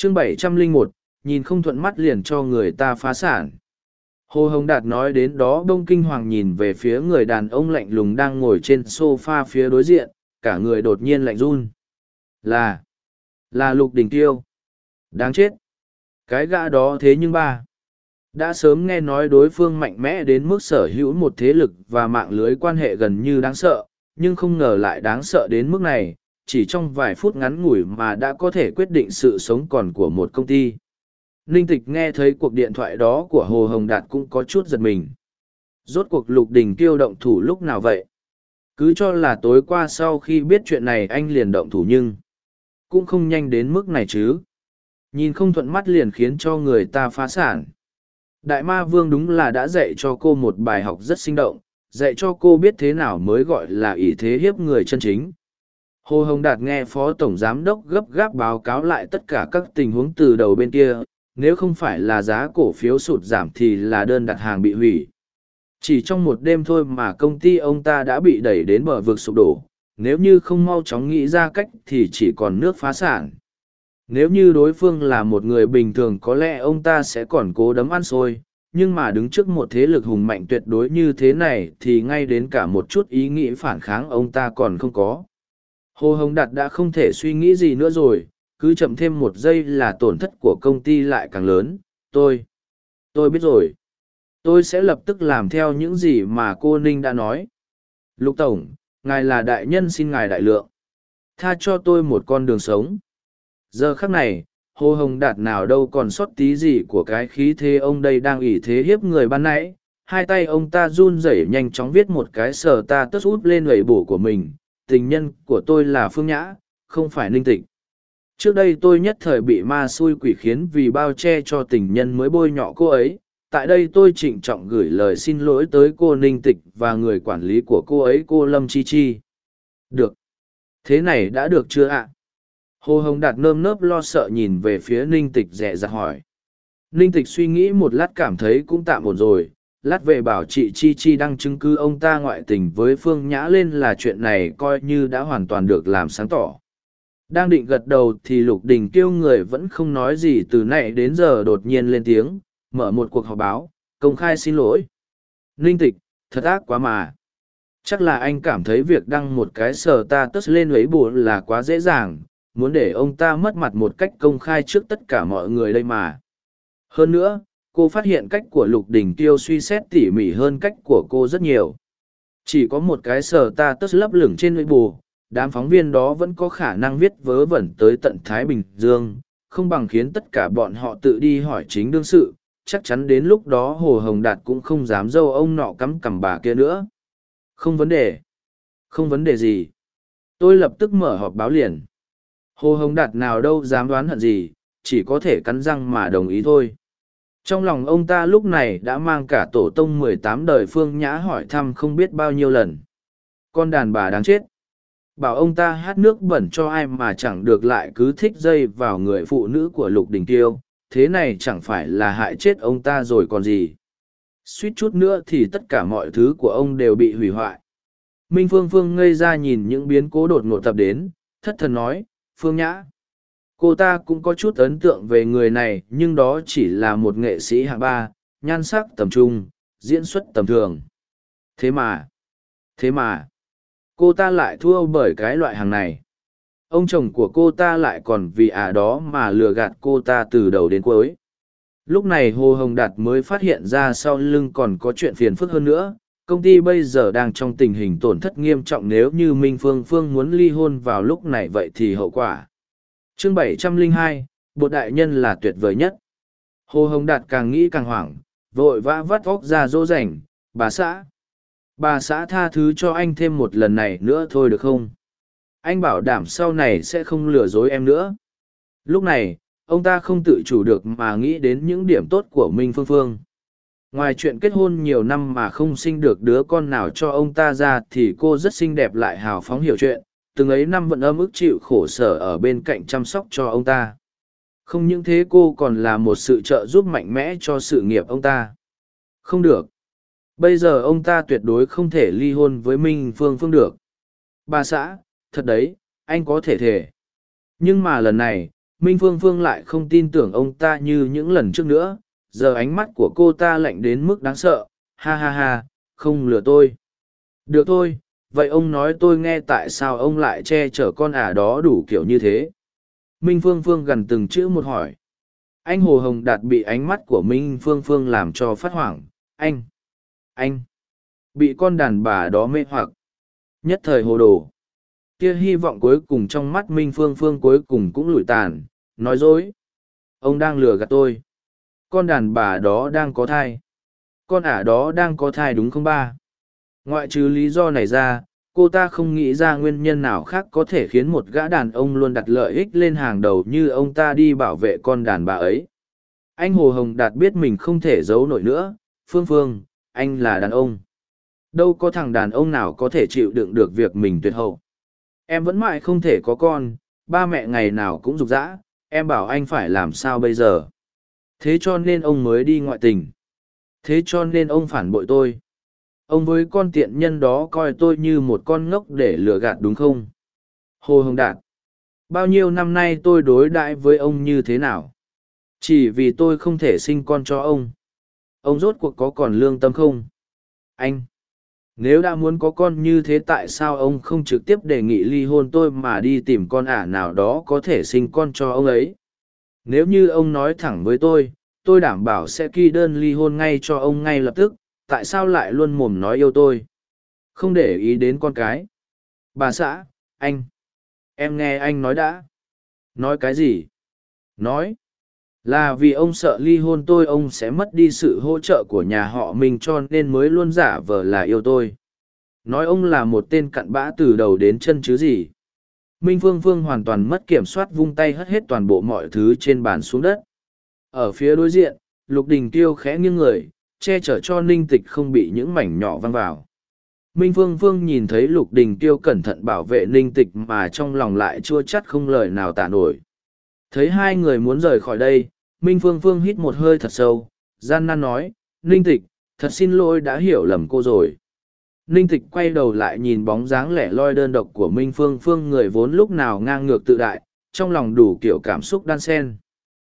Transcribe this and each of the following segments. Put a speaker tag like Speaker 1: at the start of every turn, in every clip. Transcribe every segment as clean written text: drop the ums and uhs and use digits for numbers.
Speaker 1: Chương 701, nhìn không thuận mắt liền cho người ta phá sản. Hồ Hồng Đạt nói đến đó bông kinh hoàng nhìn về phía người đàn ông lạnh lùng đang ngồi trên sofa phía đối diện, cả người đột nhiên lạnh run. Là Lục Đình Tiêu. Đáng chết. Cái gã đó thế nhưng đã sớm nghe nói đối phương mạnh mẽ đến mức sở hữu một thế lực và mạng lưới quan hệ gần như đáng sợ, nhưng không ngờ lại đáng sợ đến mức này, chỉ trong vài phút ngắn ngủi mà đã có thể quyết định sự sống còn của một công ty. Ninh Tịch nghe thấy cuộc điện thoại đó của Hồ Hồng Đạt cũng có chút giật mình. Rốt cuộc Lục Đình Tiêu động thủ lúc nào vậy? Cứ cho là tối qua sau khi biết chuyện này anh liền động thủ nhưng cũng không nhanh đến mức này chứ. Nhìn không thuận mắt liền khiến cho người ta phá sản. Đại Ma Vương đúng là đã dạy cho cô một bài học rất sinh động, dạy cho cô biết thế nào mới gọi là ỷ thế hiếp người chân chính. Hồ Hồng Đạt nghe Phó Tổng Giám đốc gấp gáp báo cáo lại tất cả các tình huống từ đầu bên kia, nếu không phải là giá cổ phiếu sụt giảm thì là đơn đặt hàng bị hủy. Chỉ trong một đêm thôi mà công ty ông ta đã bị đẩy đến bờ vực sụp đổ, nếu như không mau chóng nghĩ ra cách thì chỉ còn nước phá sản. Nếu như đối phương là một người bình thường có lẽ ông ta sẽ còn cố đấm ăn xôi, nhưng mà đứng trước một thế lực hùng mạnh tuyệt đối như thế này thì ngay đến cả một chút ý nghĩ phản kháng ông ta còn không có. Hồ Hồng Đạt đã không thể suy nghĩ gì nữa rồi, cứ chậm thêm một giây là tổn thất của công ty lại càng lớn. Tôi biết rồi. Tôi sẽ lập tức làm theo những gì mà cô Ninh đã nói. Lục Tổng, ngài là đại nhân, xin ngài đại lượng. Tha cho tôi một con đường sống. Giờ khắc này, Hồ Hồng Đạt nào đâu còn sót tí gì của cái khí thế ông đây đang ỷ thế hiếp người ban nãy. Hai tay ông ta run rẩy nhanh chóng viết một cái sờ ta tất út lên lẩy bổ của mình. Tình nhân của tôi là Phương Nhã, không phải Ninh Tịch. Trước đây tôi nhất thời bị ma xui quỷ khiến vì bao che cho tình nhân mới bôi nhọ cô ấy. Tại đây tôi trịnh trọng gửi lời xin lỗi tới cô Ninh Tịch và người quản lý của cô ấy, cô Lâm Chi Chi. Được. Thế này đã được chưa ạ? Hồ Hồng Đạt nơm nớp lo sợ nhìn về phía Ninh Tịch dè dặt hỏi. Ninh Tịch suy nghĩ một lát cảm thấy cũng tạm ổn rồi. Lát về bảo chị Chi Chi đăng chứng cứ ông ta ngoại tình với Phương Nhã lên là chuyện này coi như đã hoàn toàn được làm sáng tỏ. Đang định gật đầu thì Lục Đình Kiêu người vẫn không nói gì từ nãy đến giờ đột nhiên lên tiếng, mở một cuộc họp báo, công khai xin lỗi. Ninh Tịch, thật ác quá mà. Chắc là anh cảm thấy việc đăng một cái sờ ta tất lên ấy bộ là quá dễ dàng, muốn để ông ta mất mặt một cách công khai trước tất cả mọi người đây mà. Hơn nữa, cô phát hiện cách của Lục Đình Kiêu suy xét tỉ mỉ hơn cách của cô rất nhiều. Chỉ có một cái sờ ta tất lấp lửng trên ấy bộ, đám phóng viên đó vẫn có khả năng viết vớ vẩn tới tận Thái Bình Dương, không bằng khiến tất cả bọn họ tự đi hỏi chính đương sự, chắc chắn đến lúc đó Hồ Hồng Đạt cũng không dám dâu ông nọ cắm cằm bà kia nữa. Không vấn đề. Không vấn đề gì. Tôi lập tức mở họp báo liền. Hồ Hồng Đạt nào đâu dám đoán hận gì, chỉ có thể cắn răng mà đồng ý thôi. Trong lòng ông ta lúc này đã mang cả tổ tông 18 đời Phương Nhã hỏi thăm không biết bao nhiêu lần. Con đàn bà đáng chết. Bảo ông ta hát nước bẩn cho ai mà chẳng được lại cứ thích dây vào người phụ nữ của Lục Đình Tiêu, thế này chẳng phải là hại chết ông ta rồi còn gì. Suýt chút nữa thì tất cả mọi thứ của ông đều bị hủy hoại. Minh Phương Phương ngây ra nhìn những biến cố đột ngột tập đến, thất thần nói, Phương Nhã. Cô ta cũng có chút ấn tượng về người này, nhưng đó chỉ là một nghệ sĩ hạng ba, nhan sắc tầm trung, diễn xuất tầm thường. Thế mà, cô ta lại thua bởi cái loại hàng này. Ông chồng của cô ta lại còn vì đó mà lừa gạt cô ta từ đầu đến cuối. Lúc này Hồ Hồng Đạt mới phát hiện ra sau lưng còn có chuyện phiền phức hơn nữa. Công ty bây giờ đang trong tình hình tổn thất nghiêm trọng, nếu như Minh Phương Phương muốn ly hôn vào lúc này vậy thì hậu quả. Chương 702, Bột đại nhân là tuyệt vời nhất. Hồ Hồng Đạt càng nghĩ càng hoảng, vội vã vắt óc ra dỗ dành, bà xã tha thứ cho anh thêm một lần này nữa thôi được không? Anh bảo đảm sau này sẽ không lừa dối em nữa. Lúc này, ông ta không tự chủ được mà nghĩ đến những điểm tốt của Minh Phương Phương. Ngoài chuyện kết hôn nhiều năm mà không sinh được đứa con nào cho ông ta ra thì cô rất xinh đẹp lại hào phóng hiểu chuyện, từng ấy năm vẫn ấm ức chịu khổ sở ở bên cạnh chăm sóc cho ông ta. Không những thế cô còn là một sự trợ giúp mạnh mẽ cho sự nghiệp ông ta. Không được. Bây giờ ông ta tuyệt đối không thể ly hôn với Minh Phương Phương được. Bà xã, thật đấy, anh có thể thề. Nhưng mà lần này, Minh Phương Phương lại không tin tưởng ông ta như những lần trước nữa, giờ ánh mắt của cô ta lạnh đến mức đáng sợ. Ha ha ha, không lừa tôi. Được thôi, vậy ông nói tôi nghe tại sao ông lại che chở con ả đó đủ kiểu như thế. Minh Phương Phương gần từng chữ một hỏi. Anh Hồ Hồng Đạt bị ánh mắt của Minh Phương Phương làm cho phát hoảng. Anh bị con đàn bà đó mê hoặc. Nhất thời hồ đồ. Tia hy vọng cuối cùng trong mắt Minh Phương Phương cuối cùng cũng lụi tàn, nói dối. Ông đang lừa gạt tôi. Con đàn bà đó đang có thai. Con ả đó đang có thai đúng không ba? Ngoại trừ lý do này ra, cô ta không nghĩ ra nguyên nhân nào khác có thể khiến một gã đàn ông luôn đặt lợi ích lên hàng đầu như ông ta đi bảo vệ con đàn bà ấy. Anh Hồ Hồng Đạt biết mình không thể giấu nổi nữa. Phương Phương, anh là đàn ông. Đâu có thằng đàn ông nào có thể chịu đựng được việc mình tuyệt hậu. Em vẫn mãi không thể có con, ba mẹ ngày nào cũng rục rã, em bảo anh phải làm sao bây giờ. Thế cho nên ông mới đi ngoại tình. Thế cho nên ông phản bội tôi. Ông với con tiện nhân đó coi tôi như một con ngốc để lừa gạt đúng không? Hồ Hồng Đạt, bao nhiêu năm nay tôi đối đãi với ông như thế nào? Chỉ vì tôi không thể sinh con cho ông. Ông rốt cuộc có còn lương tâm không? Anh, nếu đã muốn có con như thế tại sao ông không trực tiếp đề nghị ly hôn tôi mà đi tìm con ả nào đó có thể sinh con cho ông ấy? Nếu như ông nói thẳng với tôi đảm bảo sẽ ký đơn ly hôn ngay cho ông ngay lập tức. Tại sao lại luôn mồm nói yêu tôi? Không để ý đến con cái. Bà xã, anh. Em nghe anh nói đã. Nói cái gì? Nói. Là vì ông sợ ly hôn tôi ông sẽ mất đi sự hỗ trợ của nhà họ mình cho nên mới luôn giả vờ là yêu tôi. Nói ông là một tên cặn bã từ đầu đến chân chứ gì. Minh Phương Phương hoàn toàn mất kiểm soát vung tay hất hết toàn bộ mọi thứ trên bàn xuống đất. Ở phía đối diện, Lục Đình Tiêu khẽ nghiêng người, che chở cho Ninh Tịch không bị những mảnh nhỏ văng vào. Minh Phương Phương nhìn thấy Lục Đình Tiêu cẩn thận bảo vệ Ninh Tịch mà trong lòng lại chua chắt không lời nào tả nổi. Thấy hai người muốn rời khỏi đây, Minh Phương Phương hít một hơi thật sâu, gian nan nói, Ninh Tịch, thật xin lỗi đã hiểu lầm cô rồi. Ninh Tịch quay đầu lại nhìn bóng dáng lẻ loi đơn độc của Minh Phương Phương người vốn lúc nào ngang ngược tự đại, trong lòng đủ kiểu cảm xúc đan xen.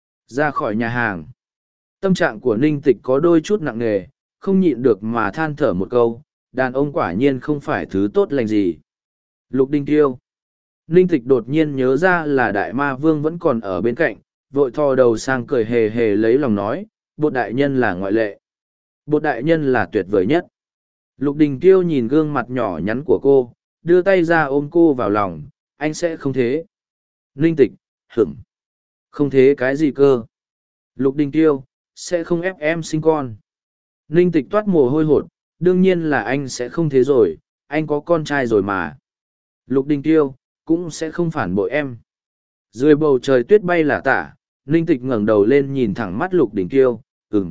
Speaker 1: Ra khỏi nhà hàng. Tâm trạng của Ninh Tịch có đôi chút nặng nề, không nhịn được mà than thở một câu, đàn ông quả nhiên không phải thứ tốt lành gì. Lục Đình Tiêu. Ninh Tịch đột nhiên nhớ ra là Đại Ma Vương vẫn còn ở bên cạnh, vội thò đầu sang cười hề hề lấy lòng nói, Bột đại nhân là ngoại lệ. Bột đại nhân là tuyệt vời nhất. Lục Đình Tiêu nhìn gương mặt nhỏ nhắn của cô, đưa tay ra ôm cô vào lòng, anh sẽ không thế. Ninh Tịch, hửng. Không thế cái gì cơ. Lục Đình Tiêu, sẽ không ép em sinh con. Ninh Tịch toát mồ hôi hột, đương nhiên là anh sẽ không thế rồi, anh có con trai rồi mà. Lục Đình Tiêu, cũng sẽ không phản bội em. Dưới bầu trời tuyết bay lả tả, Ninh Tịch ngẩng đầu lên nhìn thẳng mắt Lục Đình Tiêu,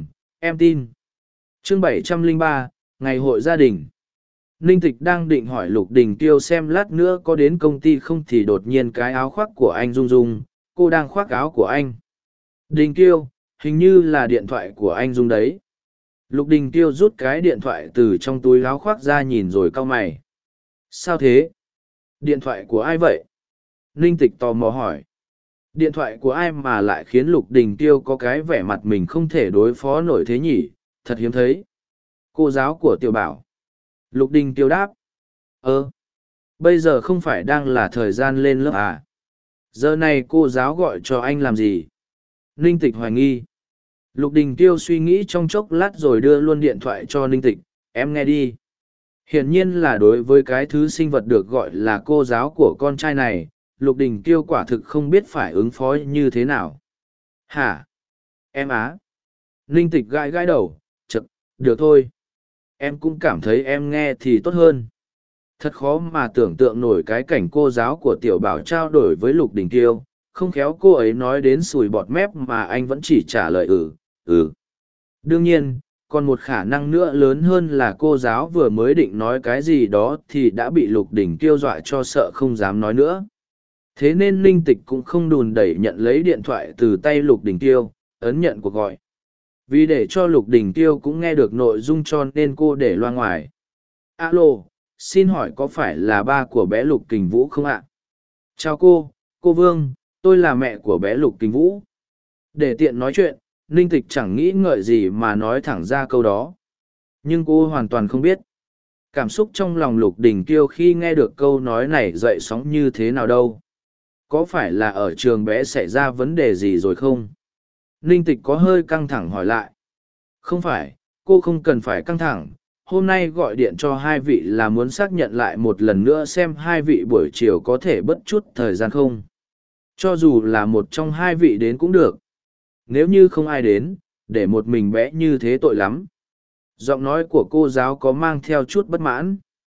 Speaker 1: em tin. Chương 703, Ngày hội gia đình. Ninh Tịch đang định hỏi Lục Đình Tiêu xem lát nữa có đến công ty không thì đột nhiên cái áo khoác của anh rung rung, cô đang khoác áo của anh. Đình Tiêu, hình như là điện thoại của anh rung đấy. Lục Đình Tiêu rút cái điện thoại từ trong túi áo khoác ra nhìn rồi cau mày. Sao thế? Điện thoại của ai vậy? Ninh Tịch tò mò hỏi. Điện thoại của ai mà lại khiến Lục Đình Tiêu có cái vẻ mặt mình không thể đối phó nổi thế nhỉ? Thật hiếm thấy. Cô giáo của Tiểu Bảo. Lục Đình Tiêu đáp. Bây giờ không phải đang là thời gian lên lớp à? Giờ này cô giáo gọi cho anh làm gì? Ninh Tịch hoài nghi. Lục Đình Tiêu suy nghĩ trong chốc lát rồi đưa luôn điện thoại cho Ninh Tịch, em nghe đi. Hiển nhiên là đối với cái thứ sinh vật được gọi là cô giáo của con trai này, Lục Đình Tiêu quả thực không biết phải ứng phó như thế nào. Hả? Em á? Ninh Tịch gãi gãi đầu, chật, được thôi. Em cũng cảm thấy em nghe thì tốt hơn. Thật khó mà tưởng tượng nổi cái cảnh cô giáo của Tiểu Bảo trao đổi với Lục Đình Tiêu, không khéo cô ấy nói đến sùi bọt mép mà anh vẫn chỉ trả lời ừ. Đương nhiên, còn một khả năng nữa lớn hơn là cô giáo vừa mới định nói cái gì đó thì đã bị Lục Đình Tiêu dọa cho sợ không dám nói nữa. Thế nên Ninh Tịch cũng không đùn đẩy nhận lấy điện thoại từ tay Lục Đình Tiêu, ấn nhận cuộc gọi. Vì để cho Lục Đình Tiêu cũng nghe được nội dung cho nên cô để loa ngoài. Alo, xin hỏi có phải là ba của bé Lục Kình Vũ không ạ? Chào cô Vương, Tôi là mẹ của bé Lục Kình Vũ. Để tiện nói chuyện, Ninh Tịch chẳng nghĩ ngợi gì mà nói thẳng ra câu đó. Nhưng cô hoàn toàn không biết. Cảm xúc trong lòng Lục Đình Kiêu khi nghe được câu nói này dậy sóng như thế nào đâu. Có phải là ở trường bé xảy ra vấn đề gì rồi không? Ninh Tịch có hơi căng thẳng hỏi lại. Không phải, cô không cần phải căng thẳng. Hôm nay gọi điện cho hai vị là muốn xác nhận lại một lần nữa xem hai vị buổi chiều có thể bớt chút thời gian không. Cho dù là một trong hai vị đến cũng được. Nếu như không ai đến, để một mình bé như thế tội lắm. Giọng nói của cô giáo có mang theo chút bất mãn.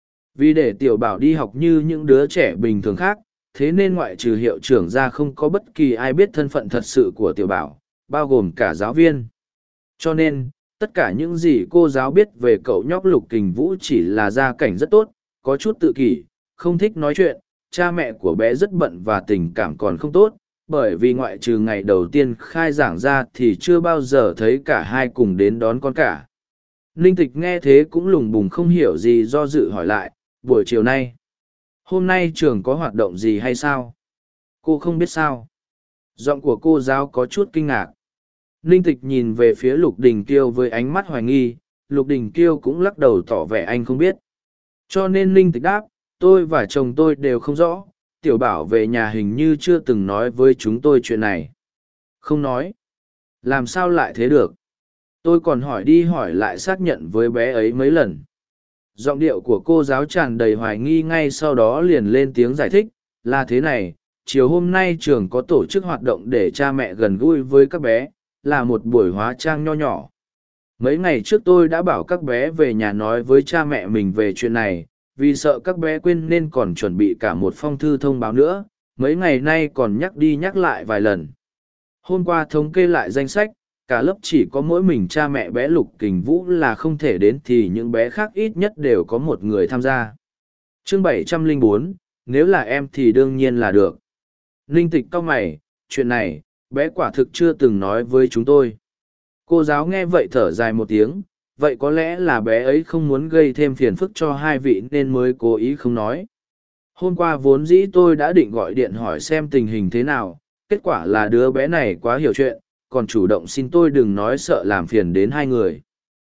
Speaker 1: Vì để tiểu bảo đi học như những đứa trẻ bình thường khác, thế nên ngoại trừ hiệu trưởng ra không có bất kỳ ai biết thân phận thật sự của tiểu bảo, bao gồm cả giáo viên. Cho nên, tất cả những gì cô giáo biết về cậu nhóc Lục Kình Vũ chỉ là gia cảnh rất tốt, có chút tự kỷ, không thích nói chuyện, cha mẹ của bé rất bận và tình cảm còn không tốt, bởi vì ngoại trừ ngày đầu tiên khai giảng ra thì chưa bao giờ thấy cả hai cùng đến đón con cả. Ninh Tịch nghe thế cũng lùng bùng không hiểu gì do dự hỏi lại, buổi chiều nay, hôm nay trường có hoạt động gì hay sao? Cô không biết sao? Giọng của cô giáo có chút kinh ngạc. Ninh Tịch nhìn về phía Lục Đình Kiêu với ánh mắt hoài nghi, Lục Đình Kiêu cũng lắc đầu tỏ vẻ anh không biết. Cho nên Ninh Tịch đáp, tôi và chồng tôi đều không rõ, tiểu bảo về nhà hình như chưa từng nói với chúng tôi chuyện này. Không nói. Làm sao lại thế được? Tôi còn hỏi đi hỏi lại xác nhận với bé ấy mấy lần. Giọng điệu của cô giáo tràn đầy hoài nghi, ngay sau đó liền lên tiếng giải thích, là thế này, chiều hôm nay trường có tổ chức hoạt động để cha mẹ gần gũi với các bé, là một buổi hóa trang nho nhỏ. Mấy ngày trước tôi đã bảo các bé về nhà nói với cha mẹ mình về chuyện này, vì sợ các bé quên nên còn chuẩn bị cả một phong thư thông báo nữa, mấy ngày nay còn nhắc đi nhắc lại vài lần. Hôm qua thống kê lại danh sách, cả lớp chỉ có mỗi mình cha mẹ bé Lục Kình Vũ là không thể đến thì những bé khác ít nhất đều có một người tham gia. Chương 704, nếu là em thì đương nhiên là được. Ninh Tịch cau mày, chuyện này, bé quả thực chưa từng nói với chúng tôi. Cô giáo nghe vậy thở dài một tiếng, vậy có lẽ là bé ấy không muốn gây thêm phiền phức cho hai vị nên mới cố ý không nói. Hôm qua vốn dĩ tôi đã định gọi điện hỏi xem tình hình thế nào, kết quả là đứa bé này quá hiểu chuyện, còn chủ động xin tôi đừng nói sợ làm phiền đến hai người.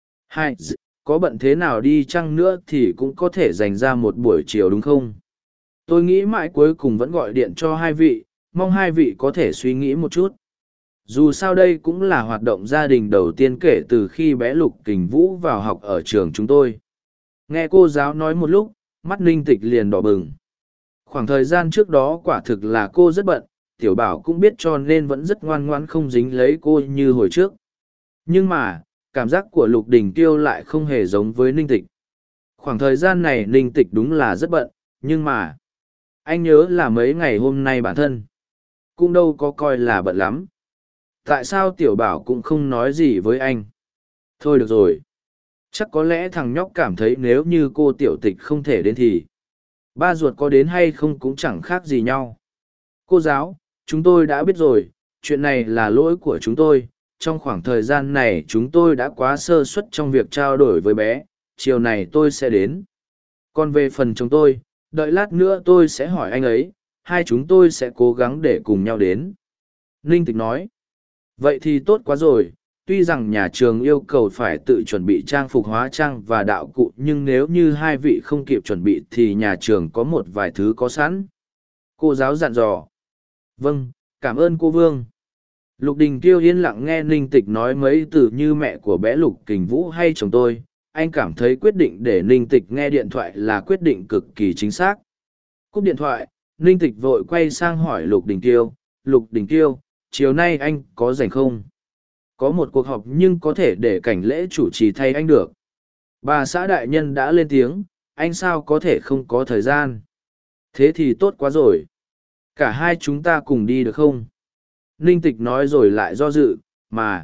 Speaker 1: Có bận thế nào đi chăng nữa thì cũng có thể dành ra một buổi chiều đúng không? Tôi nghĩ mãi cuối cùng vẫn gọi điện cho hai vị, mong hai vị có thể suy nghĩ một chút. Dù sao đây cũng là hoạt động gia đình đầu tiên kể từ khi bé Lục Kình Vũ vào học ở trường chúng tôi. Nghe cô giáo nói một lúc, mắt Ninh Tịch liền đỏ bừng. Khoảng thời gian trước đó quả thực là cô rất bận, tiểu bảo cũng biết cho nên vẫn rất ngoan ngoãn không dính lấy cô như hồi trước. Nhưng mà, cảm giác của Lục Đình Kiêu lại không hề giống với Ninh Tịch. Khoảng thời gian này Ninh Tịch đúng là rất bận, nhưng mà, anh nhớ là mấy ngày hôm nay bản thân cũng đâu có coi là bận lắm. Tại sao tiểu bảo cũng không nói gì với anh? Thôi được rồi. Chắc có lẽ thằng nhóc cảm thấy nếu như cô tiểu tịch không thể đến thì ba ruột có đến hay không cũng chẳng khác gì nhau. Cô giáo, chúng tôi đã biết rồi, chuyện này là lỗi của chúng tôi. Trong khoảng thời gian này chúng tôi đã quá sơ suất trong việc trao đổi với bé, chiều này tôi sẽ đến. Còn về phần chồng tôi, đợi lát nữa tôi sẽ hỏi anh ấy, hai chúng tôi sẽ cố gắng để cùng nhau đến. Ninh Tịch nói. Vậy thì tốt quá rồi, tuy rằng nhà trường yêu cầu phải tự chuẩn bị trang phục hóa trang và đạo cụ nhưng nếu như hai vị không kịp chuẩn bị thì nhà trường có một vài thứ có sẵn. Cô giáo dặn dò. Vâng, cảm ơn cô Vương. Lục Đình Kiêu yên lặng nghe Ninh Tịch nói mấy từ như mẹ của bé Lục Kình Vũ hay chồng tôi. Anh cảm thấy quyết định để Ninh Tịch nghe điện thoại là quyết định cực kỳ chính xác. Cúp điện thoại, Ninh Tịch vội quay sang hỏi Lục Đình Kiêu. Lục Đình Kiêu, chiều nay anh có rảnh không? Có một cuộc họp nhưng có thể để cảnh lễ chủ trì thay anh được. Bà xã đại nhân đã lên tiếng, anh sao có thể không có thời gian? Thế thì tốt quá rồi. Cả hai chúng ta cùng đi được không? Ninh Tịch nói rồi lại do dự, mà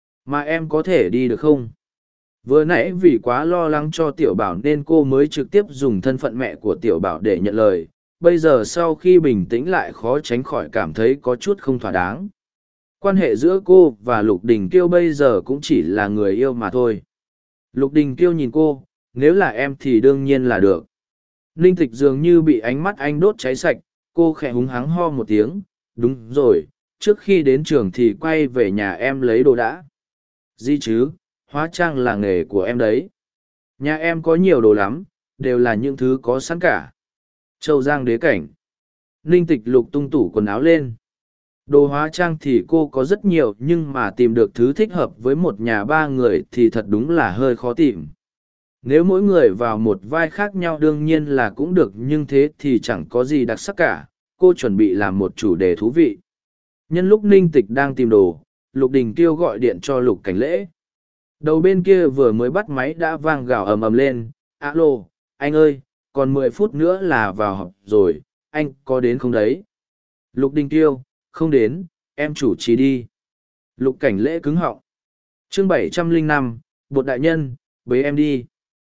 Speaker 1: em có thể đi được không? Vừa nãy vì quá lo lắng cho tiểu bảo nên cô mới trực tiếp dùng thân phận mẹ của tiểu bảo để nhận lời. Bây giờ sau khi bình tĩnh lại khó tránh khỏi cảm thấy có chút không thỏa đáng. Quan hệ giữa cô và Lục Đình Kiêu bây giờ cũng chỉ là người yêu mà thôi. Lục Đình Kiêu nhìn cô, nếu là em thì đương nhiên là được. Ninh Tịch dường như bị ánh mắt anh đốt cháy sạch, cô khẽ húng hắng ho một tiếng, Đúng rồi, trước khi đến trường thì quay về nhà em lấy đồ đã. Gì chứ, hóa trang là nghề của em đấy. Nhà em có nhiều đồ lắm, đều là những thứ có sẵn cả. Châu Giang đế cảnh. Ninh Tịch lục tung tủ quần áo lên. Đồ hóa trang thì cô có rất nhiều nhưng mà tìm được thứ thích hợp với một nhà ba người thì thật đúng là hơi khó tìm. Nếu mỗi người vào một vai khác nhau đương nhiên là cũng được nhưng thế thì chẳng có gì đặc sắc cả. Cô chuẩn bị làm một chủ đề thú vị. Nhân lúc Ninh Tịch đang tìm đồ, Lục Đình Kiêu gọi điện cho Lục Cảnh Lễ. Đầu bên kia vừa mới bắt máy đã vang gào ầm ầm lên. Alo, anh ơi, còn 10 phút nữa là vào họp rồi, anh có đến không đấy? Lục Đình Kiêu, không đến, em chủ trì đi. Lục Cảnh Lễ cứng họng. Chương 705, Bột đại nhân, bế em đi.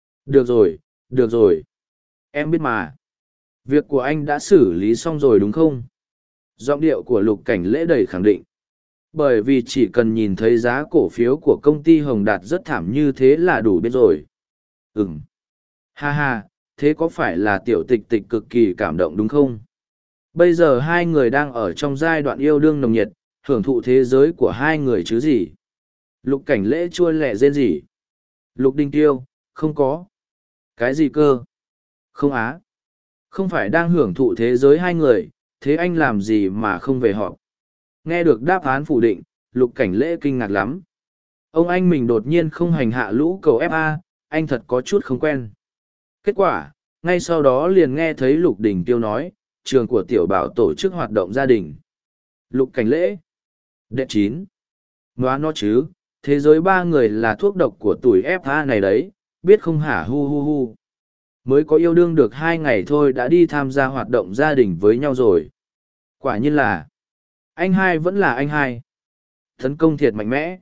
Speaker 1: Được rồi, em biết mà. Việc của anh đã xử lý xong rồi đúng không? Giọng điệu của Lục Cảnh Lễ đầy khẳng định. Bởi vì chỉ cần nhìn thấy giá cổ phiếu của công ty Hồng Đạt rất thảm như thế là đủ biết rồi. Ừm. Ha ha, thế có phải là tiểu tịch tịch cực kỳ cảm động đúng không? Bây giờ hai người đang ở trong giai đoạn yêu đương nồng nhiệt, hưởng thụ thế giới của hai người chứ gì? Lục Cảnh Lễ chua lẹ rên rỉ. Lục Đình Tiêu, không có. Cái gì cơ? Không á. Không phải đang hưởng thụ thế giới hai người, thế anh làm gì mà không về họp? Nghe được đáp án phủ định, Lục Cảnh Lễ kinh ngạc lắm. Ông anh mình đột nhiên không hành hạ lũ cầu FA, anh thật có chút không quen. Kết quả, ngay sau đó liền nghe thấy Lục Đình Tiêu nói, trường của tiểu bảo tổ chức hoạt động gia đình. Lục Cảnh Lễ. Đệ 9. Nóa nó chứ, thế giới ba người là thuốc độc của tuổi FA này đấy, biết không hả hu hu hu. Mới có yêu đương được 2 ngày thôi đã đi tham gia hoạt động gia đình với nhau rồi. Quả nhiên là, anh hai vẫn là anh hai. Tấn công thiệt mạnh mẽ.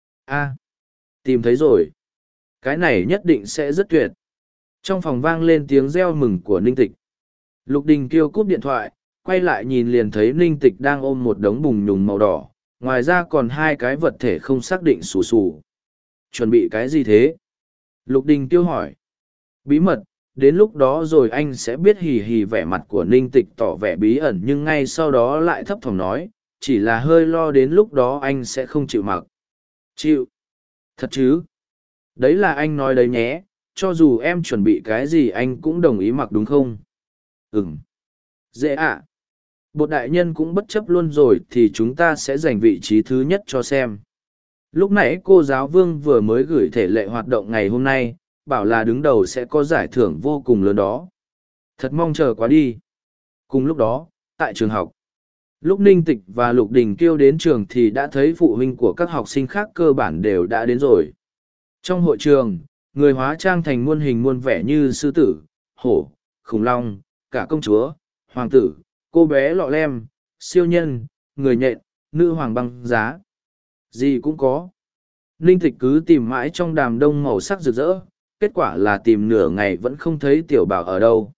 Speaker 1: A, tìm thấy rồi. Cái này nhất định sẽ rất tuyệt. Trong phòng vang lên tiếng reo mừng của Ninh Tịch. Lục Đình Kiêu cúp điện thoại, quay lại nhìn liền thấy Ninh Tịch đang ôm một đống bùng nhùng màu đỏ, ngoài ra còn hai cái vật thể không xác định xù xù. Chuẩn bị cái gì thế? Lục Đình Kiêu hỏi. Bí mật, đến lúc đó rồi anh sẽ biết. Hì hì, vẻ mặt của Ninh Tịch tỏ vẻ bí ẩn nhưng ngay sau đó lại thấp thỏm nói, chỉ là hơi lo đến lúc đó anh sẽ không chịu mặc. Chịu. Thật chứ? Đấy là anh nói đấy nhé, cho dù em chuẩn bị cái gì anh cũng đồng ý mặc đúng không? Ừm. Dễ ạ. Bột đại nhân cũng bất chấp luôn rồi thì chúng ta sẽ giành vị trí thứ nhất cho xem. Lúc nãy cô giáo Vương vừa mới gửi thể lệ hoạt động ngày hôm nay, bảo là đứng đầu sẽ có giải thưởng vô cùng lớn đó. Thật mong chờ quá đi. Cùng lúc đó, tại trường học, lúc Ninh Tịch và Lục Đình Kiêu đến trường thì đã thấy phụ huynh của các học sinh khác cơ bản đều đã đến rồi. Trong hội trường, người hóa trang thành muôn hình muôn vẻ như sư tử, hổ, khủng long, cả công chúa, hoàng tử, cô bé lọ lem, siêu nhân, người nhện, nữ hoàng băng giá. Gì cũng có. Ninh Tịch cứ tìm mãi trong đám đông màu sắc rực rỡ, kết quả là tìm nửa ngày vẫn không thấy tiểu bảo ở đâu.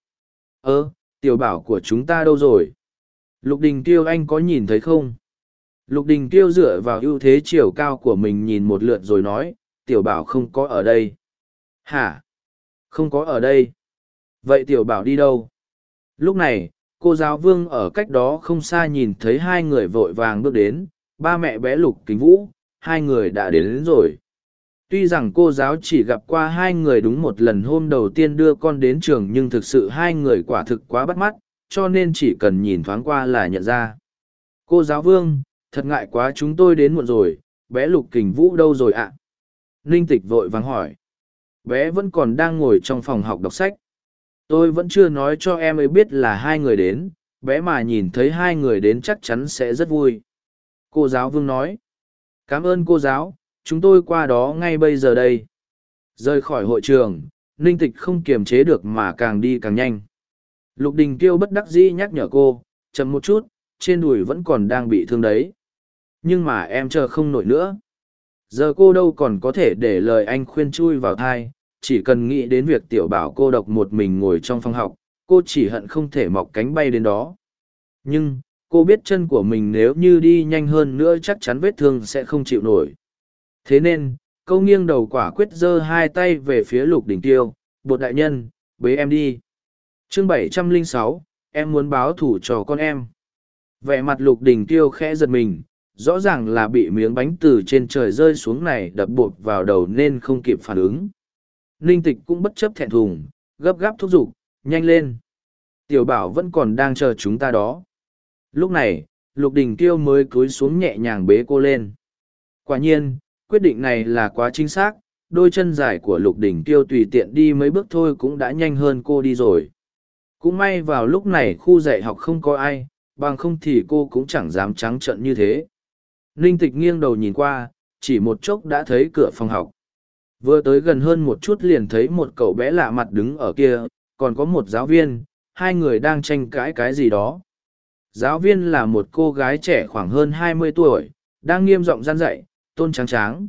Speaker 1: Tiểu bảo của chúng ta đâu rồi? Lục Đình Kiêu, anh có nhìn thấy không? Lục Đình Kiêu dựa vào ưu thế chiều cao của mình nhìn một lượt rồi nói, tiểu bảo không có ở đây. Hả? Không có ở đây. Vậy tiểu bảo đi đâu? Lúc này, cô giáo Vương ở cách đó không xa nhìn thấy hai người vội vàng bước đến, ba mẹ bé Lục Kính Vũ, hai người đã đến rồi. Tuy rằng cô giáo chỉ gặp qua hai người đúng một lần hôm đầu tiên đưa con đến trường nhưng thực sự hai người quả thực quá bắt mắt, cho nên chỉ cần nhìn thoáng qua là nhận ra. Cô giáo Vương, thật ngại quá chúng tôi đến muộn rồi, bé Lục Kình Vũ đâu rồi ạ? Ninh Tịch vội vàng hỏi. Bé vẫn còn đang ngồi trong phòng học đọc sách. Tôi vẫn chưa nói cho em ấy biết là hai người đến, bé mà nhìn thấy hai người đến chắc chắn sẽ rất vui. Cô giáo Vương nói. Cảm ơn cô giáo, chúng tôi qua đó ngay bây giờ đây. Rời khỏi hội trường, Ninh Tịch không kiềm chế được mà càng đi càng nhanh. Lục Đình Kiêu bất đắc dĩ nhắc nhở cô, chậm một chút, trên đùi vẫn còn đang bị thương đấy. Nhưng mà em chờ không nổi nữa. Giờ cô đâu còn có thể để lời anh khuyên chui vào thai, chỉ cần nghĩ đến việc tiểu bảo cô độc một mình ngồi trong phòng học, cô chỉ hận không thể mọc cánh bay đến đó. Nhưng, cô biết chân của mình nếu như đi nhanh hơn nữa chắc chắn vết thương sẽ không chịu nổi. Thế nên, câu nghiêng đầu quả quyết giơ hai tay về phía Lục Đình Tiêu, bột đại nhân, bế em đi. Chương 706, em muốn báo thủ cho con em. Vẻ mặt Lục Đình Tiêu khẽ giật mình, rõ ràng là bị miếng bánh từ trên trời rơi xuống này đập bột vào đầu nên không kịp phản ứng. Ninh Tịch cũng bất chấp thẹn thùng, gấp gáp thúc giục, nhanh lên. Tiểu Bảo vẫn còn đang chờ chúng ta đó. Lúc này, Lục Đình Tiêu mới cúi xuống nhẹ nhàng bế cô lên. Quả nhiên, quyết định này là quá chính xác, đôi chân dài của Lục Đình Tiêu tùy tiện đi mấy bước thôi cũng đã nhanh hơn cô đi rồi. Cũng may vào lúc này khu dạy học không có ai, bằng không thì cô cũng chẳng dám trắng trợn như thế. Ninh Tịch nghiêng đầu nhìn qua, chỉ một chốc đã thấy cửa phòng học. Vừa tới gần hơn một chút liền thấy một cậu bé lạ mặt đứng ở kia, còn có một giáo viên, hai người đang tranh cãi cái gì đó. Giáo viên là một cô gái trẻ khoảng hơn 20 tuổi, đang nghiêm giọng gian dạy, Tôn Tráng Tráng.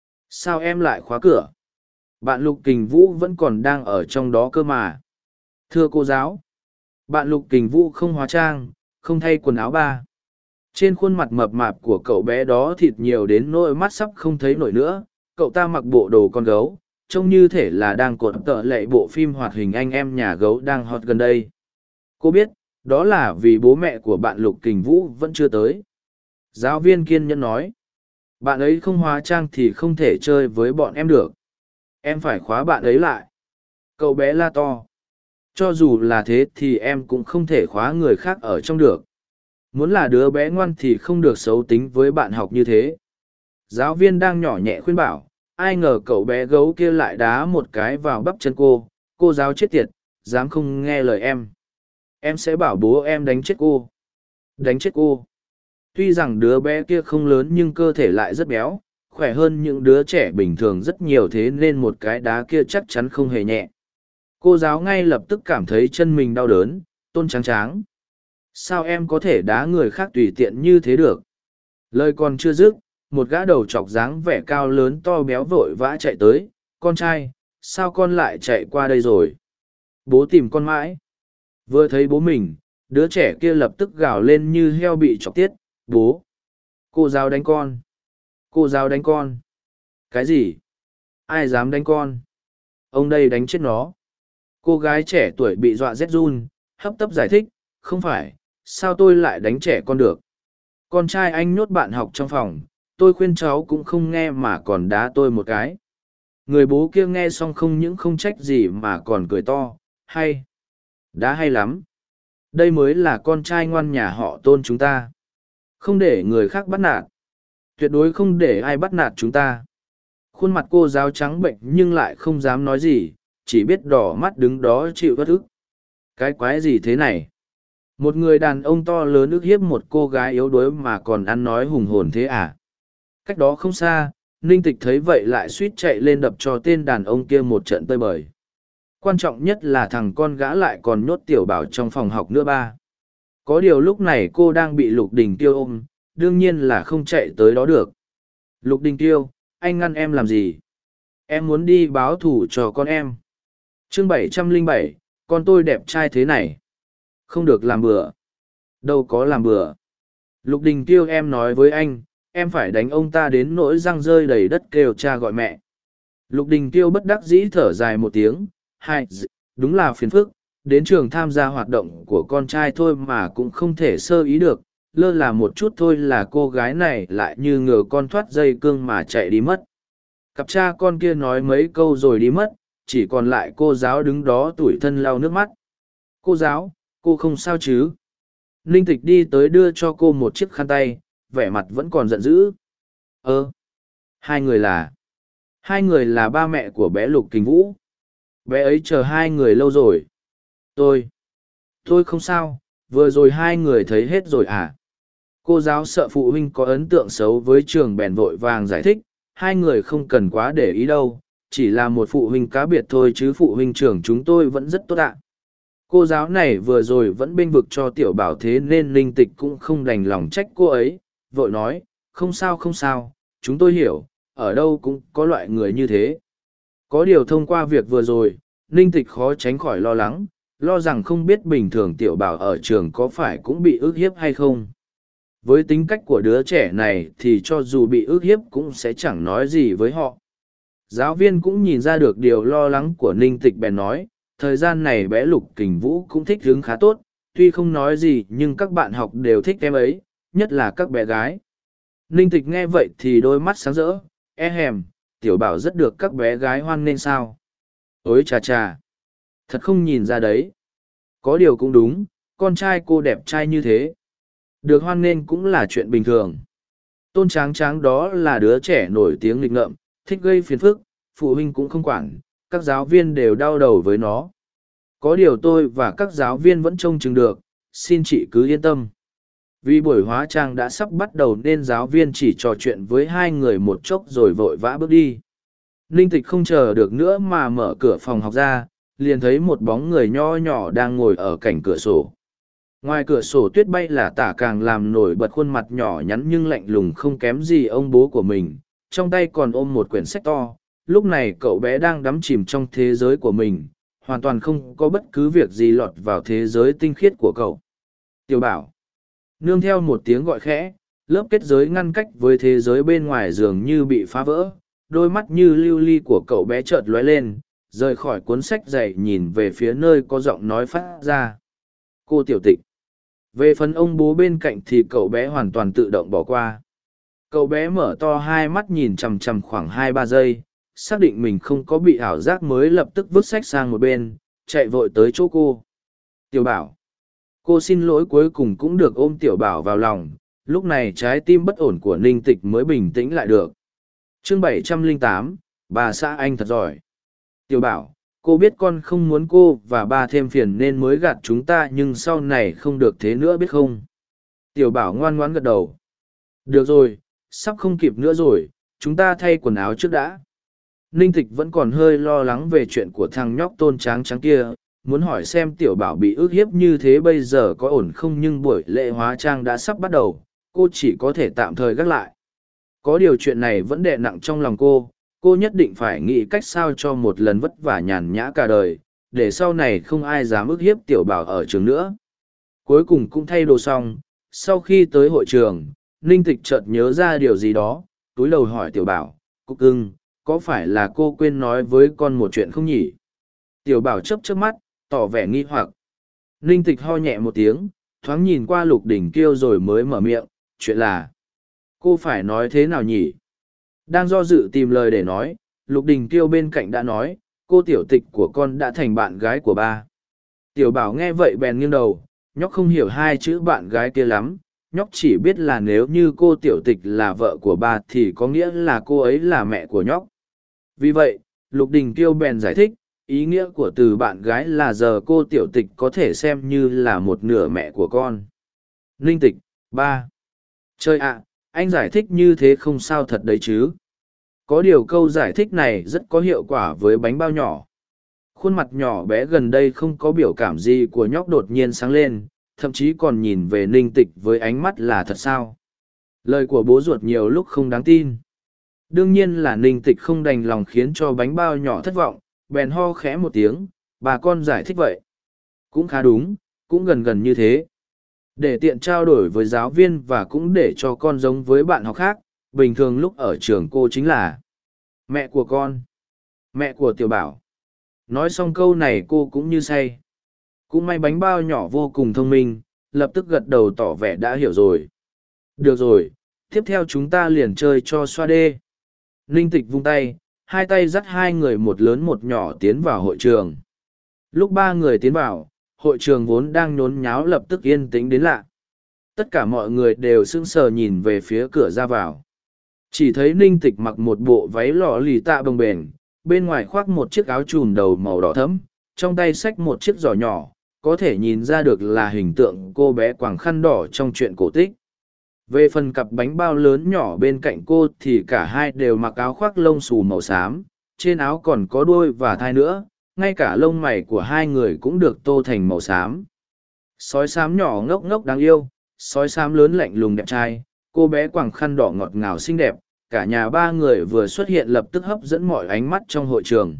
Speaker 1: Sao em lại khóa cửa? Bạn Lục Kình Vũ vẫn còn đang ở trong đó cơ mà. Thưa cô giáo, bạn Lục Kình Vũ không hóa trang, không thay quần áo ba. Trên khuôn mặt mập mạp của cậu bé đó thịt nhiều đến nỗi mắt sắp không thấy nổi nữa, cậu ta mặc bộ đồ con gấu, trông như thể là đang cột tợ lệ bộ phim hoạt hình anh em nhà gấu đang hot gần đây. Cô biết, đó là vì bố mẹ của bạn Lục Kình Vũ vẫn chưa tới. Giáo viên kiên nhẫn nói, bạn ấy không hóa trang thì không thể chơi với bọn em được. Em phải khóa bạn ấy lại. Cậu bé la to. Cho dù là thế thì em cũng không thể khóa người khác ở trong được. Muốn là đứa bé ngoan thì không được xấu tính với bạn học như thế. Giáo viên đang nhỏ nhẹ khuyên bảo, ai ngờ cậu bé gấu kia lại đá một cái vào bắp chân cô giáo chết tiệt, dám không nghe lời em sẽ bảo bố em đánh chết cô. Đánh chết cô. Tuy rằng đứa bé kia không lớn nhưng cơ thể lại rất béo, khỏe hơn những đứa trẻ bình thường rất nhiều, thế nên một cái đá kia chắc chắn không hề nhẹ. Cô giáo ngay lập tức cảm thấy chân mình đau đớn. Tôn Tráng Tráng, sao em có thể đá người khác tùy tiện như thế được? Lời còn chưa dứt, một gã đầu chọc dáng vẻ cao lớn to béo vội vã chạy tới. Con trai, sao con lại chạy qua đây rồi? Bố tìm con mãi. Vừa thấy bố mình, đứa trẻ kia lập tức gào lên như heo bị chọc tiết. Bố! Cô giáo đánh con! Cô giáo đánh con! Cái gì? Ai dám đánh con? Ông đây đánh chết nó! Cô gái trẻ tuổi bị dọa rét run, hấp tấp giải thích, không phải, sao tôi lại đánh trẻ con được? Con trai anh nhốt bạn học trong phòng, tôi khuyên cháu cũng không nghe mà còn đá tôi một cái. Người bố kia nghe xong không những không trách gì mà còn cười to, hay. Đá hay lắm. Đây mới là con trai ngoan nhà họ Tôn chúng ta. Không để người khác bắt nạt. Tuyệt đối không để ai bắt nạt chúng ta. Khuôn mặt cô giáo trắng bệnh nhưng lại không dám nói gì, chỉ biết đỏ mắt đứng đó chịu bất ức. Cái quái gì thế này? Một người đàn ông to lớn ức hiếp một cô gái yếu đuối mà còn ăn nói hùng hồn thế à? Cách đó không xa, Ninh Tịch thấy vậy lại suýt chạy lên đập cho tên đàn ông kia một trận tơi bời. Quan trọng nhất là thằng con gã lại còn nhốt Tiểu Bảo trong phòng học nữa ba. Có điều lúc này cô đang bị Lục Đình Tiêu ôm, đương nhiên là không chạy tới đó được. Lục Đình Tiêu, anh ngăn em làm gì? Em muốn đi báo thù cho con em. Chương 707, con tôi đẹp trai thế này. Không được làm bừa. Đâu có làm bừa. Lục Đình Tiêu, em nói với anh, em phải đánh ông ta đến nỗi răng rơi đầy đất kêu cha gọi mẹ. Lục Đình Tiêu bất đắc dĩ thở dài một tiếng, đúng là phiền phức, đến trường tham gia hoạt động của con trai thôi mà cũng không thể sơ ý được, lơ là một chút thôi là cô gái này lại như ngờ con thoát dây cương mà chạy đi mất. Cặp cha con kia nói mấy câu rồi đi mất, chỉ còn lại cô giáo đứng đó tủi thân lau nước mắt. Cô giáo, cô không sao chứ? Ninh Tịch đi tới đưa cho cô một chiếc khăn tay, vẻ mặt vẫn còn giận dữ. Hai người là ba mẹ của bé Lục Kình Vũ. Bé ấy chờ hai người lâu rồi. Tôi không sao, vừa rồi hai người thấy hết rồi à? Cô giáo sợ phụ huynh có ấn tượng xấu với trường bèn vội vàng giải thích, hai người không cần quá để ý đâu, chỉ là một phụ huynh cá biệt thôi chứ phụ huynh trường chúng tôi vẫn rất tốt ạ. Cô giáo này vừa rồi vẫn bênh vực cho Tiểu Bảo thế nên Linh Tịch cũng không đành lòng trách cô ấy, vội nói, không sao không sao, chúng tôi hiểu, ở đâu cũng có loại người như thế. Có điều thông qua việc vừa rồi, Ninh Tịch khó tránh khỏi lo lắng, lo rằng không biết bình thường Tiểu Bảo ở trường có phải cũng bị ức hiếp hay không. Với tính cách của đứa trẻ này thì cho dù bị ức hiếp cũng sẽ chẳng nói gì với họ. Giáo viên cũng nhìn ra được điều lo lắng của Ninh Tịch bèn nói, thời gian này bé Lục Kình Vũ cũng thích hứng khá tốt, tuy không nói gì nhưng các bạn học đều thích em ấy, nhất là các bé gái. Ninh Tịch nghe vậy thì đôi mắt sáng rỡ, hèm, Tiểu Bảo rất được các bé gái hoan nghênh sao. Ôi chà chà, thật không nhìn ra đấy. Có điều cũng đúng, con trai cô đẹp trai như thế. Được hoan nghênh cũng là chuyện bình thường. Tôn Tráng Tráng đó là đứa trẻ nổi tiếng nghịch ngợm, thích gây phiền phức, phụ huynh cũng không quản, các giáo viên đều đau đầu với nó. Có điều tôi và các giáo viên vẫn trông chừng được, xin chị cứ yên tâm. Vì buổi hóa trang đã sắp bắt đầu nên giáo viên chỉ trò chuyện với hai người một chốc rồi vội vã bước đi. Ninh Tịch không chờ được nữa mà mở cửa phòng học ra, liền thấy một bóng người nho nhỏ đang ngồi ở cạnh cửa sổ. Ngoài cửa sổ tuyết bay là tả càng làm nổi bật khuôn mặt nhỏ nhắn nhưng lạnh lùng không kém gì ông bố của mình, trong tay còn ôm một quyển sách to. Lúc này cậu bé đang đắm chìm trong thế giới của mình, hoàn toàn không có bất cứ việc gì lọt vào thế giới tinh khiết của cậu. Tiểu Bảo. Nương theo một tiếng gọi khẽ, lớp kết giới ngăn cách với thế giới bên ngoài dường như bị phá vỡ, đôi mắt như lưu ly của cậu bé chợt lóe lên, rời khỏi cuốn sách dày nhìn về phía nơi có giọng nói phát ra. Cô Tiểu Tịch. Về phần ông bố bên cạnh thì cậu bé hoàn toàn tự động bỏ qua. Cậu bé mở to hai mắt nhìn chằm chằm khoảng 2-3 giây, xác định mình không có bị ảo giác mới lập tức vứt sách sang một bên, chạy vội tới chỗ cô. Tiểu Bảo. Cô xin lỗi cuối cùng cũng được ôm Tiểu Bảo vào lòng, lúc này trái tim bất ổn của Ninh Tịch mới bình tĩnh lại được. Chương 708, bà xã anh thật giỏi. Tiểu Bảo, cô biết con không muốn cô và ba thêm phiền nên mới gạt chúng ta nhưng sau này không được thế nữa biết không? Tiểu Bảo ngoan ngoãn gật đầu. Được rồi, sắp không kịp nữa rồi, chúng ta thay quần áo trước đã. Ninh Tịch vẫn còn hơi lo lắng về chuyện của thằng nhóc Tôn Tráng Tráng kia, muốn hỏi xem Tiểu Bảo bị ức hiếp như thế bây giờ có ổn không nhưng buổi lễ hóa trang đã sắp bắt đầu, cô chỉ có thể tạm thời gác lại. Có điều chuyện này vẫn đè nặng trong lòng cô nhất định phải nghĩ cách sao cho một lần vất vả nhàn nhã cả đời, để sau này không ai dám ức hiếp Tiểu Bảo ở trường nữa. Cuối cùng cũng thay đồ xong, sau khi tới hội trường, Ninh Tịch chợt nhớ ra điều gì đó, túi đầu hỏi Tiểu Bảo, Cúc ưng, có phải là cô quên nói với con một chuyện không nhỉ? Tiểu Bảo chớp chớp mắt, tỏ vẻ nghi hoặc. Ninh Tịch ho nhẹ một tiếng, thoáng nhìn qua Lục Đỉnh Kiêu rồi mới mở miệng, chuyện là, cô phải nói thế nào nhỉ? Đang do dự tìm lời để nói, Lục Đình Kiêu bên cạnh đã nói, cô Tiểu Tịch của con đã thành bạn gái của ba. Tiểu Bảo nghe vậy bèn nghiêng đầu, nhóc không hiểu hai chữ bạn gái kia lắm, nhóc chỉ biết là nếu như cô Tiểu Tịch là vợ của ba thì có nghĩa là cô ấy là mẹ của nhóc. Vì vậy, Lục Đình Kiêu bèn giải thích, ý nghĩa của từ bạn gái là giờ cô Tiểu Tịch có thể xem như là một nửa mẹ của con. Ninh Tịch, ba. Chơi ạ, anh giải thích như thế không sao thật đấy chứ. Có điều câu giải thích này rất có hiệu quả với bánh bao nhỏ. Khuôn mặt nhỏ bé gần đây không có biểu cảm gì của nhóc đột nhiên sáng lên, thậm chí còn nhìn về Ninh Tịch với ánh mắt là thật sao. Lời của bố ruột nhiều lúc không đáng tin. Đương nhiên là Ninh Tịch không đành lòng khiến cho bánh bao nhỏ thất vọng, bèn ho khẽ một tiếng, bà con giải thích vậy. Cũng khá đúng, cũng gần gần như thế. Để tiện trao đổi với giáo viên và cũng để cho con giống với bạn học khác, bình thường lúc ở trường cô chính là mẹ của con, mẹ của Tiểu Bảo. Nói xong câu này cô cũng như say. Cũng may bánh bao nhỏ vô cùng thông minh, lập tức gật đầu tỏ vẻ đã hiểu rồi. Được rồi, tiếp theo chúng ta liền chơi cho xoa đê. Ninh Tịch vung tay, hai tay dắt hai người một lớn một nhỏ tiến vào hội trường. Lúc ba người tiến vào, hội trường vốn đang nhốn nháo lập tức yên tĩnh đến lạ. Tất cả mọi người đều sững sờ nhìn về phía cửa ra vào. Chỉ thấy Ninh Tịch mặc một bộ váy lọ lì tạ bồng bềnh, bên ngoài khoác một chiếc áo trùm đầu màu đỏ thẫm, trong tay xách một chiếc giỏ nhỏ, có thể nhìn ra được là hình tượng cô bé quàng khăn đỏ trong truyện cổ tích. Về phần cặp bánh bao lớn nhỏ bên cạnh cô thì cả hai đều mặc áo khoác lông xù màu xám, trên áo còn có đuôi và thai nữa, ngay cả lông mày của hai người cũng được tô thành màu xám. Sói xám nhỏ ngốc ngốc đáng yêu, sói xám lớn lạnh lùng đẹp trai, cô bé quàng khăn đỏ ngọt ngào xinh đẹp, cả nhà ba người vừa xuất hiện lập tức hấp dẫn mọi ánh mắt trong hội trường.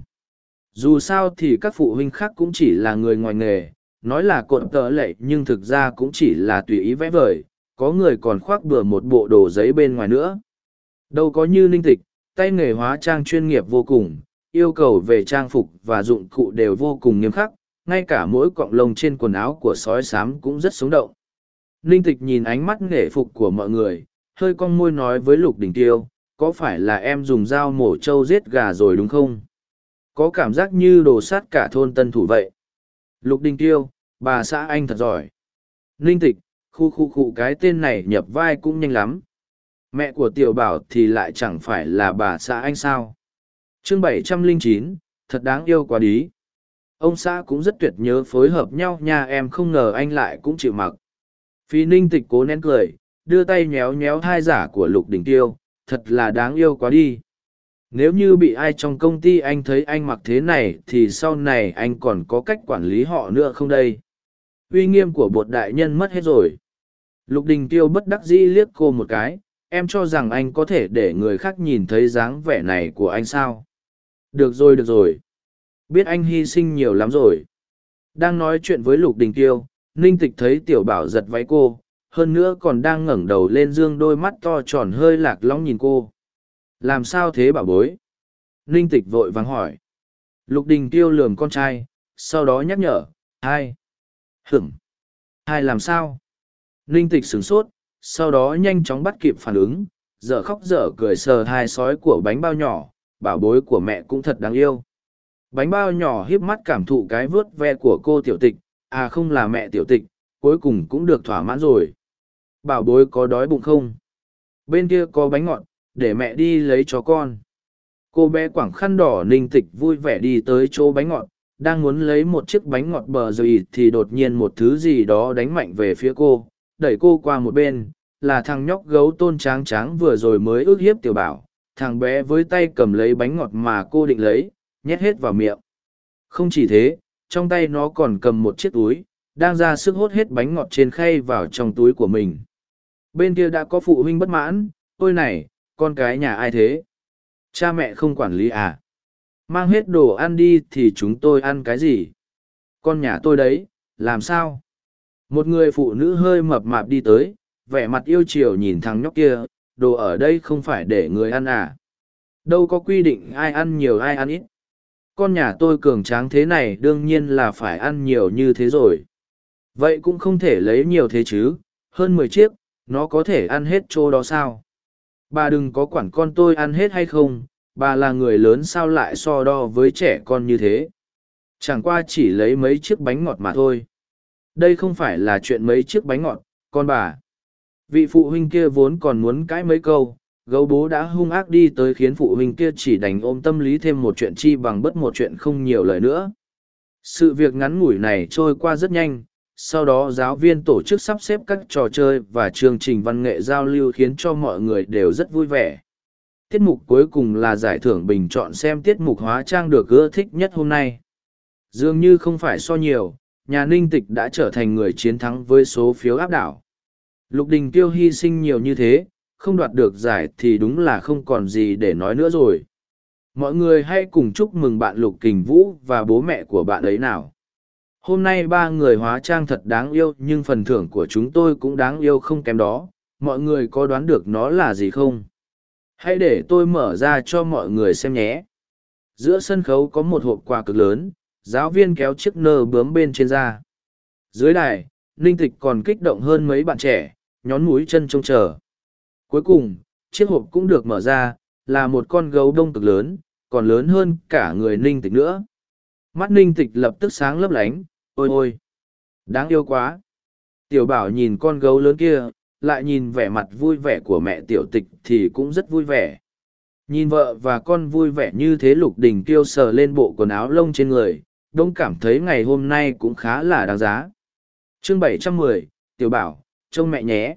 Speaker 1: Dù sao thì các phụ huynh khác cũng chỉ là người ngoài nghề, nói là cộn tợ lệ nhưng thực ra cũng chỉ là tùy ý vẽ vời, có người còn khoác bừa một bộ đồ giấy bên ngoài nữa. Đâu có như Ninh Tịch, tay nghề hóa trang chuyên nghiệp vô cùng, yêu cầu về trang phục và dụng cụ đều vô cùng nghiêm khắc, ngay cả mỗi cọng lông trên quần áo của sói xám cũng rất sống động. Ninh Tịch nhìn ánh mắt nể phục của mọi người, hơi cong môi nói với Lục Đình Tiêu, có phải là em dùng dao mổ trâu giết gà rồi đúng không? Có cảm giác như đồ sát cả thôn Tân Thủ vậy. Lục Đình Tiêu, bà xã anh thật giỏi. Ninh Tịch, khu cái tên này nhập vai cũng nhanh lắm. Mẹ của Tiểu Bảo thì lại chẳng phải là bà xã anh sao? Chương 709, thật đáng yêu quá đi. Ông xã cũng rất tuyệt nhớ phối hợp nhau nha, em không ngờ anh lại cũng chịu mặc. Phi Ninh Tịch cố nén cười, đưa tay nhéo nhéo hai giả của Lục Đình Tiêu, thật là đáng yêu quá đi. Nếu như bị ai trong công ty anh thấy anh mặc thế này thì sau này anh còn có cách quản lý họ nữa không đây? Uy nghiêm của bột đại nhân mất hết rồi. Lục Đình Tiêu bất đắc dĩ liếc cô một cái, em cho rằng anh có thể để người khác nhìn thấy dáng vẻ này của anh sao? Được rồi được rồi. Biết anh hy sinh nhiều lắm rồi. Đang nói chuyện với Lục Đình Tiêu, Ninh Tịch thấy Tiểu Bảo giật váy cô, hơn nữa còn đang ngẩng đầu lên dương đôi mắt to tròn hơi lạc lõng nhìn cô. Làm sao thế bảo bối? Ninh Tịch vội vàng hỏi. Lục Đình Tiêu lườm con trai, sau đó nhắc nhở, hai. Hai làm sao? Ninh Tịch sửng sốt, sau đó nhanh chóng bắt kịp phản ứng, dở khóc dở cười sờ hai sói của bánh bao nhỏ, bảo bối của mẹ cũng thật đáng yêu. Bánh bao nhỏ híp mắt cảm thụ cái vớt ve của cô Tiểu Tịch, à không là mẹ Tiểu Tịch, cuối cùng cũng được thỏa mãn rồi. Bảo bối có đói bụng không? Bên kia có bánh ngọt, để mẹ đi lấy cho con. Cô bé quẳng khăn đỏ. Ninh Tịch vui vẻ đi tới chỗ bánh ngọt, đang muốn lấy một chiếc bánh ngọt bờ rồi thì đột nhiên một thứ gì đó đánh mạnh về phía cô, đẩy cô qua một bên, là thằng nhóc gấu tôn tráng tráng vừa rồi mới ức hiếp Tiểu Bảo. Thằng bé với tay cầm lấy bánh ngọt mà cô định lấy, nhét hết vào miệng. Không chỉ thế, trong tay nó còn cầm một chiếc túi, đang ra sức hốt hết bánh ngọt trên khay vào trong túi của mình. Bên kia đã có phụ huynh bất mãn, ôi này, con cái nhà ai thế? Cha mẹ không quản lý à? Mang hết đồ ăn đi thì chúng tôi ăn cái gì? Con nhà tôi đấy, làm sao? Một người phụ nữ hơi mập mạp đi tới, vẻ mặt yêu chiều nhìn thằng nhóc kia, đồ ở đây không phải để người ăn à? Đâu có quy định ai ăn nhiều ai ăn ít. Con nhà tôi cường tráng thế này đương nhiên là phải ăn nhiều như thế rồi. Vậy cũng không thể lấy nhiều thế chứ, hơn 10 chiếc, nó có thể ăn hết chỗ đó sao? Bà đừng có quản con tôi ăn hết hay không, bà là người lớn sao lại so đo với trẻ con như thế. Chẳng qua chỉ lấy mấy chiếc bánh ngọt mà thôi. Đây không phải là chuyện mấy chiếc bánh ngọt, con bà. Vị phụ huynh kia vốn còn muốn cãi mấy câu, gấu bố đã hung ác đi tới khiến phụ huynh kia chỉ đành ôm tâm lý thêm một chuyện chi bằng bất một chuyện không nhiều lời nữa. Sự việc ngắn ngủi này trôi qua rất nhanh, sau đó giáo viên tổ chức sắp xếp các trò chơi và chương trình văn nghệ giao lưu khiến cho mọi người đều rất vui vẻ. Tiết mục cuối cùng là giải thưởng bình chọn xem tiết mục hóa trang được ưa thích nhất hôm nay. Dường như không phải so nhiều, nhà Ninh Tịch đã trở thành người chiến thắng với số phiếu áp đảo. Lục Đình Tiêu hy sinh nhiều như thế, không đoạt được giải thì đúng là không còn gì để nói nữa rồi. Mọi người hãy cùng chúc mừng bạn Lục Kình Vũ và bố mẹ của bạn ấy nào. Hôm nay ba người hóa trang thật đáng yêu nhưng phần thưởng của chúng tôi cũng đáng yêu không kém đó. Mọi người có đoán được nó là gì không? Hãy để tôi mở ra cho mọi người xem nhé. Giữa sân khấu có một hộp quà cực lớn, giáo viên kéo chiếc nơ bướm bên trên ra. Dưới đài, Ninh Tịch còn kích động hơn mấy bạn trẻ, nhón mũi chân trông chờ. Cuối cùng, chiếc hộp cũng được mở ra, là một con gấu đông cực lớn, còn lớn hơn cả người Ninh Tịch nữa. Mắt Ninh Tịch lập tức sáng lấp lánh, ôi ôi, đáng yêu quá. Tiểu Bảo nhìn con gấu lớn kia, lại nhìn vẻ mặt vui vẻ của mẹ Tiểu Tịch thì cũng rất vui vẻ. Nhìn vợ và con vui vẻ như thế, Lục Đình Kiêu sờ lên bộ quần áo lông trên người, đông cảm thấy ngày hôm nay cũng khá là đáng giá. Chương 710, Tiểu Bảo, trông mẹ nhé.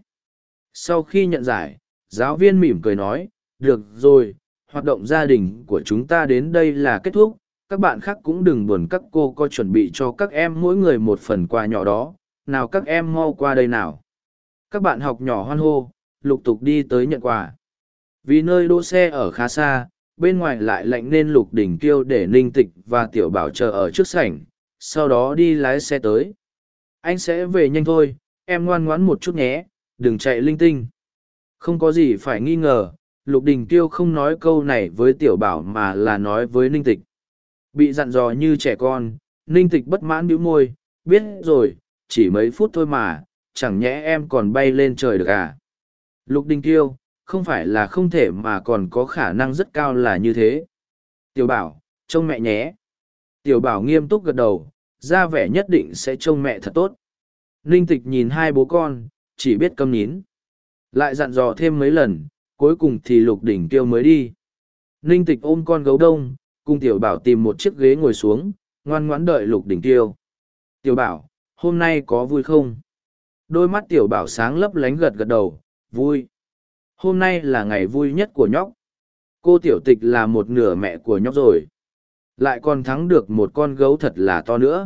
Speaker 1: Sau khi nhận giải, giáo viên mỉm cười nói, được rồi, hoạt động gia đình của chúng ta đến đây là kết thúc. Các bạn khác cũng đừng buồn, các cô có chuẩn bị cho các em mỗi người một phần quà nhỏ đó. Nào các em mau qua đây nào. Các bạn học nhỏ hoan hô, lục tục đi tới nhận quà. Vì nơi đỗ xe ở khá xa, bên ngoài lại lạnh nên Lục Đình Kiêu để Ninh Tịch và Tiểu Bảo chờ ở trước sảnh, sau đó đi lái xe tới. Anh sẽ về nhanh thôi, em ngoan ngoãn một chút nhé, đừng chạy linh tinh. Không có gì phải nghi ngờ, Lục Đình Kiêu không nói câu này với Tiểu Bảo mà là nói với Ninh Tịch. Bị dặn dò như trẻ con, Ninh Tịch bất mãn bĩu môi, biết rồi, chỉ mấy phút thôi mà, chẳng nhẽ em còn bay lên trời được à? Lục Đình Kiêu, không phải là không thể mà còn có khả năng rất cao là như thế. Tiểu Bảo, trông mẹ nhé. Tiểu Bảo nghiêm túc gật đầu, ra vẻ nhất định sẽ trông mẹ thật tốt. Ninh Tịch nhìn hai bố con, chỉ biết câm nín. Lại dặn dò thêm mấy lần, cuối cùng thì Lục Đình Kiêu mới đi. Ninh Tịch ôm con gấu đông, cùng Tiểu Bảo tìm một chiếc ghế ngồi xuống, ngoan ngoãn đợi Lục Đình Kiêu. Tiểu Bảo, hôm nay có vui không? Đôi mắt Tiểu Bảo sáng lấp lánh gật gật đầu, vui. Hôm nay là ngày vui nhất của nhóc. Cô Tiểu Tịch là một nửa mẹ của nhóc rồi. Lại còn thắng được một con gấu thật là to nữa.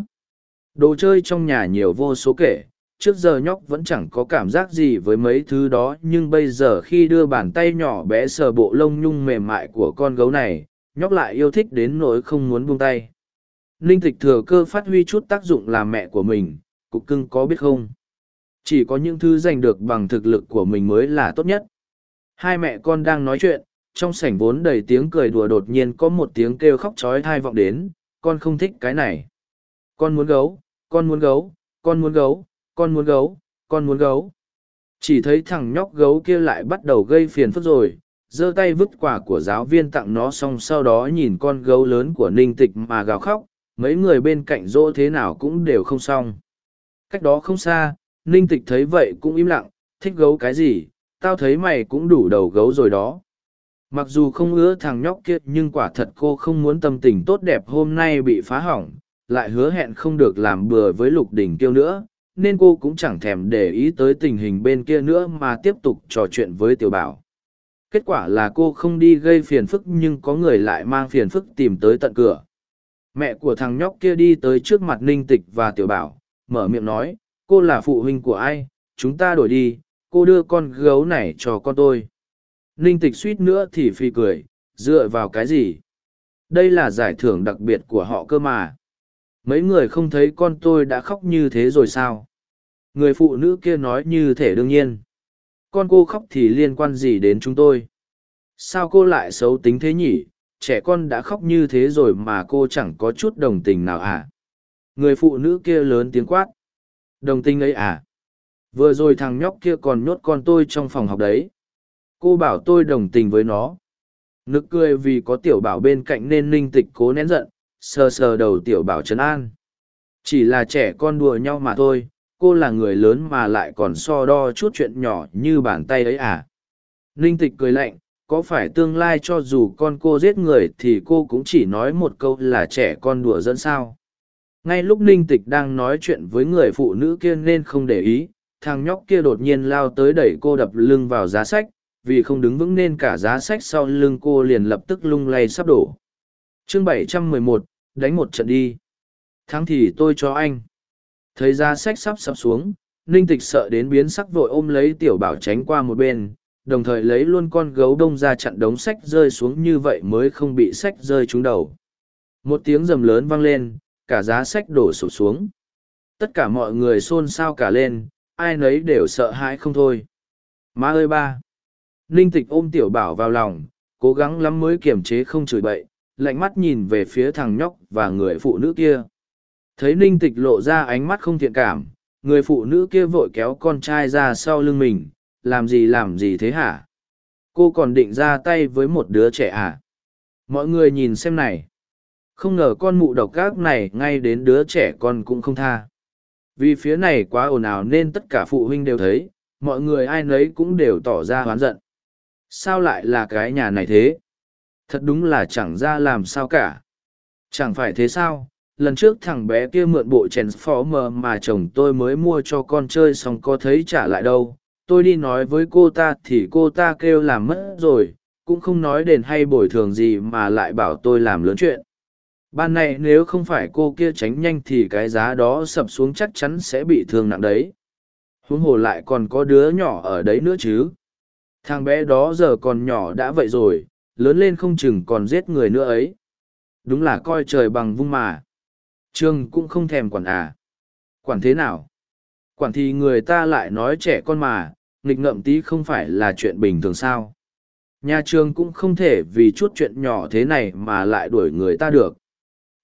Speaker 1: Đồ chơi trong nhà nhiều vô số kể, trước giờ nhóc vẫn chẳng có cảm giác gì với mấy thứ đó, nhưng bây giờ khi đưa bàn tay nhỏ bé sờ bộ lông nhung mềm mại của con gấu này, nhóc lại yêu thích đến nỗi không muốn buông tay. Ninh Tịch thừa cơ phát huy chút tác dụng làm mẹ của mình, cục cưng có biết không? Chỉ có những thứ giành được bằng thực lực của mình mới là tốt nhất. Hai mẹ con đang nói chuyện, trong sảnh vốn đầy tiếng cười đùa đột nhiên có một tiếng kêu khóc trói thai vọng đến, con không thích cái này. Con muốn gấu, con muốn gấu, con muốn gấu, con muốn gấu, con muốn gấu. Chỉ thấy thằng nhóc gấu kia lại bắt đầu gây phiền phức rồi, giơ tay vứt quà của giáo viên tặng nó xong sau đó nhìn con gấu lớn của Ninh Tịch mà gào khóc, mấy người bên cạnh dỗ thế nào cũng đều không xong. Cách đó không xa, Ninh Tịch thấy vậy cũng im lặng, thích gấu cái gì, tao thấy mày cũng đủ đầu gấu rồi đó. Mặc dù không ưa thằng nhóc kia nhưng quả thật cô không muốn tâm tình tốt đẹp hôm nay bị phá hỏng, lại hứa hẹn không được làm bừa với Lục Đình Kiêu nữa, nên cô cũng chẳng thèm để ý tới tình hình bên kia nữa mà tiếp tục trò chuyện với Tiểu Bảo. Kết quả là cô không đi gây phiền phức nhưng có người lại mang phiền phức tìm tới tận cửa. Mẹ của thằng nhóc kia đi tới trước mặt Ninh Tịch và Tiểu Bảo, mở miệng nói, cô là phụ huynh của ai, chúng ta đổi đi, cô đưa con gấu này cho con tôi. Ninh Tịch suýt nữa thì phi cười, dựa vào cái gì? Đây là giải thưởng đặc biệt của họ cơ mà. Mấy người không thấy con tôi đã khóc như thế rồi sao? Người phụ nữ kia nói như thể đương nhiên. Con cô khóc thì liên quan gì đến chúng tôi? Sao cô lại xấu tính thế nhỉ? Trẻ con đã khóc như thế rồi mà cô chẳng có chút đồng tình nào à? Người phụ nữ kia lớn tiếng quát. Đồng tình ấy à? Vừa rồi thằng nhóc kia còn nhốt con tôi trong phòng học đấy. Cô bảo tôi đồng tình với nó. Nực cười vì có Tiểu Bảo bên cạnh nên Ninh Tịch cố nén giận, sờ sờ đầu Tiểu Bảo trấn an. Chỉ là trẻ con đùa nhau mà thôi, cô là người lớn mà lại còn so đo chút chuyện nhỏ như bàn tay ấy à? Ninh Tịch cười lạnh, có phải tương lai cho dù con cô giết người thì cô cũng chỉ nói một câu là trẻ con đùa dẫn sao? Ngay lúc Ninh Tịch đang nói chuyện với người phụ nữ kia nên không để ý, thằng nhóc kia đột nhiên lao tới đẩy cô đập lưng vào giá sách, vì không đứng vững nên cả giá sách sau lưng cô liền lập tức lung lay sắp đổ. Chương 711, đánh một trận đi. Thắng thì tôi cho anh. Thấy giá sách sắp sắp xuống, Ninh Tịch sợ đến biến sắc vội ôm lấy Tiểu Bảo tránh qua một bên, đồng thời lấy luôn con gấu đông ra chặn đống sách rơi xuống, như vậy mới không bị sách rơi trúng đầu. Một tiếng rầm lớn vang lên, cả giá sách đổ sụp xuống. Tất cả mọi người xôn xao cả lên, ai nấy đều sợ hãi không thôi. Má ơi ba! Ninh Tịch ôm Tiểu Bảo vào lòng, cố gắng lắm mới kiềm chế không chửi bậy, lạnh mắt nhìn về phía thằng nhóc và người phụ nữ kia. Thấy Ninh Tịch lộ ra ánh mắt không thiện cảm, người phụ nữ kia vội kéo con trai ra sau lưng mình, làm gì thế hả? Cô còn định ra tay với một đứa trẻ à? Mọi người nhìn xem này. Không ngờ con mụ độc ác này ngay đến đứa trẻ con cũng không tha. Vì phía này quá ồn ào nên tất cả phụ huynh đều thấy, mọi người ai nấy cũng đều tỏ ra oán giận. Sao lại là cái nhà này thế? Thật đúng là chẳng ra làm sao cả. Chẳng phải thế sao? Lần trước thằng bé kia mượn bộ Transformer mà chồng tôi mới mua cho con chơi xong có thấy trả lại đâu. Tôi đi nói với cô ta thì cô ta kêu làm mất rồi, cũng không nói đền hay bồi thường gì mà lại bảo tôi làm lớn chuyện. Ban này nếu không phải cô kia tránh nhanh thì cái giá đó sập xuống chắc chắn sẽ bị thương nặng đấy. Huống hồ lại còn có đứa nhỏ ở đấy nữa chứ. Thằng bé đó giờ còn nhỏ đã vậy rồi, lớn lên không chừng còn giết người nữa ấy. Đúng là coi trời bằng vung mà. Trương cũng không thèm quản à. Quản thế nào? Quản thì người ta lại nói trẻ con mà, nghịch ngợm tí không phải là chuyện bình thường sao. Nhà trường cũng không thể vì chút chuyện nhỏ thế này mà lại đuổi người ta được.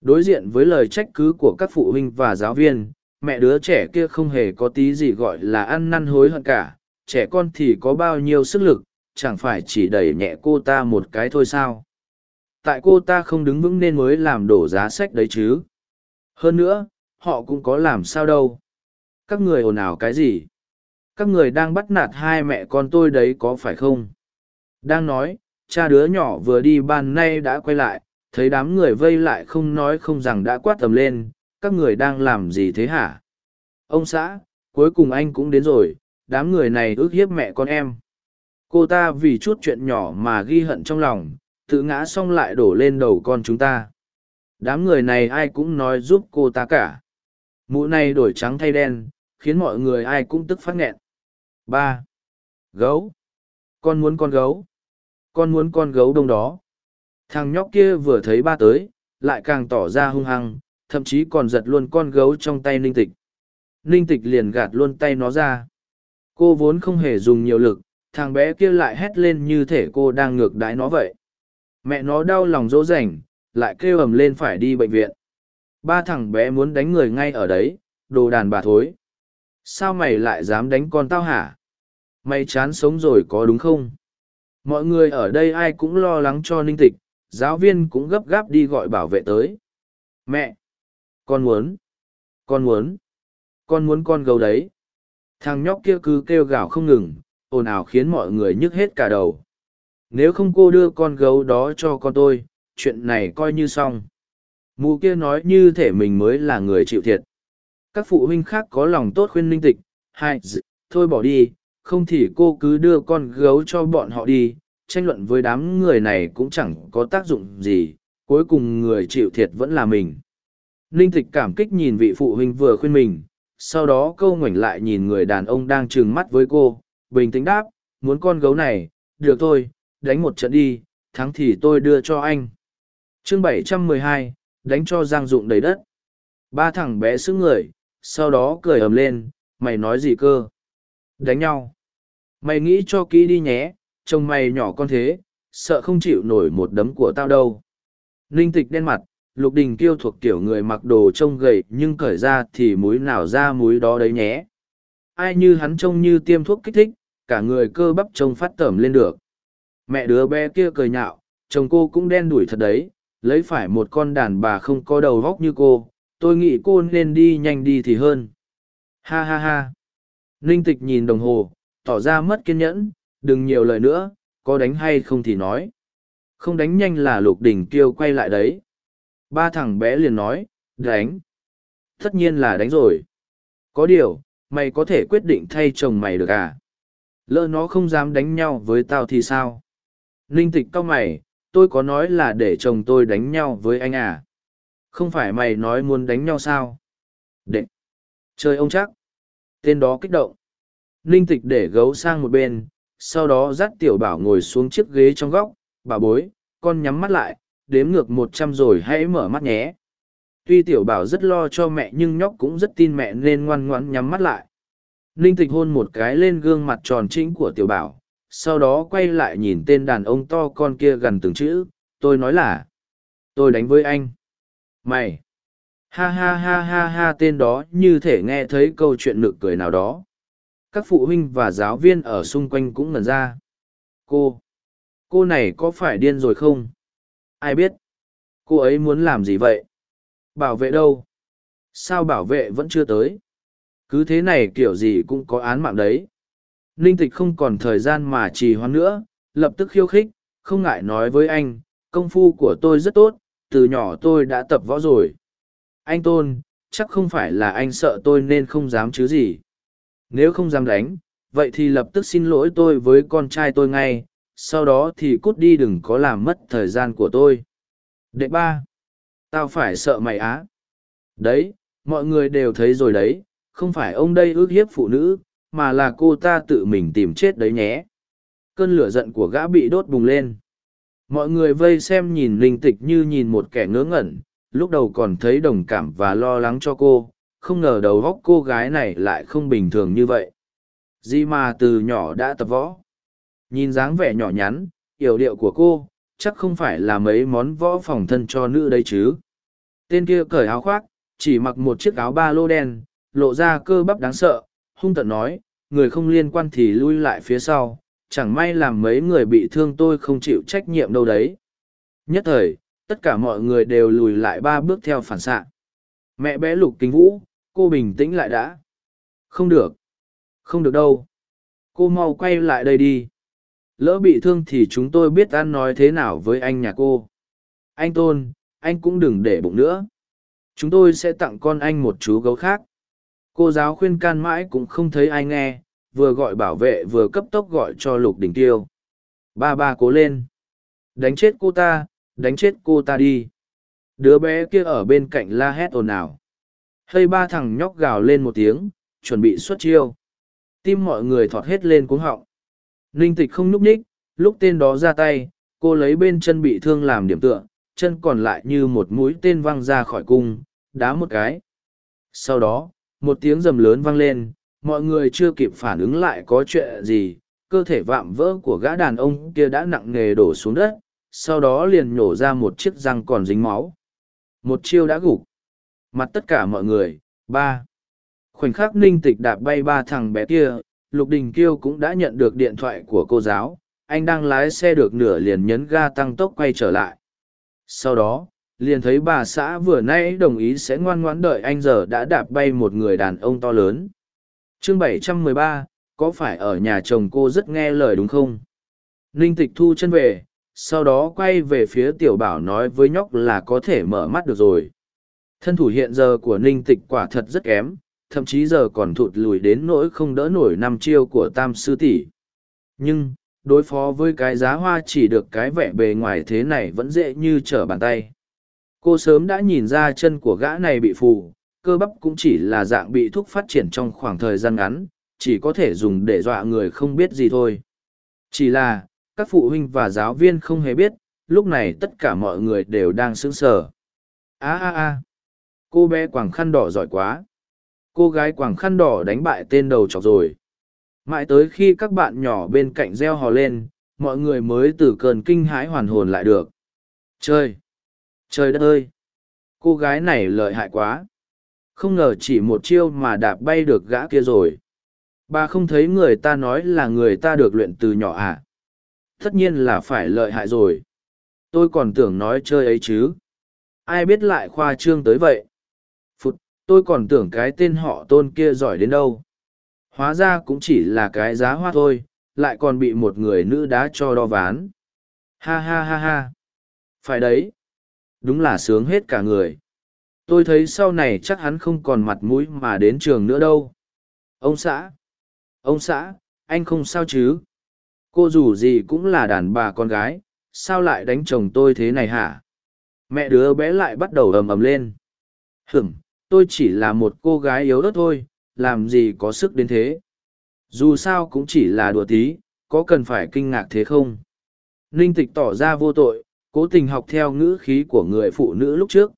Speaker 1: Đối diện với lời trách cứ của các phụ huynh và giáo viên, mẹ đứa trẻ kia không hề có tí gì gọi là ăn năn hối hận cả. Trẻ con thì có bao nhiêu sức lực, chẳng phải chỉ đẩy nhẹ cô ta một cái thôi sao? Tại cô ta không đứng vững nên mới làm đổ giá sách đấy chứ. Hơn nữa, họ cũng có làm sao đâu. Các người ồn ào cái gì? Các người đang bắt nạt hai mẹ con tôi đấy có phải không? Đang nói, cha đứa nhỏ vừa đi ban nay đã quay lại, thấy đám người vây lại không nói không rằng đã quát tầm lên, các người đang làm gì thế hả? Ông xã, cuối cùng anh cũng đến rồi, đám người này ức hiếp mẹ con em. Cô ta vì chút chuyện nhỏ mà ghi hận trong lòng, tự ngã xong lại đổ lên đầu con chúng ta. Đám người này ai cũng nói giúp cô ta cả. Mụ này đổi trắng thay đen, khiến mọi người ai cũng tức phát nghẹn. 3. Gấu. Con muốn con gấu. Con muốn con gấu đông đó. Thằng nhóc kia vừa thấy ba tới, lại càng tỏ ra hung hăng, thậm chí còn giật luôn con gấu trong tay Ninh Tịch. Ninh Tịch liền gạt luôn tay nó ra. Cô vốn không hề dùng nhiều lực, thằng bé kia lại hét lên như thể cô đang ngược đãi nó vậy. Mẹ nó đau lòng dỗ dành, lại kêu ầm lên phải đi bệnh viện. Ba thằng bé muốn đánh người ngay ở đấy, đồ đàn bà thối. Sao mày lại dám đánh con tao hả? Mày chán sống rồi có đúng không? Mọi người ở đây ai cũng lo lắng cho Ninh Tịch, giáo viên cũng gấp gáp đi gọi bảo vệ tới. Mẹ! Con muốn! Con muốn! Con muốn con gấu đấy! Thằng nhóc kia cứ kêu gào không ngừng, ồn ào khiến mọi người nhức hết cả đầu. Nếu không cô đưa con gấu đó cho con tôi, chuyện này coi như xong. Mụ kia nói như thể mình mới là người chịu thiệt. Các phụ huynh khác có lòng tốt khuyên Ninh Tịch, thôi bỏ đi, không thì cô cứ đưa con gấu cho bọn họ đi, tranh luận với đám người này cũng chẳng có tác dụng gì, cuối cùng người chịu thiệt vẫn là mình. Ninh Tịch cảm kích nhìn vị phụ huynh vừa khuyên mình, sau đó câu ngoảnh lại nhìn người đàn ông đang trừng mắt với cô, bình tĩnh đáp, muốn con gấu này, được thôi, đánh một trận đi, thắng thì tôi đưa cho anh. Chương 712, đánh cho Giang Dụng đầy đất. Ba thằng bé sững người, sau đó cười ầm lên, mày nói gì cơ? Đánh nhau. Mày nghĩ cho kỹ đi nhé, trông mày nhỏ con thế, sợ không chịu nổi một đấm của tao đâu. Ninh Tịch đen mặt, Lục Đình Kiêu thuộc kiểu người mặc đồ trông gầy nhưng cởi ra thì múi nào ra múi đó đấy nhé. Ai như hắn trông như tiêm thuốc kích thích, cả người cơ bắp trông phát tởm lên được. Mẹ đứa bé kia cười nhạo, chồng cô cũng đen đủi thật đấy, lấy phải một con đàn bà không có đầu óc như cô, tôi nghĩ cô nên đi nhanh đi thì hơn. Ha ha ha. Ninh Tịch nhìn đồng hồ, tỏ ra mất kiên nhẫn, đừng nhiều lời nữa, có đánh hay không thì nói. Không đánh nhanh là Lục Đình Kiêu quay lại đấy. Ba thằng bé liền nói, đánh. Tất nhiên là đánh rồi. Có điều, mày có thể quyết định thay chồng mày được à? Lỡ nó không dám đánh nhau với tao thì sao? Ninh Tịch cau mày, tôi có nói là để chồng tôi đánh nhau với anh à? Không phải mày nói muốn đánh nhau sao? Đệ! Chơi ông chắc! Tên đó kích động. Ninh Tịch để gấu sang một bên, sau đó dắt Tiểu Bảo ngồi xuống chiếc ghế trong góc. Bà bối, con nhắm mắt lại, đếm ngược 100 rồi hãy mở mắt nhé. Tuy Tiểu Bảo rất lo cho mẹ nhưng nhóc cũng rất tin mẹ nên ngoan ngoãn nhắm mắt lại. Ninh Tịch hôn một cái lên gương mặt tròn trĩnh của Tiểu Bảo, sau đó quay lại nhìn tên đàn ông to con kia gần từng chữ, tôi nói là, tôi đánh với anh. Mày! Ha ha ha ha ha, tên đó như thể nghe thấy câu chuyện nực cười nào đó. Các phụ huynh và giáo viên ở xung quanh cũng ngẩn ra. Cô này có phải điên rồi không? Ai biết? Cô ấy muốn làm gì vậy? Bảo vệ đâu? Sao bảo vệ vẫn chưa tới? Cứ thế này kiểu gì cũng có án mạng đấy. Ninh Tịch không còn thời gian mà trì hoãn nữa, lập tức khiêu khích, không ngại nói với anh, công phu của tôi rất tốt, từ nhỏ tôi đã tập võ rồi. Anh Tôn, chắc không phải là anh sợ tôi nên không dám chứ gì. Nếu không dám đánh, vậy thì lập tức xin lỗi tôi với con trai tôi ngay, sau đó thì cút đi, đừng có làm mất thời gian của tôi. Đệ ba, tao phải sợ mày á. Đấy, mọi người đều thấy rồi đấy, không phải ông đây ước hiếp phụ nữ, mà là cô ta tự mình tìm chết đấy nhé. Cơn lửa giận của gã bị đốt bùng lên. Mọi người vây xem nhìn Ninh Tịch như nhìn một kẻ ngớ ngẩn, lúc đầu còn thấy đồng cảm và lo lắng cho cô, không ngờ đầu óc cô gái này lại không bình thường như vậy. Gì mà từ nhỏ đã tập võ. Nhìn dáng vẻ nhỏ nhắn, yểu điệu của cô, chắc không phải là mấy món võ phòng thân cho nữ đấy chứ. Tên kia cởi áo khoác, chỉ mặc một chiếc áo ba lô đen, lộ ra cơ bắp đáng sợ, hung tợn nói, người không liên quan thì lui lại phía sau, chẳng may làm mấy người bị thương tôi không chịu trách nhiệm đâu đấy. Nhất thời, tất cả mọi người đều lùi lại 3 bước theo phản xạ. Mẹ bé Lục Kính Vũ, cô bình tĩnh lại đã. Không được. Không được đâu. Cô mau quay lại đây đi. Lỡ bị thương thì chúng tôi biết ăn nói thế nào với anh nhà cô. Anh Tôn, anh cũng đừng để bụng nữa. Chúng tôi sẽ tặng con anh một chú gấu khác. Cô giáo khuyên can mãi cũng không thấy ai nghe, vừa gọi bảo vệ vừa cấp tốc gọi cho Lục Đình Tiêu. Ba cố lên. Đánh chết cô ta, đánh chết cô ta đi. Đứa bé kia ở bên cạnh la hét ồn ào. Hơi ba thằng nhóc gào lên một tiếng, chuẩn bị xuất chiêu. Tim mọi người thọt hết lên cuống họng. Ninh Tịch không nhúc nhích, lúc tên đó ra tay, cô lấy bên chân bị thương làm điểm tựa, chân còn lại như một mũi tên văng ra khỏi cung, đá một cái. Sau đó, một tiếng rầm lớn vang lên, mọi người chưa kịp phản ứng lại có chuyện gì, cơ thể vạm vỡ của gã đàn ông kia đã nặng nề đổ xuống đất, sau đó liền nhổ ra một chiếc răng còn dính máu. Một chiêu đã gục. Mặt tất cả mọi người, khoảnh khắc Ninh Tịch đạp bay 3 thằng bé kia, Lục Đình Kiêu cũng đã nhận được điện thoại của cô giáo, anh đang lái xe được nửa liền nhấn ga tăng tốc quay trở lại. Sau đó, liền thấy bà xã vừa nãy đồng ý sẽ ngoan ngoãn đợi anh giờ đã đạp bay một người đàn ông to lớn. Chương 713, có phải ở nhà chồng cô rất nghe lời đúng không? Ninh Tịch thu chân về, sau đó quay về phía Tiểu Bảo nói với nhóc là có thể mở mắt được rồi. Thân thủ hiện giờ của Ninh Tịch quả thật rất kém, thậm chí giờ còn thụt lùi đến nỗi không đỡ nổi 5 chiêu của Tam Sư Tỷ. Nhưng, đối phó với cái giá hoa chỉ được cái vẻ bề ngoài thế này vẫn dễ như trở bàn tay. Cô sớm đã nhìn ra chân của gã này bị phù, cơ bắp cũng chỉ là dạng bị thúc phát triển trong khoảng thời gian ngắn, chỉ có thể dùng để dọa người không biết gì thôi. Chỉ là, các phụ huynh và giáo viên không hề biết, lúc này tất cả mọi người đều đang sững sờ. Cô bé quàng khăn đỏ giỏi quá. Cô gái quàng khăn đỏ đánh bại tên đầu chọc rồi. Mãi tới khi các bạn nhỏ bên cạnh reo hò lên, mọi người mới từ cơn kinh hãi hoàn hồn lại được. Trời đất ơi! Cô gái này lợi hại quá. Không ngờ chỉ một chiêu mà đạp bay được gã kia rồi. Bà không thấy người ta nói là người ta được luyện từ nhỏ à? Tất nhiên là phải lợi hại rồi. Tôi còn tưởng nói chơi ấy chứ. Ai biết lại khoa trương tới vậy. Tôi còn tưởng cái tên họ Tôn kia giỏi đến đâu. Hóa ra cũng chỉ là cái giá hoa thôi, lại còn bị một người nữ đá cho đo ván. Ha. Phải đấy. Đúng là sướng hết cả người. Tôi thấy sau này chắc hắn không còn mặt mũi mà đến trường nữa đâu. Ông xã, anh không sao chứ? Cô dù gì cũng là đàn bà con gái, sao lại đánh chồng tôi thế này hả? Mẹ đứa bé lại bắt đầu ầm ầm lên. Tôi chỉ là một cô gái yếu ớt thôi, làm gì có sức đến thế. Dù sao cũng chỉ là đùa tí, có cần phải kinh ngạc thế không? Ninh Tịch tỏ ra vô tội, cố tình học theo ngữ khí của người phụ nữ lúc trước.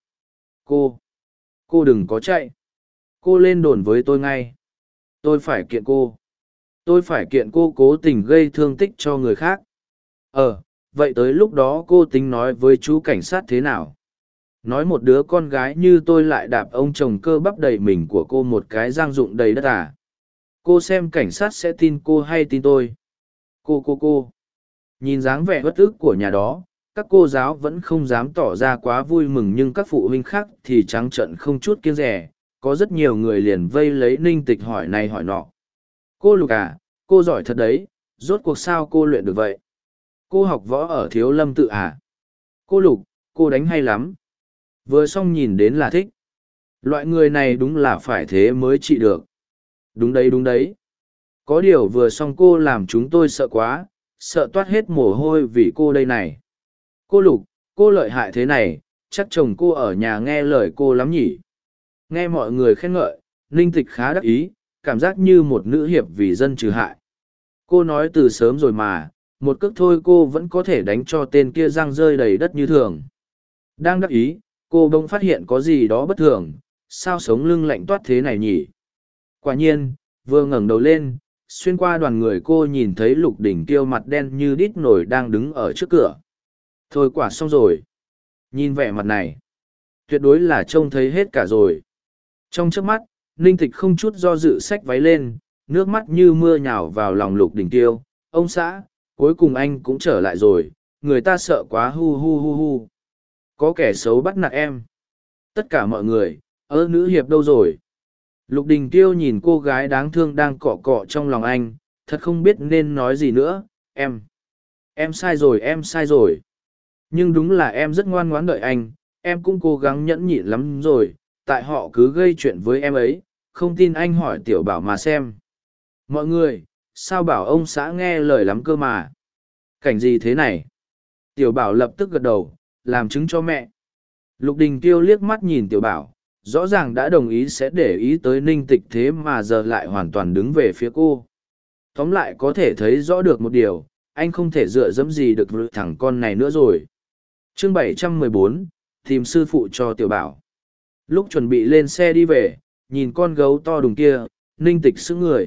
Speaker 1: Cô đừng có chạy. Cô lên đồn với tôi ngay. Tôi phải kiện cô. Tôi phải kiện cô cố tình gây thương tích cho người khác. Vậy tới lúc đó cô tính nói với chú cảnh sát thế nào? Nói một đứa con gái như tôi lại đạp ông chồng cơ bắp đầy mình của cô một cái giang dụng đầy đất à? Cô xem cảnh sát sẽ tin cô hay tin tôi? Cô. Nhìn dáng vẻ bất ức của nhà đó, các cô giáo vẫn không dám tỏ ra quá vui mừng nhưng các phụ huynh khác thì trắng trợn không chút kiêng dè. Có rất nhiều người liền vây lấy Ninh Tịch hỏi này hỏi nọ. Cô Lục à, cô giỏi thật đấy, rốt cuộc sao cô luyện được vậy? Cô học võ ở Thiếu Lâm Tự à? Cô Lục, cô đánh hay lắm. Vừa xong nhìn đến là thích. Loại người này đúng là phải thế mới trị được. Đúng đấy. Có điều vừa xong cô làm chúng tôi sợ quá, sợ toát hết mồ hôi vì cô đây này. Cô Lục, cô lợi hại thế này, chắc chồng cô ở nhà nghe lời cô lắm nhỉ. Nghe mọi người khen ngợi, Ninh Tịch khá đắc ý, cảm giác như một nữ hiệp vì dân trừ hại. Cô nói từ sớm rồi mà, một cước thôi cô vẫn có thể đánh cho tên kia răng rơi đầy đất như thường. Đang đắc ý, cô bỗng phát hiện có gì đó bất thường, sao sống lưng lạnh toát thế này nhỉ? Quả nhiên, vừa ngẩng đầu lên, xuyên qua đoàn người cô nhìn thấy Lục Đỉnh Kiêu mặt đen như đít nổi đang đứng ở trước cửa. Thôi quả xong rồi. Nhìn vẻ mặt này. Tuyệt đối là trông thấy hết cả rồi. Trong chớp mắt, Ninh Tịch không chút do dự xách váy lên, nước mắt như mưa nhào vào lòng Lục Đình Tiêu. Ông xã, cuối cùng anh cũng trở lại rồi, người ta sợ quá hu hu hu hu. Có kẻ xấu bắt nạt em. Tất cả mọi người, nữ hiệp đâu rồi? Lục Đình Tiêu nhìn cô gái đáng thương đang cọ cọ trong lòng anh, thật không biết nên nói gì nữa. Em sai rồi, em sai rồi. Nhưng đúng là em rất ngoan ngoãn đợi anh, em cũng cố gắng nhẫn nhịn lắm rồi, tại họ cứ gây chuyện với em ấy, không tin anh hỏi Tiểu Bảo mà xem. Mọi người, sao bảo ông xã nghe lời lắm cơ mà? Cảnh gì thế này? Tiểu Bảo lập tức gật đầu, làm chứng cho mẹ. Lục Đình Tiêu liếc mắt nhìn Tiểu Bảo, rõ ràng đã đồng ý sẽ để ý tới Ninh Tịch thế mà giờ lại hoàn toàn đứng về phía cô. Tóm lại có thể thấy rõ được một điều, anh không thể dựa dẫm gì được với thằng con này nữa rồi. Chương 714, tìm sư phụ cho Tiểu Bảo. Lúc chuẩn bị lên xe đi về, nhìn con gấu to đùng kia, Ninh Tịch sững người.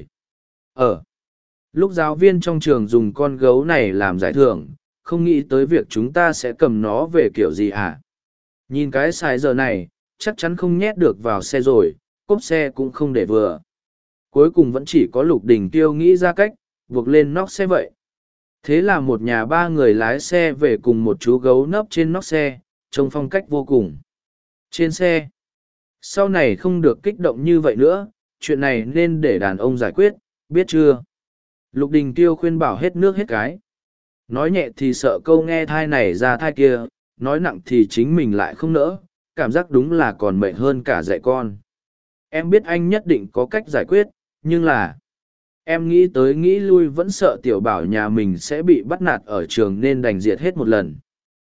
Speaker 1: Lúc giáo viên trong trường dùng con gấu này làm giải thưởng, không nghĩ tới việc chúng ta sẽ cầm nó về kiểu gì hả? Nhìn cái size giờ này, chắc chắn không nhét được vào xe rồi, cốp xe cũng không để vừa. Cuối cùng vẫn chỉ có Lục Đình Tiêu nghĩ ra cách, buộc lên nóc xe vậy. Thế là một nhà ba người lái xe về cùng một chú gấu nấp trên nóc xe, trông phong cách vô cùng. Trên xe, sau này không được kích động như vậy nữa, chuyện này nên để đàn ông giải quyết, biết chưa? Lục Đình Tiêu khuyên bảo hết nước hết cái. Nói nhẹ thì sợ câu nghe thai này ra thai kia, nói nặng thì chính mình lại không nỡ, cảm giác đúng là còn mệt hơn cả dạy con. Em biết anh nhất định có cách giải quyết, nhưng là em nghĩ tới nghĩ lui vẫn sợ Tiểu Bảo nhà mình sẽ bị bắt nạt ở trường nên đành diệt hết một lần.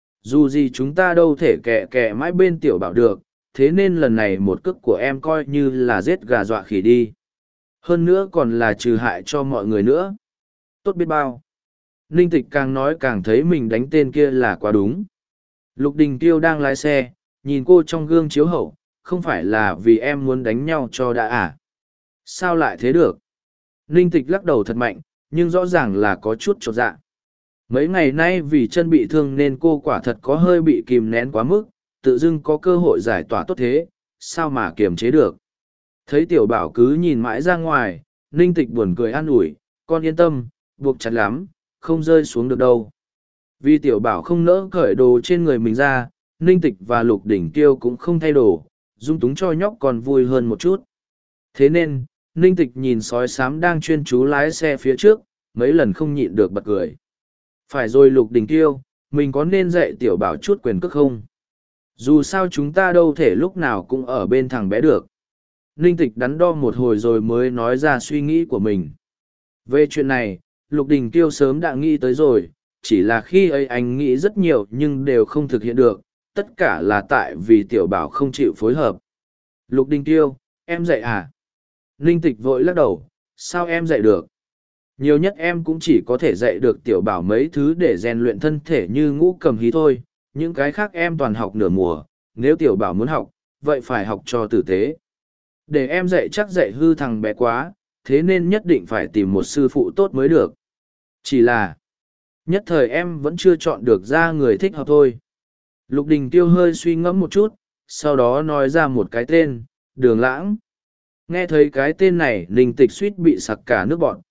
Speaker 1: Dù gì chúng ta đâu thể kẹ kẹ mãi bên Tiểu Bảo được, thế nên lần này một cước của em coi như là giết gà dọa khỉ đi. Hơn nữa còn là trừ hại cho mọi người nữa. Tốt biết bao. Ninh Tịch càng nói càng thấy mình đánh tên kia là quá đúng. Lục Đình Tiêu đang lái xe, nhìn cô trong gương chiếu hậu, không phải là vì em muốn đánh nhau cho đã à? Sao lại thế được? Ninh Tịch lắc đầu thật mạnh, nhưng rõ ràng là có chút chột dạ. Mấy ngày nay vì chân bị thương nên cô quả thật có hơi bị kìm nén quá mức, tự dưng có cơ hội giải tỏa tốt thế, sao mà kiềm chế được. Thấy Tiểu Bảo cứ nhìn mãi ra ngoài, Ninh Tịch buồn cười an ủi, con yên tâm, buộc chặt lắm, không rơi xuống được đâu. Vì Tiểu Bảo không nỡ cởi đồ trên người mình ra, Ninh Tịch và Lục Đỉnh Tiêu cũng không thay đồ, dung túng cho nhóc còn vui hơn một chút. Thế nên, Ninh Tịch nhìn sói xám đang chuyên chú lái xe phía trước, mấy lần không nhịn được bật cười. Phải rồi Lục Đình Tiêu, mình có nên dạy Tiểu Bảo chút quyền cước không? Dù sao chúng ta đâu thể lúc nào cũng ở bên thằng bé được. Ninh Tịch đắn đo một hồi rồi mới nói ra suy nghĩ của mình. Về chuyện này, Lục Đình Tiêu sớm đã nghĩ tới rồi, chỉ là khi ấy anh nghĩ rất nhiều nhưng đều không thực hiện được, tất cả là tại vì Tiểu Bảo không chịu phối hợp. Lục Đình Tiêu, em dạy à? Ninh Tịch vội lắc đầu, sao em dạy được? Nhiều nhất em cũng chỉ có thể dạy được Tiểu Bảo mấy thứ để rèn luyện thân thể như ngũ cầm hí thôi, những cái khác em toàn học nửa mùa, nếu Tiểu Bảo muốn học, vậy phải học cho tử tế. Để em dạy chắc dạy hư thằng bé quá, thế nên nhất định phải tìm một sư phụ tốt mới được. Chỉ là, nhất thời em vẫn chưa chọn được ra người thích hợp thôi. Lục Đình Tiêu hơi suy ngẫm một chút, sau đó nói ra một cái tên, Đường Lãng. Nghe thấy cái tên này, Ninh Tịch suýt bị sặc cả nước bọt.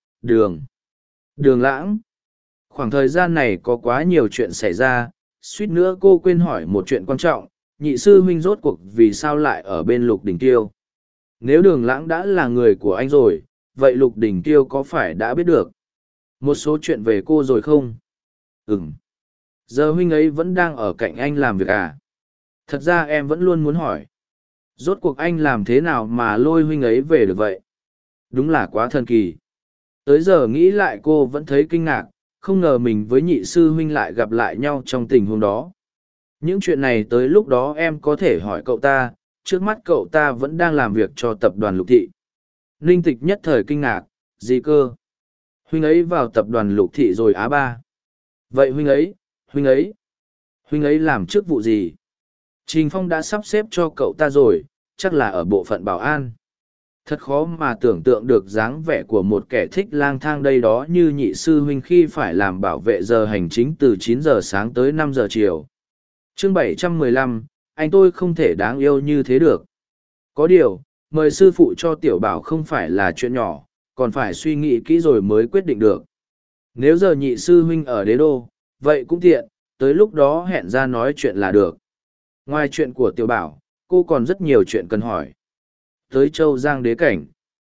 Speaker 1: Đường Lãng. Khoảng thời gian này có quá nhiều chuyện xảy ra, suýt nữa cô quên hỏi một chuyện quan trọng, nhị sư huynh rốt cuộc vì sao lại ở bên Lục Đình Tiêu. Nếu Đường Lãng đã là người của anh rồi, vậy Lục Đình Tiêu có phải đã biết được một số chuyện về cô rồi không? Giờ huynh ấy vẫn đang ở cạnh anh làm việc à? Thật ra em vẫn luôn muốn hỏi. Rốt cuộc anh làm thế nào mà lôi huynh ấy về được vậy? Đúng là quá thần kỳ. Tới giờ nghĩ lại cô vẫn thấy kinh ngạc, không ngờ mình với nhị sư huynh lại gặp lại nhau trong tình huống đó. Những chuyện này tới lúc đó em có thể hỏi cậu ta, trước mắt cậu ta vẫn đang làm việc cho tập đoàn Lục Thị. Ninh Tịch nhất thời kinh ngạc, gì cơ? Huynh ấy vào tập đoàn Lục Thị rồi á ba? Vậy huynh ấy làm chức vụ gì? Trình Phong đã sắp xếp cho cậu ta rồi, chắc là ở bộ phận bảo an. Thật khó mà tưởng tượng được dáng vẻ của một kẻ thích lang thang đây đó như nhị sư huynh khi phải làm bảo vệ giờ hành chính từ 9 giờ sáng tới 5 giờ chiều. Chương 715, anh tôi không thể đáng yêu như thế được. Có điều, mời sư phụ cho tiểu bảo không phải là chuyện nhỏ, còn phải suy nghĩ kỹ rồi mới quyết định được. Nếu giờ nhị sư huynh ở đế đô, vậy cũng tiện, tới lúc đó hẹn ra nói chuyện là được. Ngoài chuyện của tiểu bảo, cô còn rất nhiều chuyện cần hỏi. Tới Châu Giang đế cảnh.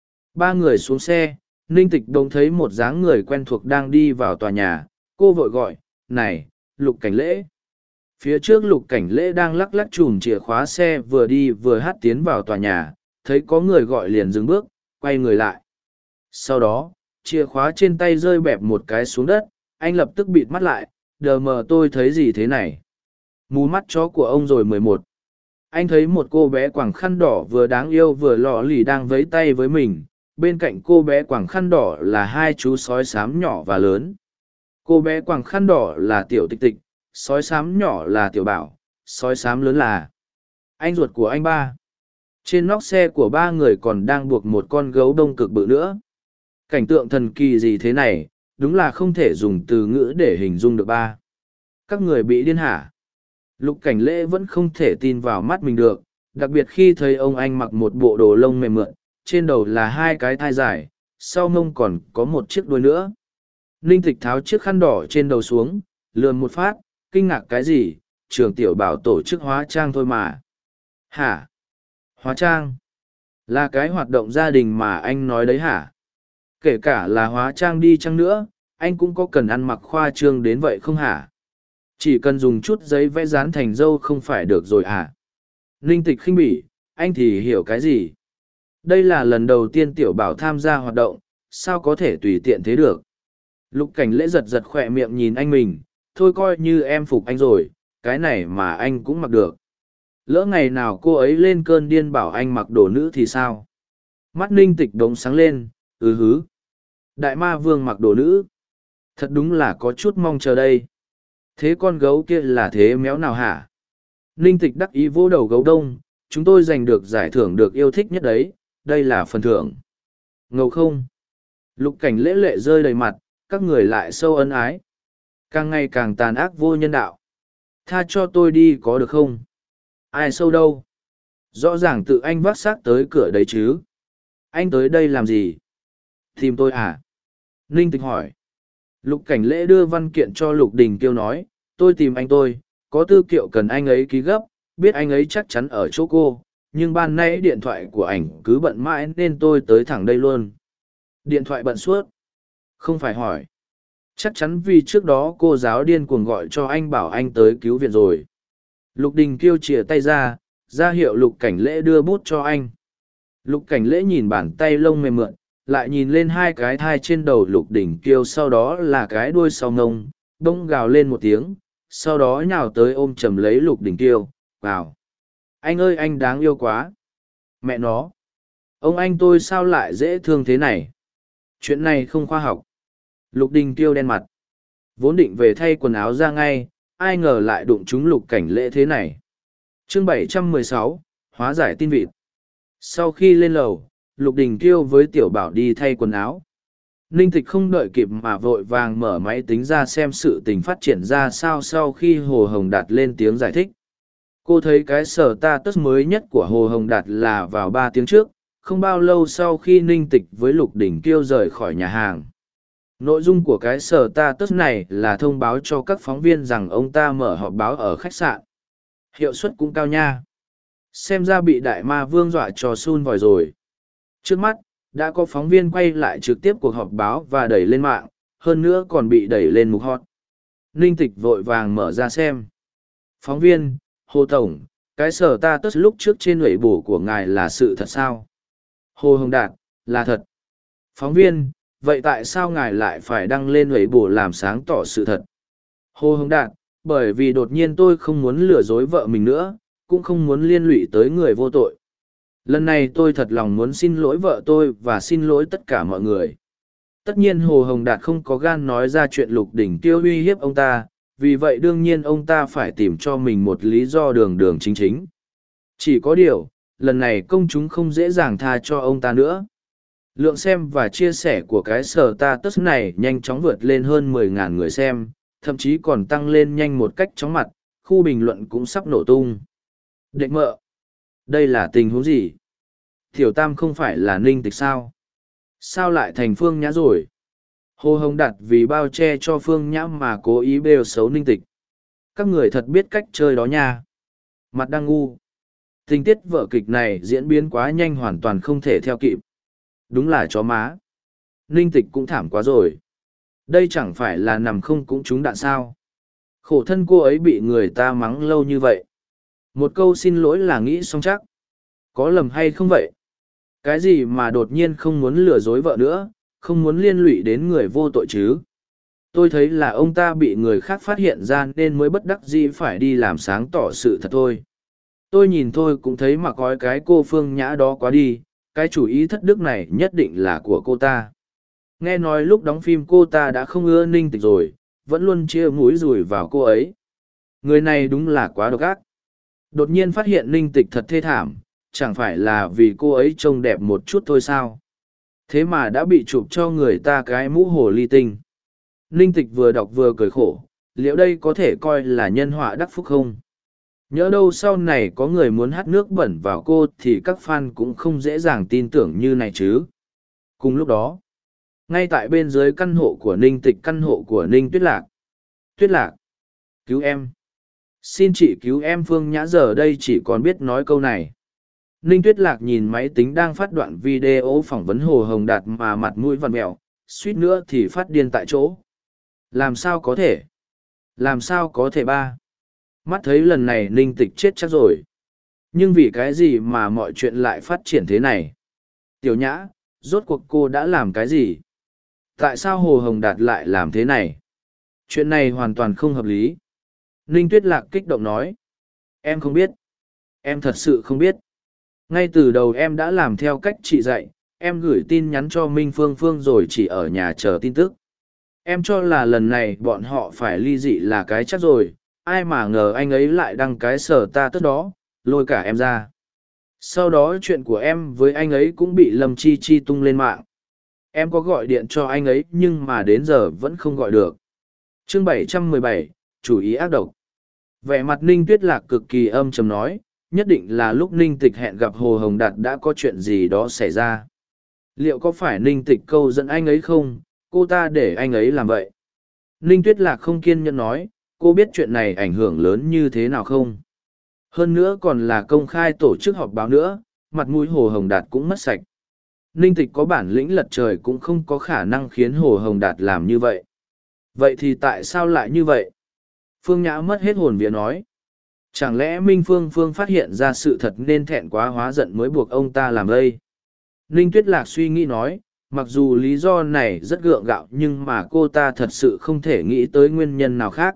Speaker 1: Ba người xuống xe, Ninh Tịch đông thấy một dáng người quen thuộc đang đi vào tòa nhà, cô vội gọi, này, Lục Cảnh Lễ. Phía trước Lục Cảnh Lễ đang lắc lắc chùm chìa khóa xe vừa đi vừa hát tiến vào tòa nhà, thấy có người gọi liền dừng bước, quay người lại. Sau đó, chìa khóa trên tay rơi bẹp một cái xuống đất, anh lập tức bịt mắt lại, đờ mờ tôi thấy gì thế này? Mù mắt chó của ông rồi 11. Anh thấy một cô bé quàng khăn đỏ vừa đáng yêu vừa lọ lì đang vẫy tay với mình, bên cạnh cô bé quàng khăn đỏ là hai chú sói xám nhỏ và lớn. Cô bé quàng khăn đỏ là Tiểu Tịch Tịch, sói xám nhỏ là Tiểu Bảo, sói xám lớn là anh ruột của anh ba. Trên nóc xe của ba người còn đang buộc một con gấu đông cực bự nữa. Cảnh tượng thần kỳ gì thế này, đúng là không thể dùng từ ngữ để hình dung được ba. Các người bị điên hả? Lục Cảnh Lễ vẫn không thể tin vào mắt mình được, đặc biệt khi thấy ông anh mặc một bộ đồ lông mềm mượt, trên đầu là hai cái thai dài, sau mông còn có một chiếc đuôi nữa. Ninh Tịch tháo chiếc khăn đỏ trên đầu xuống, lườm một phát, kinh ngạc cái gì, trường tiểu bảo tổ chức hóa trang thôi mà. Hả? Hóa trang? Là cái hoạt động gia đình mà anh nói đấy hả? Kể cả là hóa trang đi chăng nữa, anh cũng có cần ăn mặc khoa trương đến vậy không hả? Chỉ cần dùng chút giấy vẽ dán thành dâu không phải được rồi hả? Ninh Tịch khinh bỉ, anh thì hiểu cái gì? Đây là lần đầu tiên tiểu bảo tham gia hoạt động, sao có thể tùy tiện thế được? Lục Cảnh Lễ giật giật khỏe miệng nhìn anh mình, thôi coi như em phục anh rồi, cái này mà anh cũng mặc được. Lỡ ngày nào cô ấy lên cơn điên bảo anh mặc đồ nữ thì sao? Mắt Ninh Tịch đống sáng lên, hứ. Đại ma vương mặc đồ nữ. Thật đúng là có chút mong chờ đây. Thế con gấu kia là thế méo nào hả? Ninh Tịch đắc ý vỗ đầu gấu đông, chúng tôi giành được giải thưởng được yêu thích nhất đấy, đây là phần thưởng. Ngầu không? Lục Cảnh Lễ lệ rơi đầy mặt, các người lại sâu ân ái. Càng ngày càng tàn ác vô nhân đạo. Tha cho tôi đi có được không? Ai sâu đâu? Rõ ràng tự anh vác xác tới cửa đấy chứ. Anh tới đây làm gì? Tìm tôi à? Ninh Tịch hỏi. Lục Cảnh Lễ đưa văn kiện cho Lục Đình Kiêu nói, tôi tìm anh tôi, có tư kiện cần anh ấy ký gấp, biết anh ấy chắc chắn ở chỗ cô, nhưng ban nãy điện thoại của ảnh cứ bận mãi nên tôi tới thẳng đây luôn. Điện thoại bận suốt. Không phải hỏi. Chắc chắn vì trước đó cô giáo điên cuồng gọi cho anh bảo anh tới cứu viện rồi. Lục Đình Kiêu chìa tay ra hiệu Lục Cảnh Lễ đưa bút cho anh. Lục Cảnh Lễ nhìn bàn tay lông mềm mượn, lại nhìn lên hai cái thai trên đầu Lục Đình Kiêu, sau đó là cái đuôi sau ngông, bỗng gào lên một tiếng, sau đó nhào tới ôm chầm lấy Lục Đình Kiêu, vào. Anh ơi anh đáng yêu quá. Mẹ nó. Ông anh tôi sao lại dễ thương thế này? Chuyện này không khoa học. Lục Đình Kiêu đen mặt. Vốn định về thay quần áo ra ngay, ai ngờ lại đụng trúng Lục Cảnh Lễ thế này. Chương 716, hóa giải tin vịt. Sau khi lên lầu, Lục Đình Kiêu với Tiểu Bảo đi thay quần áo. Ninh Tịch không đợi kịp mà vội vàng mở máy tính ra xem sự tình phát triển ra sao sau khi Hồ Hồng Đạt lên tiếng giải thích. Cô thấy cái sở status mới nhất của Hồ Hồng Đạt là vào 3 tiếng trước, không bao lâu sau khi Ninh Tịch với Lục Đình Kiêu rời khỏi nhà hàng. Nội dung của cái sở status này là thông báo cho các phóng viên rằng ông ta mở họp báo ở khách sạn. Hiệu suất cũng cao nha. Xem ra bị đại ma vương dọa cho sun vòi rồi. Trước mắt, đã có phóng viên quay lại trực tiếp cuộc họp báo và đẩy lên mạng, hơn nữa còn bị đẩy lên mục hot. Ninh Tịch vội vàng mở ra xem. Phóng viên, Hồ Tổng, cái sở status lúc trước trên ủy bổ của ngài là sự thật sao? Hồ Hồng Đạt, là thật. Phóng viên, vậy tại sao ngài lại phải đăng lên ủy bổ làm sáng tỏ sự thật? Hồ Hồng Đạt, bởi vì đột nhiên tôi không muốn lừa dối vợ mình nữa, cũng không muốn liên lụy tới người vô tội. Lần này tôi thật lòng muốn xin lỗi vợ tôi và xin lỗi tất cả mọi người. Tất nhiên Hồ Hồng Đạt không có gan nói ra chuyện Lục Đình Kiêu uy hiếp ông ta, vì vậy đương nhiên ông ta phải tìm cho mình một lý do đường đường chính chính. Chỉ có điều, lần này công chúng không dễ dàng tha cho ông ta nữa. Lượng xem và chia sẻ của cái sở status này nhanh chóng vượt lên hơn 10.000 người xem, thậm chí còn tăng lên nhanh một cách chóng mặt, khu bình luận cũng sắp nổ tung. Địch mợ. Đây là tình huống gì? Tiểu Tam không phải là Ninh Tịch sao? Sao lại thành Phương Nhã rồi? Hồ Hồng Đạt vì bao che cho Phương Nhã mà cố ý bêu xấu Ninh Tịch. Các người thật biết cách chơi đó nha. Mặt đang ngu. Tình tiết vở kịch này diễn biến quá nhanh hoàn toàn không thể theo kịp. Đúng là chó má. Ninh Tịch cũng thảm quá rồi. Đây chẳng phải là nằm không cũng trúng đạn sao. Khổ thân cô ấy bị người ta mắng lâu như vậy. Một câu xin lỗi là nghĩ xong chắc. Có lầm hay không vậy? Cái gì mà đột nhiên không muốn lừa dối vợ nữa, không muốn liên lụy đến người vô tội chứ? Tôi thấy là ông ta bị người khác phát hiện ra nên mới bất đắc dĩ phải đi làm sáng tỏ sự thật thôi. Tôi nhìn thôi cũng thấy mà coi cái cô Phương Nhã đó quá đi, cái chủ ý thất đức này nhất định là của cô ta. Nghe nói lúc đóng phim cô ta đã không ưa Ninh Tịch rồi, vẫn luôn chia mũi dùi vào cô ấy. Người này đúng là quá độc ác. Đột nhiên phát hiện Ninh Tịch thật thê thảm, chẳng phải là vì cô ấy trông đẹp một chút thôi sao? Thế mà đã bị chụp cho người ta cái mũ hồ ly tinh. Ninh Tịch vừa đọc vừa cười khổ, liệu đây có thể coi là nhân họa đắc phúc không? Nhỡ đâu sau này có người muốn hắt nước bẩn vào cô thì các fan cũng không dễ dàng tin tưởng như này chứ. Cùng lúc đó, ngay tại bên dưới căn hộ của Ninh Tịch, căn hộ của Ninh Tuyết Lạc. Tuyết Lạc, cứu em. Xin chị cứu em. Phương Nhã giờ đây chỉ còn biết nói câu này. Ninh Tuyết Lạc nhìn máy tính đang phát đoạn video phỏng vấn Hồ Hồng Đạt mà mặt mũi vằn mẹo, suýt nữa thì phát điên tại chỗ. Làm sao có thể? Làm sao có thể ba? Mắt thấy lần này Ninh Tịch chết chắc rồi. Nhưng vì cái gì mà mọi chuyện lại phát triển thế này? Tiểu Nhã, rốt cuộc cô đã làm cái gì? Tại sao Hồ Hồng Đạt lại làm thế này? Chuyện này hoàn toàn không hợp lý. Ninh Tuyết Lạc kích động nói. Em không biết. Em thật sự không biết. Ngay từ đầu em đã làm theo cách chị dạy, em gửi tin nhắn cho Minh Phương Phương rồi chỉ ở nhà chờ tin tức. Em cho là lần này bọn họ phải ly dị là cái chắc rồi, ai mà ngờ anh ấy lại đăng cái sở ta tức đó, lôi cả em ra. Sau đó chuyện của em với anh ấy cũng bị Lâm Chi Chi tung lên mạng. Em có gọi điện cho anh ấy nhưng mà đến giờ vẫn không gọi được. Chương 717, chủ ý ác độc. Vẻ mặt Ninh Tuyết Lạc cực kỳ âm trầm nói, nhất định là lúc Ninh Tịch hẹn gặp Hồ Hồng Đạt đã có chuyện gì đó xảy ra. Liệu có phải Ninh Tịch câu dẫn anh ấy không, cô ta để anh ấy làm vậy? Ninh Tuyết Lạc không kiên nhẫn nói, cô biết chuyện này ảnh hưởng lớn như thế nào không? Hơn nữa còn là công khai tổ chức họp báo nữa, mặt mũi Hồ Hồng Đạt cũng mất sạch. Ninh Tịch có bản lĩnh lật trời cũng không có khả năng khiến Hồ Hồng Đạt làm như vậy. Vậy thì tại sao lại như vậy? Phương Nhã mất hết hồn vía nói. Chẳng lẽ Minh Phương Phương phát hiện ra sự thật nên thẹn quá hóa giận mới buộc ông ta làm đây? Ninh Tuyết Lạc suy nghĩ nói, mặc dù lý do này rất gượng gạo nhưng mà cô ta thật sự không thể nghĩ tới nguyên nhân nào khác.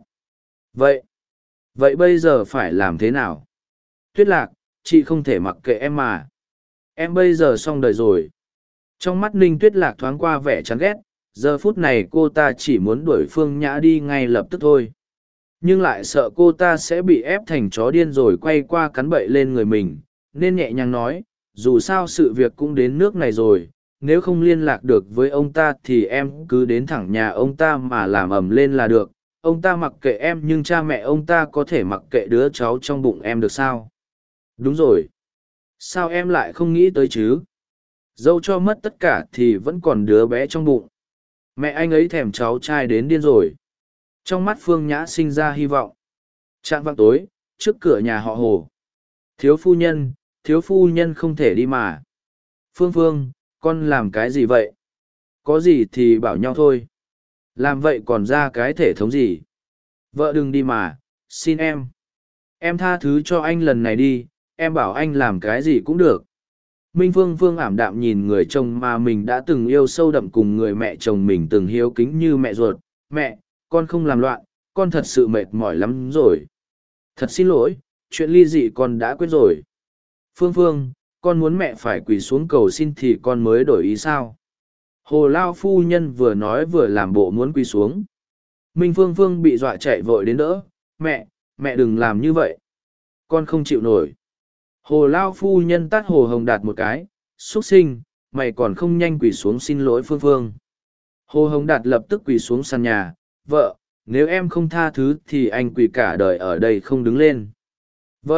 Speaker 1: Vậy bây giờ phải làm thế nào? Tuyết Lạc, chị không thể mặc kệ em mà. Em bây giờ xong đời rồi. Trong mắt Ninh Tuyết Lạc thoáng qua vẻ chán ghét, giờ phút này cô ta chỉ muốn đuổi Phương Nhã đi ngay lập tức thôi. Nhưng lại sợ cô ta sẽ bị ép thành chó điên rồi quay qua cắn bậy lên người mình, nên nhẹ nhàng nói, dù sao sự việc cũng đến nước này rồi, nếu không liên lạc được với ông ta thì em cứ đến thẳng nhà ông ta mà làm ầm lên là được. Ông ta mặc kệ em nhưng cha mẹ ông ta có thể mặc kệ đứa cháu trong bụng em được sao? Đúng rồi. Sao em lại không nghĩ tới chứ? Dẫu cho mất tất cả thì vẫn còn đứa bé trong bụng. Mẹ anh ấy thèm cháu trai đến điên rồi. Trong mắt Phương Nhã sinh ra hy vọng. Trạng vạng tối, trước cửa nhà họ Hồ. Thiếu phu nhân không thể đi mà. Phương Phương, con làm cái gì vậy? Có gì thì bảo nhau thôi. Làm vậy còn ra cái thể thống gì? Vợ đừng đi mà, xin em. Em tha thứ cho anh lần này đi, em bảo anh làm cái gì cũng được. Minh Phương Phương ảm đạm nhìn người chồng mà mình đã từng yêu sâu đậm cùng người mẹ chồng mình từng hiếu kính như mẹ ruột. Mẹ, con không làm loạn, con thật sự mệt mỏi lắm rồi. Thật xin lỗi, chuyện ly dị con đã quyết rồi. Phương Phương, con muốn mẹ phải quỳ xuống cầu xin thì con mới đổi ý sao? Hồ Lao phu nhân vừa nói vừa làm bộ muốn quỳ xuống. Minh Phương Phương bị dọa chạy vội đến đỡ. Mẹ đừng làm như vậy. Con không chịu nổi. Hồ Lao phu nhân tát Hồ Hồng Đạt một cái. Xuất sinh, mày còn không nhanh quỳ xuống xin lỗi Phương Phương. Hồ Hồng Đạt lập tức quỳ xuống sàn nhà. Vợ, nếu em không tha thứ thì anh quỳ cả đời ở đây không đứng lên. Vợ,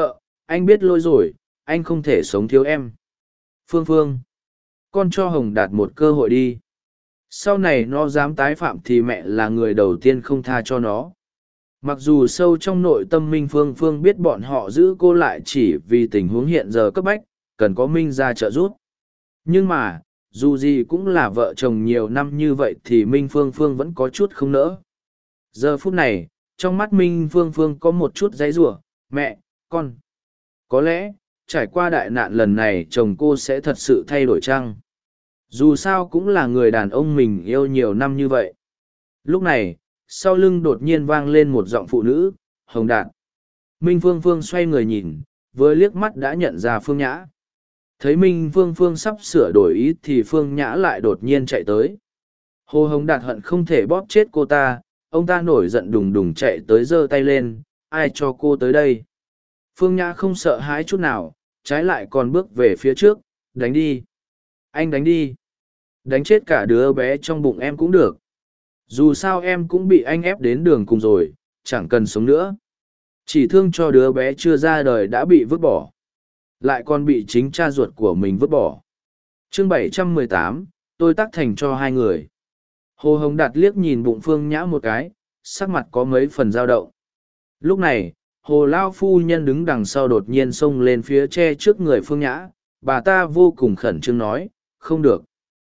Speaker 1: anh biết lỗi rồi, anh không thể sống thiếu em. Phương Phương, con cho Hồng Đạt một cơ hội đi. Sau này nó dám tái phạm thì mẹ là người đầu tiên không tha cho nó. Mặc dù sâu trong nội tâm Minh Phương Phương biết bọn họ giữ cô lại chỉ vì tình huống hiện giờ cấp bách, cần có Minh ra trợ giúp. Nhưng mà, dù gì cũng là vợ chồng nhiều năm như vậy thì Minh Phương Phương vẫn có chút không nỡ. Giờ phút này, trong mắt Minh Phương Phương có một chút giãy giụa, mẹ, con. Có lẽ, trải qua đại nạn lần này chồng cô sẽ thật sự thay đổi chăng? Dù sao cũng là người đàn ông mình yêu nhiều năm như vậy. Lúc này, sau lưng đột nhiên vang lên một giọng phụ nữ, Hồng Đạt. Minh Phương Phương xoay người nhìn, vừa liếc mắt đã nhận ra Phương Nhã. Thấy Minh Phương Phương sắp sửa đổi ý thì Phương Nhã lại đột nhiên chạy tới. Hồ Hồng Đạt hận không thể bóp chết cô ta, ông ta nổi giận đùng đùng chạy tới giơ tay lên, ai cho cô tới đây? Phương Nhã không sợ hãi chút nào, trái lại còn bước về phía trước, đánh đi. Anh đánh đi. Đánh chết cả đứa bé trong bụng em cũng được. Dù sao em cũng bị anh ép đến đường cùng rồi, chẳng cần sống nữa. Chỉ thương cho đứa bé chưa ra đời đã bị vứt bỏ. Lại còn bị chính cha ruột của mình vứt bỏ. Chương 718, tôi tác thành cho hai người. Hồ Hồng Đạt liếc nhìn bụng Phương Nhã một cái, sắc mặt có mấy phần dao động. Lúc này, Hồ Lao phu nhân đứng đằng sau đột nhiên xông lên phía che trước người Phương Nhã, bà ta vô cùng khẩn trương nói, không được.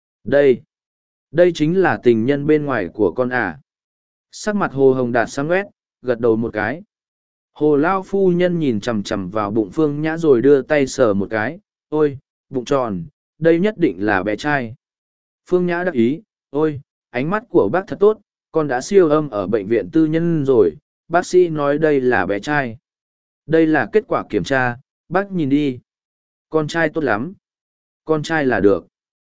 Speaker 1: Đây chính là tình nhân bên ngoài của con à. Sắc mặt Hồ Hồng Đạt sáng quét, gật đầu một cái. Hồ Lao phu nhân nhìn chằm chằm vào bụng Phương Nhã rồi đưa tay sờ một cái, ôi, bụng tròn, đây nhất định là bé trai. Phương Nhã đắc ý, ôi, ánh mắt của bác thật tốt, con đã siêu âm ở bệnh viện tư nhân rồi, bác sĩ nói đây là bé trai. Đây là kết quả kiểm tra, bác nhìn đi. Con trai tốt lắm. Con trai là được.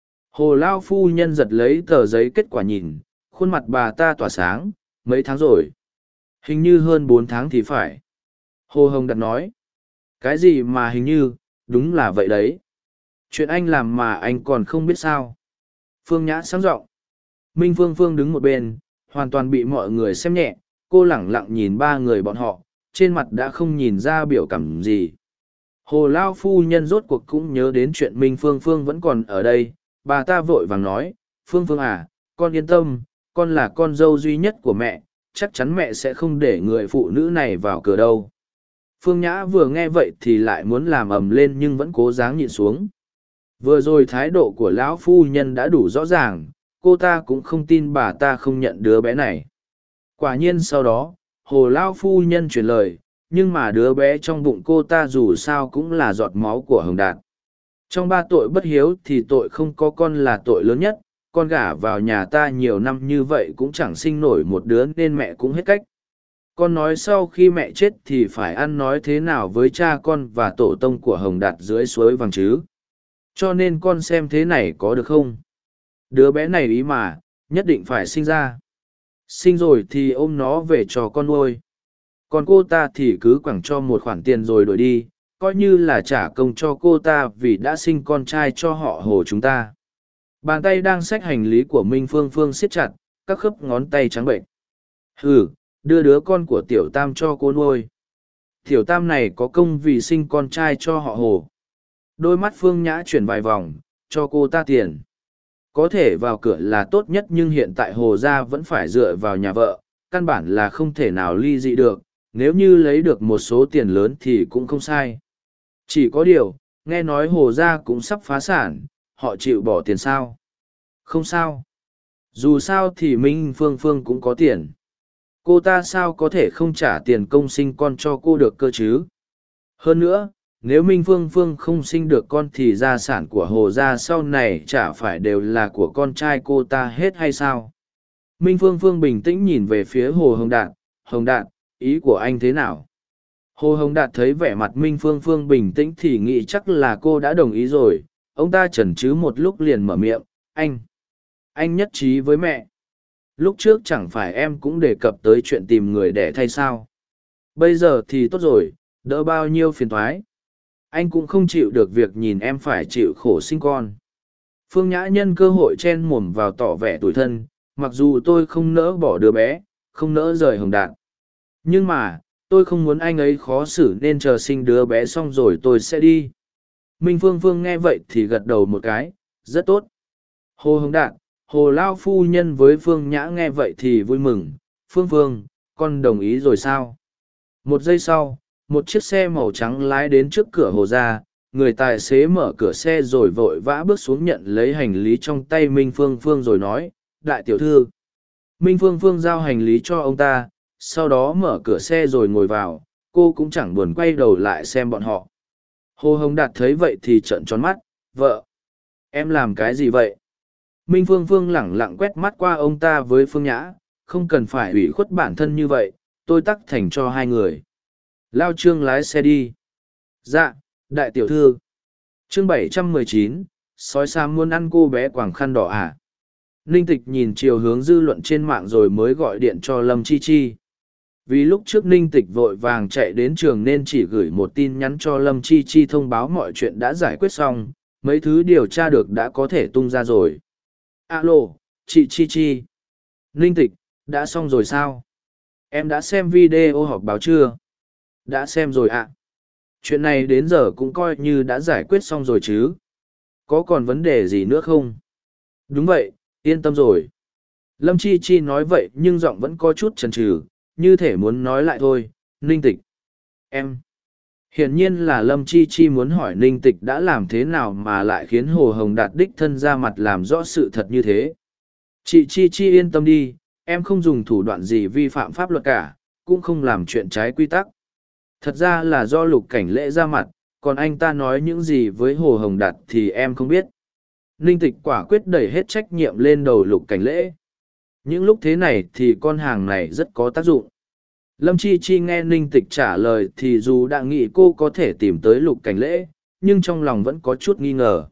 Speaker 1: Hồ Lao phu nhân giật lấy tờ giấy kết quả nhìn, khuôn mặt bà ta tỏa sáng, mấy tháng rồi. Hình như hơn 4 tháng thì phải. Hồ Hồng Đạt nói. Cái gì mà hình như, đúng là vậy đấy. Chuyện anh làm mà anh còn không biết sao. Phương Nhã sáng giọng. Minh Phương Phương đứng một bên, hoàn toàn bị mọi người xem nhẹ, cô lẳng lặng nhìn ba người bọn họ, trên mặt đã không nhìn ra biểu cảm gì. Hồ Lao phu nhân rốt cuộc cũng nhớ đến chuyện Minh Phương Phương vẫn còn ở đây, bà ta vội vàng nói, Phương Phương à, con yên tâm, con là con dâu duy nhất của mẹ, chắc chắn mẹ sẽ không để người phụ nữ này vào cửa đâu. Phương Nhã vừa nghe vậy thì lại muốn làm ầm lên nhưng vẫn cố gắng nhịn xuống. Vừa rồi thái độ của lão phu nhân đã đủ rõ ràng, cô ta cũng không tin bà ta không nhận đứa bé này. Quả nhiên sau đó, Hồ Lao phu nhân truyền lời, nhưng mà đứa bé trong bụng cô ta dù sao cũng là giọt máu của Hồng Đạt. Trong 3 tội bất hiếu thì tội không có con là tội lớn nhất, con gả vào nhà ta nhiều năm như vậy cũng chẳng sinh nổi một đứa nên mẹ cũng hết cách. Con nói sau khi mẹ chết thì phải ăn nói thế nào với cha con và tổ tông của Hồng Đạt dưới suối vàng chứ. Cho nên con xem thế này có được không? Đứa bé này ý mà, nhất định phải sinh ra. Sinh rồi thì ôm nó về cho con nuôi. Còn cô ta thì cứ quẳng cho một khoản tiền rồi đổi đi, coi như là trả công cho cô ta vì đã sinh con trai cho họ Hồ chúng ta. Bàn tay đang xách hành lý của Minh Phương Phương siết chặt, các khớp ngón tay trắng bệnh. Hừ, đưa đứa con của Tiểu Tam cho cô nuôi. Tiểu Tam này có công vì sinh con trai cho họ Hồ. Đôi mắt Phương Nhã chuyển vài vòng, cho cô ta tiền. Có thể vào cửa là tốt nhất nhưng hiện tại Hồ gia vẫn phải dựa vào nhà vợ, căn bản là không thể nào ly dị được, nếu như lấy được một số tiền lớn thì cũng không sai. Chỉ có điều, nghe nói Hồ gia cũng sắp phá sản, họ chịu bỏ tiền sao? Không sao. Dù sao thì Minh Phương Phương cũng có tiền. Cô ta sao có thể không trả tiền công sinh con cho cô được cơ chứ? Hơn nữa, nếu Minh Phương Phương không sinh được con thì gia sản của Hồ gia sau này chả phải đều là của con trai cô ta hết hay sao? Minh Phương Phương bình tĩnh nhìn về phía Hồ Hồng Đạt. Hồng Đạt, ý của anh thế nào? Hồ Hồng Đạt thấy vẻ mặt Minh Phương Phương bình tĩnh thì nghĩ chắc là cô đã đồng ý rồi. Ông ta chần chừ một lúc liền mở miệng, anh nhất trí với mẹ. Lúc trước chẳng phải em cũng đề cập tới chuyện tìm người đẻ thay sao? Bây giờ thì tốt rồi, đỡ bao nhiêu phiền toái. Anh cũng không chịu được việc nhìn em phải chịu khổ sinh con. Phương Nhã nhân cơ hội chen mồm vào tỏ vẻ tủi thân, mặc dù tôi không nỡ bỏ đứa bé, không nỡ rời Hồng Đạt. Nhưng mà, Tôi không muốn anh ấy khó xử nên chờ sinh đứa bé xong rồi tôi sẽ đi. Minh Phương Phương nghe vậy thì gật đầu một cái, rất tốt. Hồ Hồng Đạt, Hồ Lao phu nhân với Phương Nhã nghe vậy thì vui mừng. Phương Phương, con đồng ý rồi sao? Một giây sau, một chiếc xe màu trắng lái đến trước cửa Hồ ra, người tài xế mở cửa xe rồi vội vã bước xuống nhận lấy hành lý trong tay Minh Phương Phương rồi nói, đại tiểu thư. Minh Phương Phương giao hành lý cho ông ta, sau đó mở cửa xe rồi ngồi vào, cô cũng chẳng buồn quay đầu lại xem bọn họ. Hồ Hồng Đạt thấy vậy thì trợn tròn mắt, vợ, em làm cái gì vậy? Minh Phương Phương lẳng lặng quét mắt qua ông ta với Phương Nhã, không cần phải ủy khuất bản thân như vậy, tôi tắc thành cho hai người. Lao Trương lái xe đi. Dạ, đại tiểu thư. Chương 719, sói xám muốn ăn cô bé quàng khăn đỏ à? Ninh Tịch nhìn chiều hướng dư luận trên mạng rồi mới gọi điện cho Lâm Chi Chi. Vì lúc trước Ninh Tịch vội vàng chạy đến trường nên chỉ gửi một tin nhắn cho Lâm Chi Chi thông báo mọi chuyện đã giải quyết xong, mấy thứ điều tra được đã có thể tung ra rồi. Alo, chị Chi Chi. Ninh Tịch, đã xong rồi sao? Em đã xem video họp báo chưa? Đã xem rồi ạ. Chuyện này đến giờ cũng coi như đã giải quyết xong rồi chứ. Có còn vấn đề gì nữa không? Đúng vậy, yên tâm rồi. Lâm Chi Chi nói vậy nhưng giọng vẫn có chút chần chừ, như thể muốn nói lại thôi. Ninh Tịch. Em. Hiển nhiên là Lâm Chi Chi muốn hỏi Ninh Tịch đã làm thế nào mà lại khiến Hồ Hồng Đạt đích thân ra mặt làm rõ sự thật như thế. Chị Chi Chi yên tâm đi, em không dùng thủ đoạn gì vi phạm pháp luật cả, cũng không làm chuyện trái quy tắc. Thật ra là do Lục Cảnh Lễ ra mặt, còn anh ta nói những gì với Hồ Hồng Đạt thì em không biết. Ninh Tịch quả quyết đẩy hết trách nhiệm lên đầu Lục Cảnh Lễ. Những lúc thế này thì con hàng này rất có tác dụng. Lâm Chi Chi nghe Ninh Tịch trả lời thì dù đã nghĩ cô có thể tìm tới Lục Cảnh Lễ, nhưng trong lòng vẫn có chút nghi ngờ.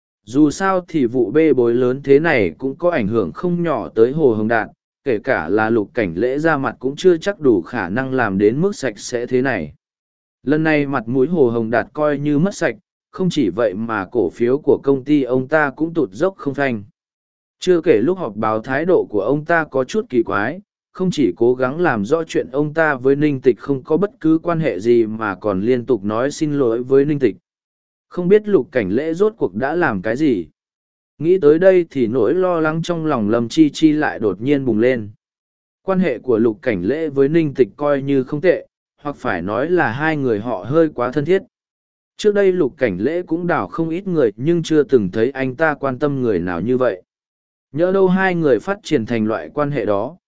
Speaker 1: Dù sao thì vụ bê bối lớn thế này cũng có ảnh hưởng không nhỏ tới Hồ Hồng Đạt, kể cả là Lục Cảnh Lễ ra mặt cũng chưa chắc đủ khả năng làm đến mức sạch sẽ thế này. Lần này mặt mũi Hồ Hồng Đạt coi như mất sạch, không chỉ vậy mà cổ phiếu của công ty ông ta cũng tụt dốc không phanh. Chưa kể lúc họp báo thái độ của ông ta có chút kỳ quái, không chỉ cố gắng làm rõ chuyện ông ta với Ninh Tịch không có bất cứ quan hệ gì mà còn liên tục nói xin lỗi với Ninh Tịch. Không biết Lục Cảnh Lễ rốt cuộc đã làm cái gì. Nghĩ tới đây thì nỗi lo lắng trong lòng Lâm Chi Chi lại đột nhiên bùng lên. Quan hệ của Lục Cảnh Lễ với Ninh Tịch coi như không tệ, hoặc phải nói là hai người họ hơi quá thân thiết. Trước đây Lục Cảnh Lễ cũng đào không ít người nhưng chưa từng thấy anh ta quan tâm người nào như vậy. Nhỡ đâu hai người phát triển thành loại quan hệ đó.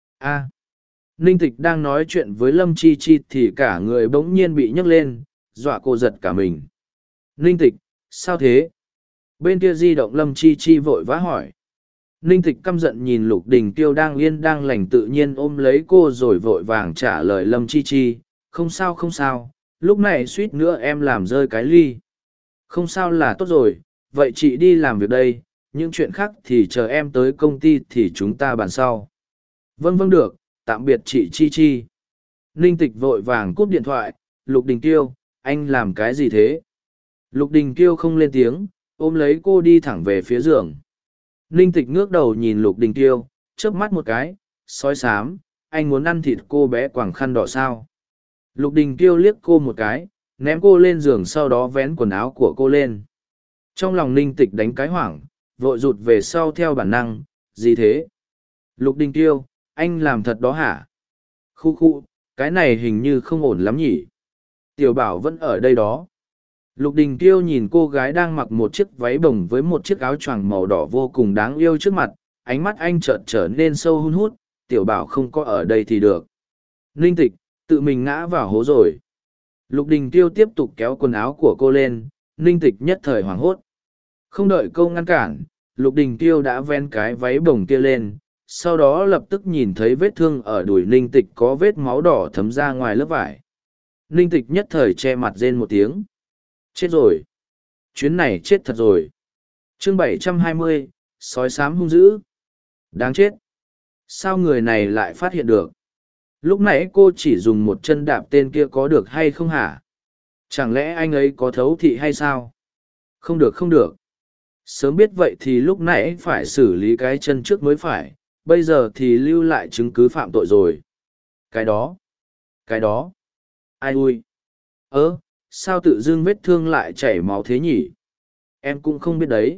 Speaker 1: Ninh Tịch đang nói chuyện với Lâm Chi Chi thì cả người bỗng nhiên bị nhấc lên, dọa cô giật cả mình. Ninh Tịch, sao thế? Bên kia di động Lâm Chi Chi vội vã hỏi. Ninh Tịch căm giận nhìn Lục Đình Tiêu đang yên đang lành tự nhiên ôm lấy cô rồi vội vàng trả lời Lâm Chi Chi. Không sao không sao, lúc này suýt nữa em làm rơi cái ly. Không sao là tốt rồi, vậy chị đi làm việc đây, những chuyện khác thì chờ em tới công ty thì chúng ta bàn sau. Vâng vâng được, tạm biệt chị Chi Chi. Ninh Tịch vội vàng cúp điện thoại. Lục Đình Tiêu, anh làm cái gì thế? Lục Đình Tiêu không lên tiếng, ôm lấy cô đi thẳng về phía giường. Ninh Tịch ngước đầu nhìn Lục Đình Tiêu, chớp mắt một cái, sói xám, anh muốn ăn thịt cô bé quàng khăn đỏ sao? Lục Đình Tiêu liếc cô một cái, ném cô lên giường sau đó vén quần áo của cô lên. Trong lòng Ninh Tịch đánh cái hoảng, vội rụt về sau theo bản năng, gì thế? Lục Đình Tiêu, anh làm thật đó hả? Khu khu, cái này hình như không ổn lắm nhỉ? Tiểu Bảo vẫn ở đây đó. Lục Đình Tiêu nhìn cô gái đang mặc một chiếc váy bồng với một chiếc áo choàng màu đỏ vô cùng đáng yêu trước mặt, ánh mắt anh chợt trở nên sâu hun hút, Tiểu Bảo không có ở đây thì được. Ninh Tịch, tự mình ngã vào hố rồi. Lục Đình Tiêu tiếp tục kéo quần áo của cô lên, Ninh Tịch nhất thời hoảng hốt. Không đợi câu ngăn cản, Lục Đình Tiêu đã ven cái váy bồng kia lên, sau đó lập tức nhìn thấy vết thương ở đùi Ninh Tịch có vết máu đỏ thấm ra ngoài lớp vải. Ninh Tịch nhất thời che mặt rên một tiếng. Chết rồi. Chuyến này chết thật rồi. Chương 720, sói xám hung dữ. Đáng chết. Sao người này lại phát hiện được? Lúc nãy cô chỉ dùng một chân đạp tên kia có được hay không hả? Chẳng lẽ anh ấy có thấu thị hay sao? Không được không được. Sớm biết vậy thì lúc nãy phải xử lý cái chân trước mới phải, bây giờ thì lưu lại chứng cứ phạm tội rồi. Cái đó. Ai ui? Sao tự dưng vết thương lại chảy máu thế nhỉ? Em cũng không biết đấy.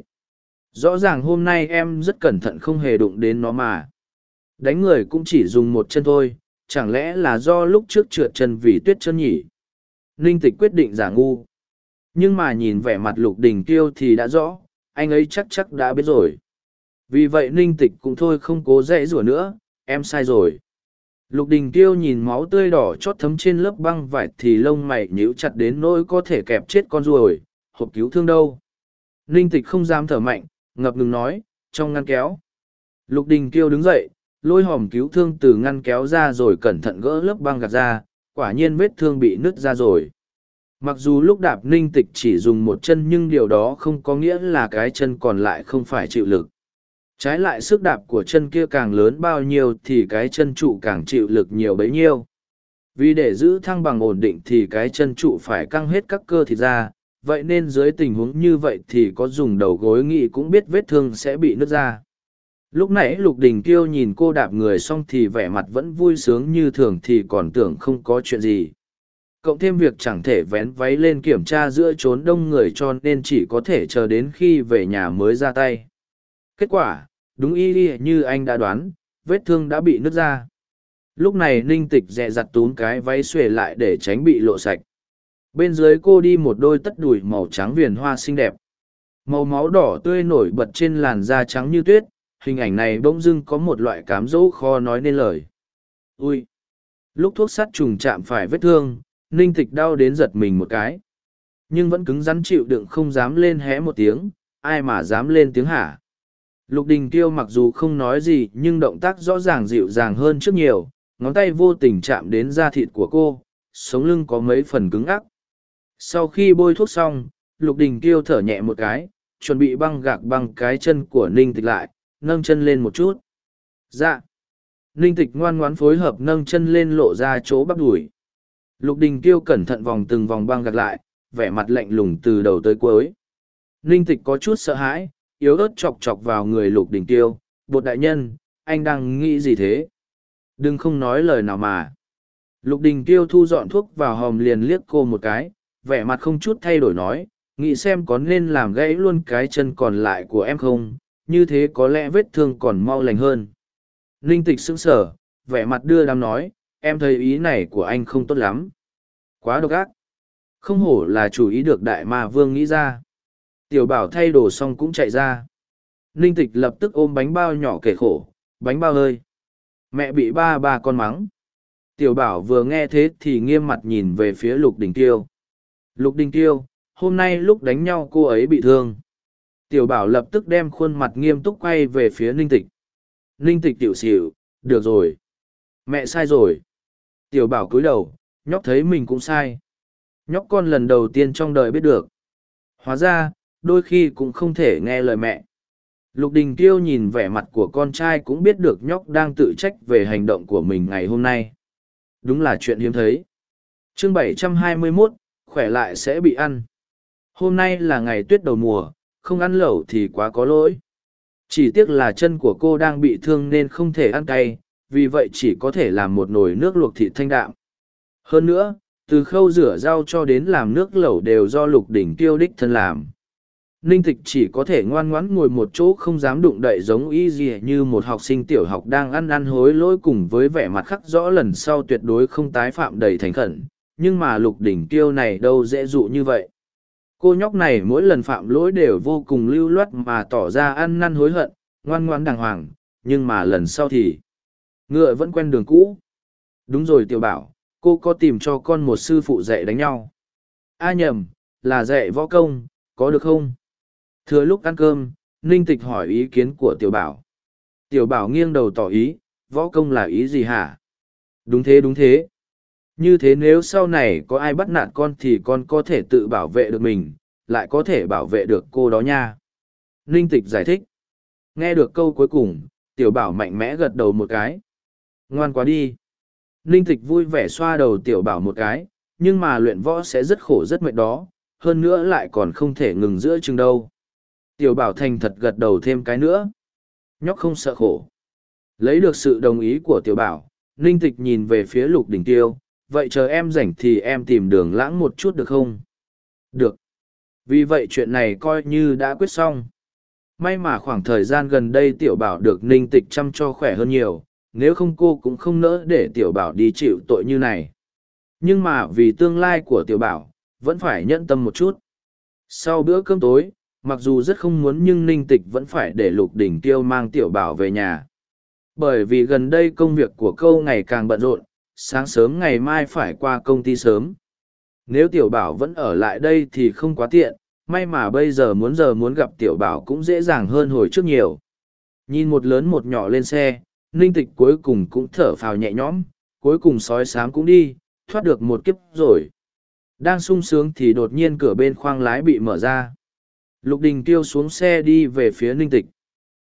Speaker 1: Rõ ràng hôm nay em rất cẩn thận không hề đụng đến nó mà. Đánh người cũng chỉ dùng một chân thôi, chẳng lẽ là do lúc trước trượt chân vì tuyết chân nhỉ? Ninh Tịch quyết định giả ngu. Nhưng mà nhìn vẻ mặt Lục Đình Kiêu thì đã rõ, anh ấy chắc đã biết rồi. Vì vậy Ninh Tịch cũng thôi không cố dãy rủa nữa, em sai rồi. Lục Đình Kiêu nhìn máu tươi đỏ chót thấm trên lớp băng vải thì lông mày nhíu chặt đến nỗi có thể kẹp chết con ruồi, hộp cứu thương đâu. Ninh Tịch không dám thở mạnh, ngập ngừng nói, trong ngăn kéo. Lục Đình Kiêu đứng dậy, lôi hòm cứu thương từ ngăn kéo ra rồi cẩn thận gỡ lớp băng gạt ra, quả nhiên vết thương bị nứt ra rồi. Mặc dù lúc đạp Ninh Tịch chỉ dùng một chân nhưng điều đó không có nghĩa là cái chân còn lại không phải chịu lực. Trái lại sức đạp của chân kia càng lớn bao nhiêu thì cái chân trụ càng chịu lực nhiều bấy nhiêu. Vì để giữ thăng bằng ổn định thì cái chân trụ phải căng hết các cơ thịt ra, vậy nên dưới tình huống như vậy thì có dùng đầu gối nghị cũng biết vết thương sẽ bị nứt ra. Lúc nãy Lục Đình Kiêu nhìn cô đạp người xong thì vẻ mặt vẫn vui sướng như thường thì còn tưởng không có chuyện gì. Cộng thêm việc chẳng thể vén váy lên kiểm tra giữa chốn đông người cho nên chỉ có thể chờ đến khi về nhà mới ra tay. Kết quả, đúng y như anh đã đoán, vết thương đã bị nứt ra. Lúc này Ninh Tịch dè dặt túm cái váy xuề lại để tránh bị lộ sạch. Bên dưới cô đi một đôi tất đùi màu trắng viền hoa xinh đẹp. Màu máu đỏ tươi nổi bật trên làn da trắng như tuyết, hình ảnh này bỗng dưng có một loại cám dỗ khó nói nên lời. Ui! Lúc thuốc sắt trùng chạm phải vết thương, Ninh Tịch đau đến giật mình một cái. Nhưng vẫn cứng rắn chịu đựng không dám lên hé một tiếng, ai mà dám lên tiếng hả? Lục Đình Kiêu mặc dù không nói gì nhưng động tác rõ ràng dịu dàng hơn trước nhiều, ngón tay vô tình chạm đến da thịt của cô, sống lưng có mấy phần cứng ắc. Sau khi bôi thuốc xong, Lục Đình Kiêu thở nhẹ một cái, chuẩn bị băng gạc băng cái chân của Ninh Tịch lại, nâng chân lên một chút. Dạ. Ninh Tịch ngoan ngoãn phối hợp nâng chân lên lộ ra chỗ bắp đùi. Lục Đình Kiêu cẩn thận vòng từng vòng băng gạc lại, vẻ mặt lạnh lùng từ đầu tới cuối. Ninh Tịch có chút sợ hãi, yếu ớt chọc chọc vào người Lục Đình Kiêu. Bột đại nhân, anh đang nghĩ gì thế? Đừng không nói lời nào mà. Lục Đình Kiêu thu dọn thuốc vào hòm liền liếc cô một cái, vẻ mặt không chút thay đổi nói, nghĩ xem có nên làm gãy luôn cái chân còn lại của em không, như thế có lẽ vết thương còn mau lành hơn. Ninh Tịch sững sờ, vẻ mặt đưa đám nói, em thấy ý này của anh không tốt lắm. Quá độc ác. Không hổ là chủ ý được đại ma vương nghĩ ra. Tiểu Bảo thay đồ xong cũng chạy ra. Ninh Tịch lập tức ôm bánh bao nhỏ kể khổ, bánh bao ơi. Mẹ bị ba con mắng. Tiểu Bảo vừa nghe thế thì nghiêm mặt nhìn về phía Lục Đình Kiêu. Lục Đình Kiêu, hôm nay lúc đánh nhau cô ấy bị thương. Tiểu Bảo lập tức đem khuôn mặt nghiêm túc quay về phía Ninh Tịch. Ninh Tịch tiểu xỉu, được rồi. Mẹ sai rồi. Tiểu Bảo cúi đầu, nhóc thấy mình cũng sai. Nhóc con lần đầu tiên trong đời biết được. Hóa ra, đôi khi cũng không thể nghe lời mẹ. Lục Đình Kiêu nhìn vẻ mặt của con trai cũng biết được nhóc đang tự trách về hành động của mình ngày hôm nay. Đúng là chuyện hiếm thấy. Chương 721, khỏe lại sẽ bị ăn. Hôm nay là ngày tuyết đầu mùa, không ăn lẩu thì quá có lỗi. Chỉ tiếc là chân của cô đang bị thương nên không thể ăn cay, vì vậy chỉ có thể làm một nồi nước luộc thịt thanh đạm. Hơn nữa, từ khâu rửa rau cho đến làm nước lẩu đều do Lục Đình Kiêu đích thân làm. Ninh Tịch chỉ có thể ngoan ngoãn ngồi một chỗ không dám đụng đậy giống y gì như một học sinh tiểu học đang ăn hối lỗi cùng với vẻ mặt khắc rõ lần sau tuyệt đối không tái phạm đầy thành khẩn. Nhưng mà Lục Đình Kiêu này đâu dễ dụ như vậy. Cô nhóc này mỗi lần phạm lỗi đều vô cùng lưu loát mà tỏ ra ăn năn hối hận, ngoan ngoãn đàng hoàng, nhưng mà lần sau thì ngựa vẫn quen đường cũ. Đúng rồi Tiểu Bảo, cô có tìm cho con một sư phụ dạy đánh nhau. Nhầm, là dạy võ công, có được không? Thừa lúc ăn cơm, Ninh Tịch hỏi ý kiến của Tiểu Bảo. Tiểu Bảo nghiêng đầu tỏ ý, võ công là ý gì hả? Đúng thế đúng thế. Như thế nếu sau này có ai bắt nạt con thì con có thể tự bảo vệ được mình, lại có thể bảo vệ được cô đó nha. Ninh Tịch giải thích. Nghe được câu cuối cùng, Tiểu Bảo mạnh mẽ gật đầu một cái. Ngoan quá đi. Ninh Tịch vui vẻ xoa đầu Tiểu Bảo một cái, nhưng mà luyện võ sẽ rất khổ rất mệt đó, hơn nữa lại còn không thể ngừng giữa chừng đâu. Tiểu Bảo thành thật gật đầu thêm cái nữa. Nhóc không sợ khổ. Lấy được sự đồng ý của Tiểu Bảo, Ninh Tịch nhìn về phía Lục Đình Kiêu, vậy chờ em rảnh thì em tìm Đường Lãng một chút được không? Được. Vì vậy chuyện này coi như đã quyết xong. May mà khoảng thời gian gần đây Tiểu Bảo được Ninh Tịch chăm cho khỏe hơn nhiều, nếu không cô cũng không nỡ để Tiểu Bảo đi chịu tội như này. Nhưng mà vì tương lai của Tiểu Bảo, vẫn phải nhẫn tâm một chút. Sau bữa cơm tối, mặc dù rất không muốn nhưng Ninh Tịch vẫn phải để Lục Đình Tiêu mang Tiểu Bảo về nhà. Bởi vì gần đây công việc của cô ngày càng bận rộn, sáng sớm ngày mai phải qua công ty sớm. Nếu Tiểu Bảo vẫn ở lại đây thì không quá tiện, may mà bây giờ muốn gặp Tiểu Bảo cũng dễ dàng hơn hồi trước nhiều. Nhìn một lớn một nhỏ lên xe, Ninh Tịch cuối cùng cũng thở phào nhẹ nhõm, cuối cùng sói xám cũng đi, thoát được một kiếp rồi. Đang sung sướng thì đột nhiên cửa bên khoang lái bị mở ra. Lục Đình Tiêu xuống xe đi về phía Ninh Tịch.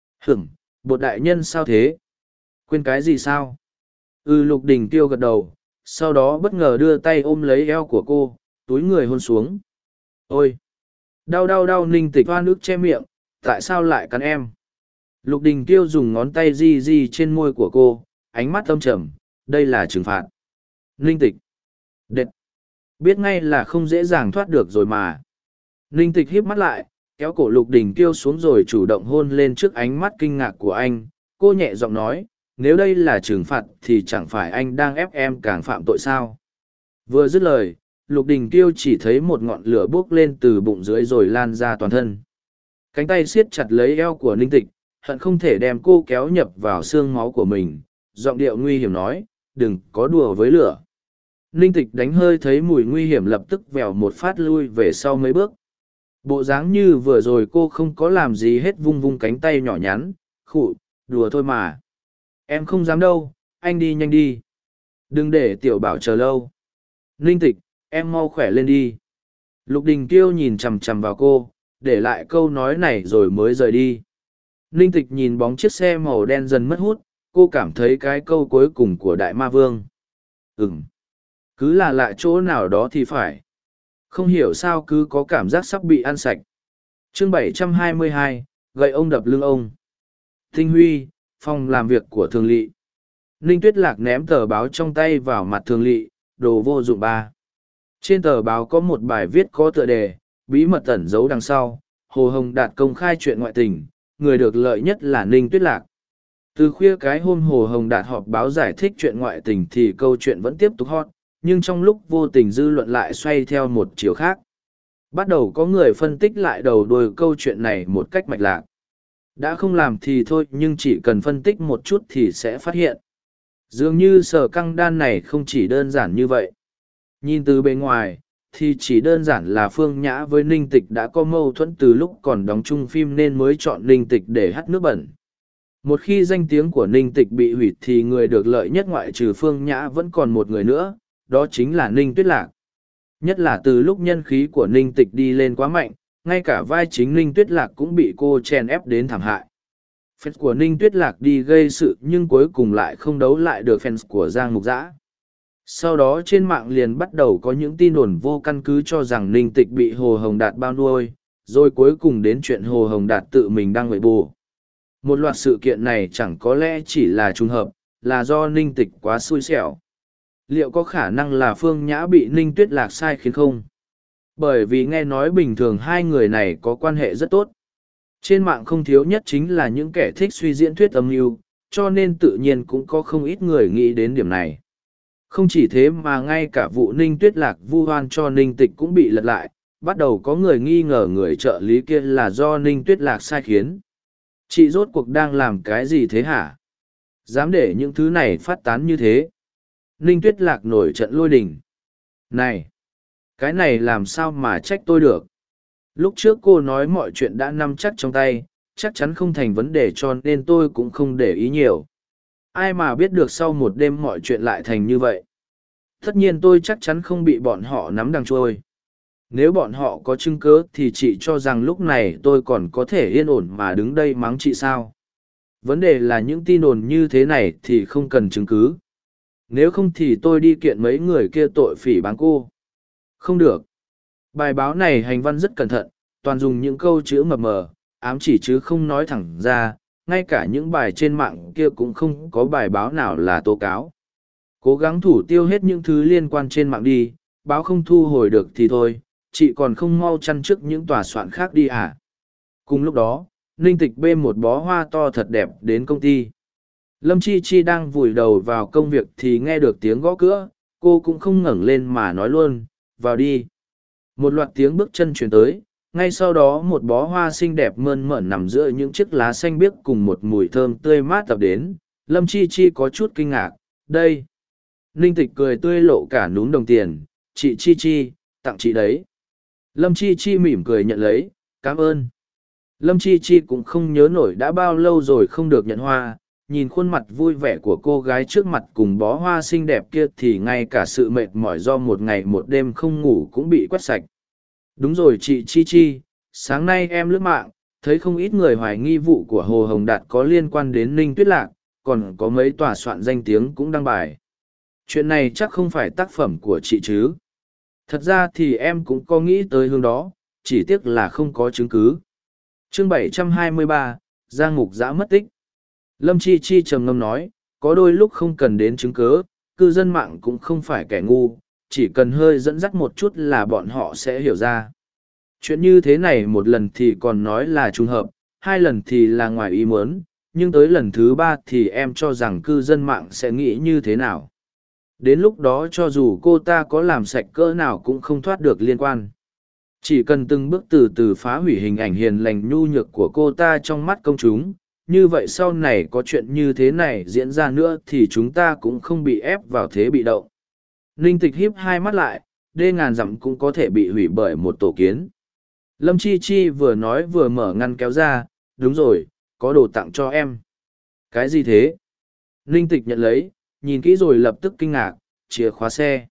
Speaker 1: Bột đại nhân sao thế? Quên cái gì sao? Lục Đình Tiêu gật đầu, sau đó bất ngờ đưa tay ôm lấy eo của cô, túi người hôn xuống. Ôi! Đau Ninh Tịch hoa nước che miệng, tại sao lại cắn em? Lục Đình Tiêu dùng ngón tay di trên môi của cô, ánh mắt âm trầm, đây là trừng phạt. Ninh Tịch! Đệt! Biết ngay là không dễ dàng thoát được rồi mà. Ninh Tịch híp mắt lại, kéo cổ Lục Đình Tiêu xuống rồi chủ động hôn lên trước ánh mắt kinh ngạc của anh. Cô nhẹ giọng nói, nếu đây là trừng phạt thì chẳng phải anh đang ép em càng phạm tội sao? Vừa dứt lời, Lục Đình Tiêu chỉ thấy một ngọn lửa bốc lên từ bụng dưới rồi lan ra toàn thân. Cánh tay siết chặt lấy eo của Ninh Tịch, hận không thể đem cô kéo nhập vào xương máu của mình. Giọng điệu nguy hiểm nói, đừng có đùa với lửa. Ninh Tịch đánh hơi thấy mùi nguy hiểm lập tức vèo một phát lui về sau mấy bước. Bộ dáng như vừa rồi cô không có làm gì hết, vung vung cánh tay nhỏ nhắn, khụ, đùa thôi mà. Em không dám đâu, anh đi nhanh đi. Đừng để Tiểu Bảo chờ lâu. Ninh Tịch, em mau khỏe lên đi. Lục Đình Kiêu nhìn chằm chằm vào cô, để lại câu nói này rồi mới rời đi. Ninh Tịch nhìn bóng chiếc xe màu đen dần mất hút, cô cảm thấy cái câu cuối cùng của Đại Ma Vương. Cứ là lạ chỗ nào đó thì phải. Không hiểu sao cứ có cảm giác sắp bị ăn sạch. Chương 722, gậy ông đập lưng ông. Tinh Huy, phòng làm việc của Thường Lị. Ninh Tuyết Lạc ném tờ báo trong tay vào mặt Thường Lị, đồ vô dụng ba. Trên tờ báo có một bài viết có tựa đề, bí mật ẩn giấu đằng sau, Hồ Hồng Đạt công khai chuyện ngoại tình, người được lợi nhất là Ninh Tuyết Lạc. Từ khuya cái hôm Hồ Hồng Đạt họp báo giải thích chuyện ngoại tình thì câu chuyện vẫn tiếp tục hot, nhưng trong lúc vô tình dư luận lại xoay theo một chiều khác. Bắt đầu có người phân tích lại đầu đuôi câu chuyện này một cách mạch lạc. Đã không làm thì thôi, nhưng chỉ cần phân tích một chút thì sẽ phát hiện. Dường như Sở Căng Đan này không chỉ đơn giản như vậy. Nhìn từ bề ngoài, thì chỉ đơn giản là Phương Nhã với Ninh Tịch đã có mâu thuẫn từ lúc còn đóng chung phim nên mới chọn Ninh Tịch để hắt nước bẩn. Một khi danh tiếng của Ninh Tịch bị hủy thì người được lợi nhất ngoại trừ Phương Nhã vẫn còn một người nữa, đó chính là Ninh Tuyết Lạc. Nhất là từ lúc nhân khí của Ninh Tịch đi lên quá mạnh, ngay cả vai chính Ninh Tuyết Lạc cũng bị cô chèn ép đến thảm hại. Fans của Ninh Tuyết Lạc đi gây sự nhưng cuối cùng lại không đấu lại được fans của Giang Mục Dã. Sau đó trên mạng liền bắt đầu có những tin đồn vô căn cứ cho rằng Ninh Tịch bị Hồ Hồng Đạt bao nuôi, rồi cuối cùng đến chuyện Hồ Hồng Đạt tự mình đăng Weibo. Một loạt sự kiện này chẳng có lẽ chỉ là trùng hợp, là do Ninh Tịch quá xui xẻo. Liệu có khả năng là Phương Nhã bị Ninh Tuyết Lạc sai khiến không? Bởi vì nghe nói bình thường hai người này có quan hệ rất tốt. Trên mạng không thiếu nhất chính là những kẻ thích suy diễn thuyết âm mưu, cho nên tự nhiên cũng có không ít người nghĩ đến điểm này. Không chỉ thế mà ngay cả vụ Ninh Tuyết Lạc vu oan cho Ninh Tịch cũng bị lật lại, bắt đầu có người nghi ngờ người trợ lý kia là do Ninh Tuyết Lạc sai khiến. Chị rốt cuộc đang làm cái gì thế hả? Dám để những thứ này phát tán như thế? Ninh Tuyết Lạc nổi trận lôi đình. Này! Cái này làm sao mà trách tôi được? Lúc trước cô nói mọi chuyện đã nắm chắc trong tay, chắc chắn không thành vấn đề cho nên tôi cũng không để ý nhiều. Ai mà biết được sau một đêm mọi chuyện lại thành như vậy. Tất nhiên tôi chắc chắn không bị bọn họ nắm đằng trôi. Nếu bọn họ có chứng cứ thì chị cho rằng lúc này tôi còn có thể yên ổn mà đứng đây mắng chị sao? Vấn đề là những tin đồn như thế này thì không cần chứng cứ. Nếu không thì tôi đi kiện mấy người kia tội phỉ báng cô. Không được. Bài báo này hành văn rất cẩn thận, toàn dùng những câu chữ mập mờ, ám chỉ chứ không nói thẳng ra, ngay cả những bài trên mạng kia cũng không có bài báo nào là tố cáo. Cố gắng thủ tiêu hết những thứ liên quan trên mạng đi, báo không thu hồi được thì thôi, chị còn không mau chăn trước những tòa soạn khác đi à? Cùng lúc đó, Ninh Tịch bê một bó hoa to thật đẹp đến công ty. Lâm Chi Chi đang vùi đầu vào công việc thì nghe được tiếng gõ cửa, cô cũng không ngẩng lên mà nói luôn, vào đi. Một loạt tiếng bước chân chuyển tới, ngay sau đó một bó hoa xinh đẹp mơn mởn nằm giữa những chiếc lá xanh biếc cùng một mùi thơm tươi mát tập đến. Lâm Chi Chi có chút kinh ngạc, đây. Ninh Tịch cười tươi lộ cả núm đồng tiền, chị Chi Chi, tặng chị đấy. Lâm Chi Chi mỉm cười nhận lấy, cảm ơn. Lâm Chi Chi cũng không nhớ nổi đã bao lâu rồi không được nhận hoa, nhìn khuôn mặt vui vẻ của cô gái trước mặt cùng bó hoa xinh đẹp kia thì ngay cả sự mệt mỏi do một ngày một đêm không ngủ cũng bị quét sạch. Đúng rồi chị Chi Chi, sáng nay em lướt mạng, thấy không ít người hoài nghi vụ của Hồ Hồng Đạt có liên quan đến Ninh Tuyết Lạc, còn có mấy tòa soạn danh tiếng cũng đăng bài. Chuyện này chắc không phải tác phẩm của chị chứ? Thật ra thì em cũng có nghĩ tới hướng đó, chỉ tiếc là không có chứng cứ. Chương 723, Giang Mục Giã mất tích. Lâm Chi Chi trầm ngâm nói, có đôi lúc không cần đến chứng cớ, cư dân mạng cũng không phải kẻ ngu, chỉ cần hơi dẫn dắt một chút là bọn họ sẽ hiểu ra. Chuyện như thế này một lần thì còn nói là trùng hợp, hai lần thì là ngoài ý muốn, nhưng tới lần thứ ba thì em cho rằng cư dân mạng sẽ nghĩ như thế nào. Đến lúc đó cho dù cô ta có làm sạch cỡ nào cũng không thoát được liên quan. Chỉ cần từng bước từ từ phá hủy hình ảnh hiền lành nhu nhược của cô ta trong mắt công chúng, như vậy sau này có chuyện như thế này diễn ra nữa thì chúng ta cũng không bị ép vào thế bị động. Ninh Tịch híp hai mắt lại, đê ngàn dặm cũng có thể bị hủy bởi một tổ kiến. Lâm Chi Chi vừa nói vừa mở ngăn kéo ra, đúng rồi, có đồ tặng cho em. Cái gì thế? Ninh Tịch nhận lấy, nhìn kỹ rồi lập tức kinh ngạc, chìa khóa xe.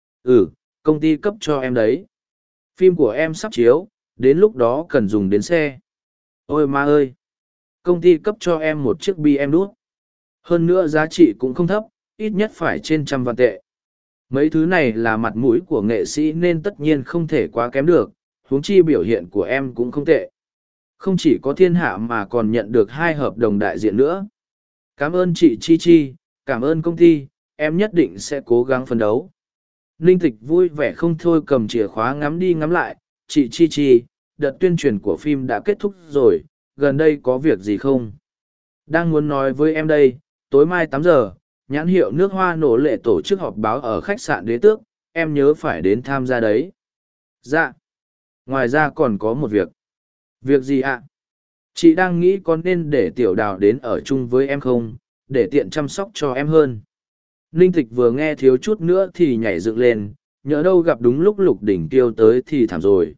Speaker 1: Công ty cấp cho em đấy. Phim của em sắp chiếu, đến lúc đó cần dùng đến xe. Ôi ma ơi! Công ty cấp cho em một chiếc BM đút. Hơn nữa giá trị cũng không thấp, ít nhất phải trên 100 vạn tệ. Mấy thứ này là mặt mũi của nghệ sĩ nên tất nhiên không thể quá kém được, huống chi biểu hiện của em cũng không tệ. Không chỉ có thiên hạ mà còn nhận được 2 hợp đồng đại diện nữa. Cảm ơn chị Chi Chi, cảm ơn công ty, em nhất định sẽ cố gắng phấn đấu. Ninh Tịch vui vẻ không thôi cầm chìa khóa ngắm đi ngắm lại, chị Chi Chi, đợt tuyên truyền của phim đã kết thúc rồi, gần đây có việc gì không? Đang muốn nói với em đây, tối mai 8 giờ, nhãn hiệu nước hoa nổ lệ tổ chức họp báo ở khách sạn Đế Tước, em nhớ phải đến tham gia đấy. Dạ. Ngoài ra còn có một việc. Việc gì ạ? Chị đang nghĩ có nên để Tiểu Đào đến ở chung với em không, để tiện chăm sóc cho em hơn. Ninh Tịch vừa nghe thiếu chút nữa thì nhảy dựng lên, nhỡ đâu gặp đúng lúc Lục Đỉnh Tiêu tới thì thảm rồi.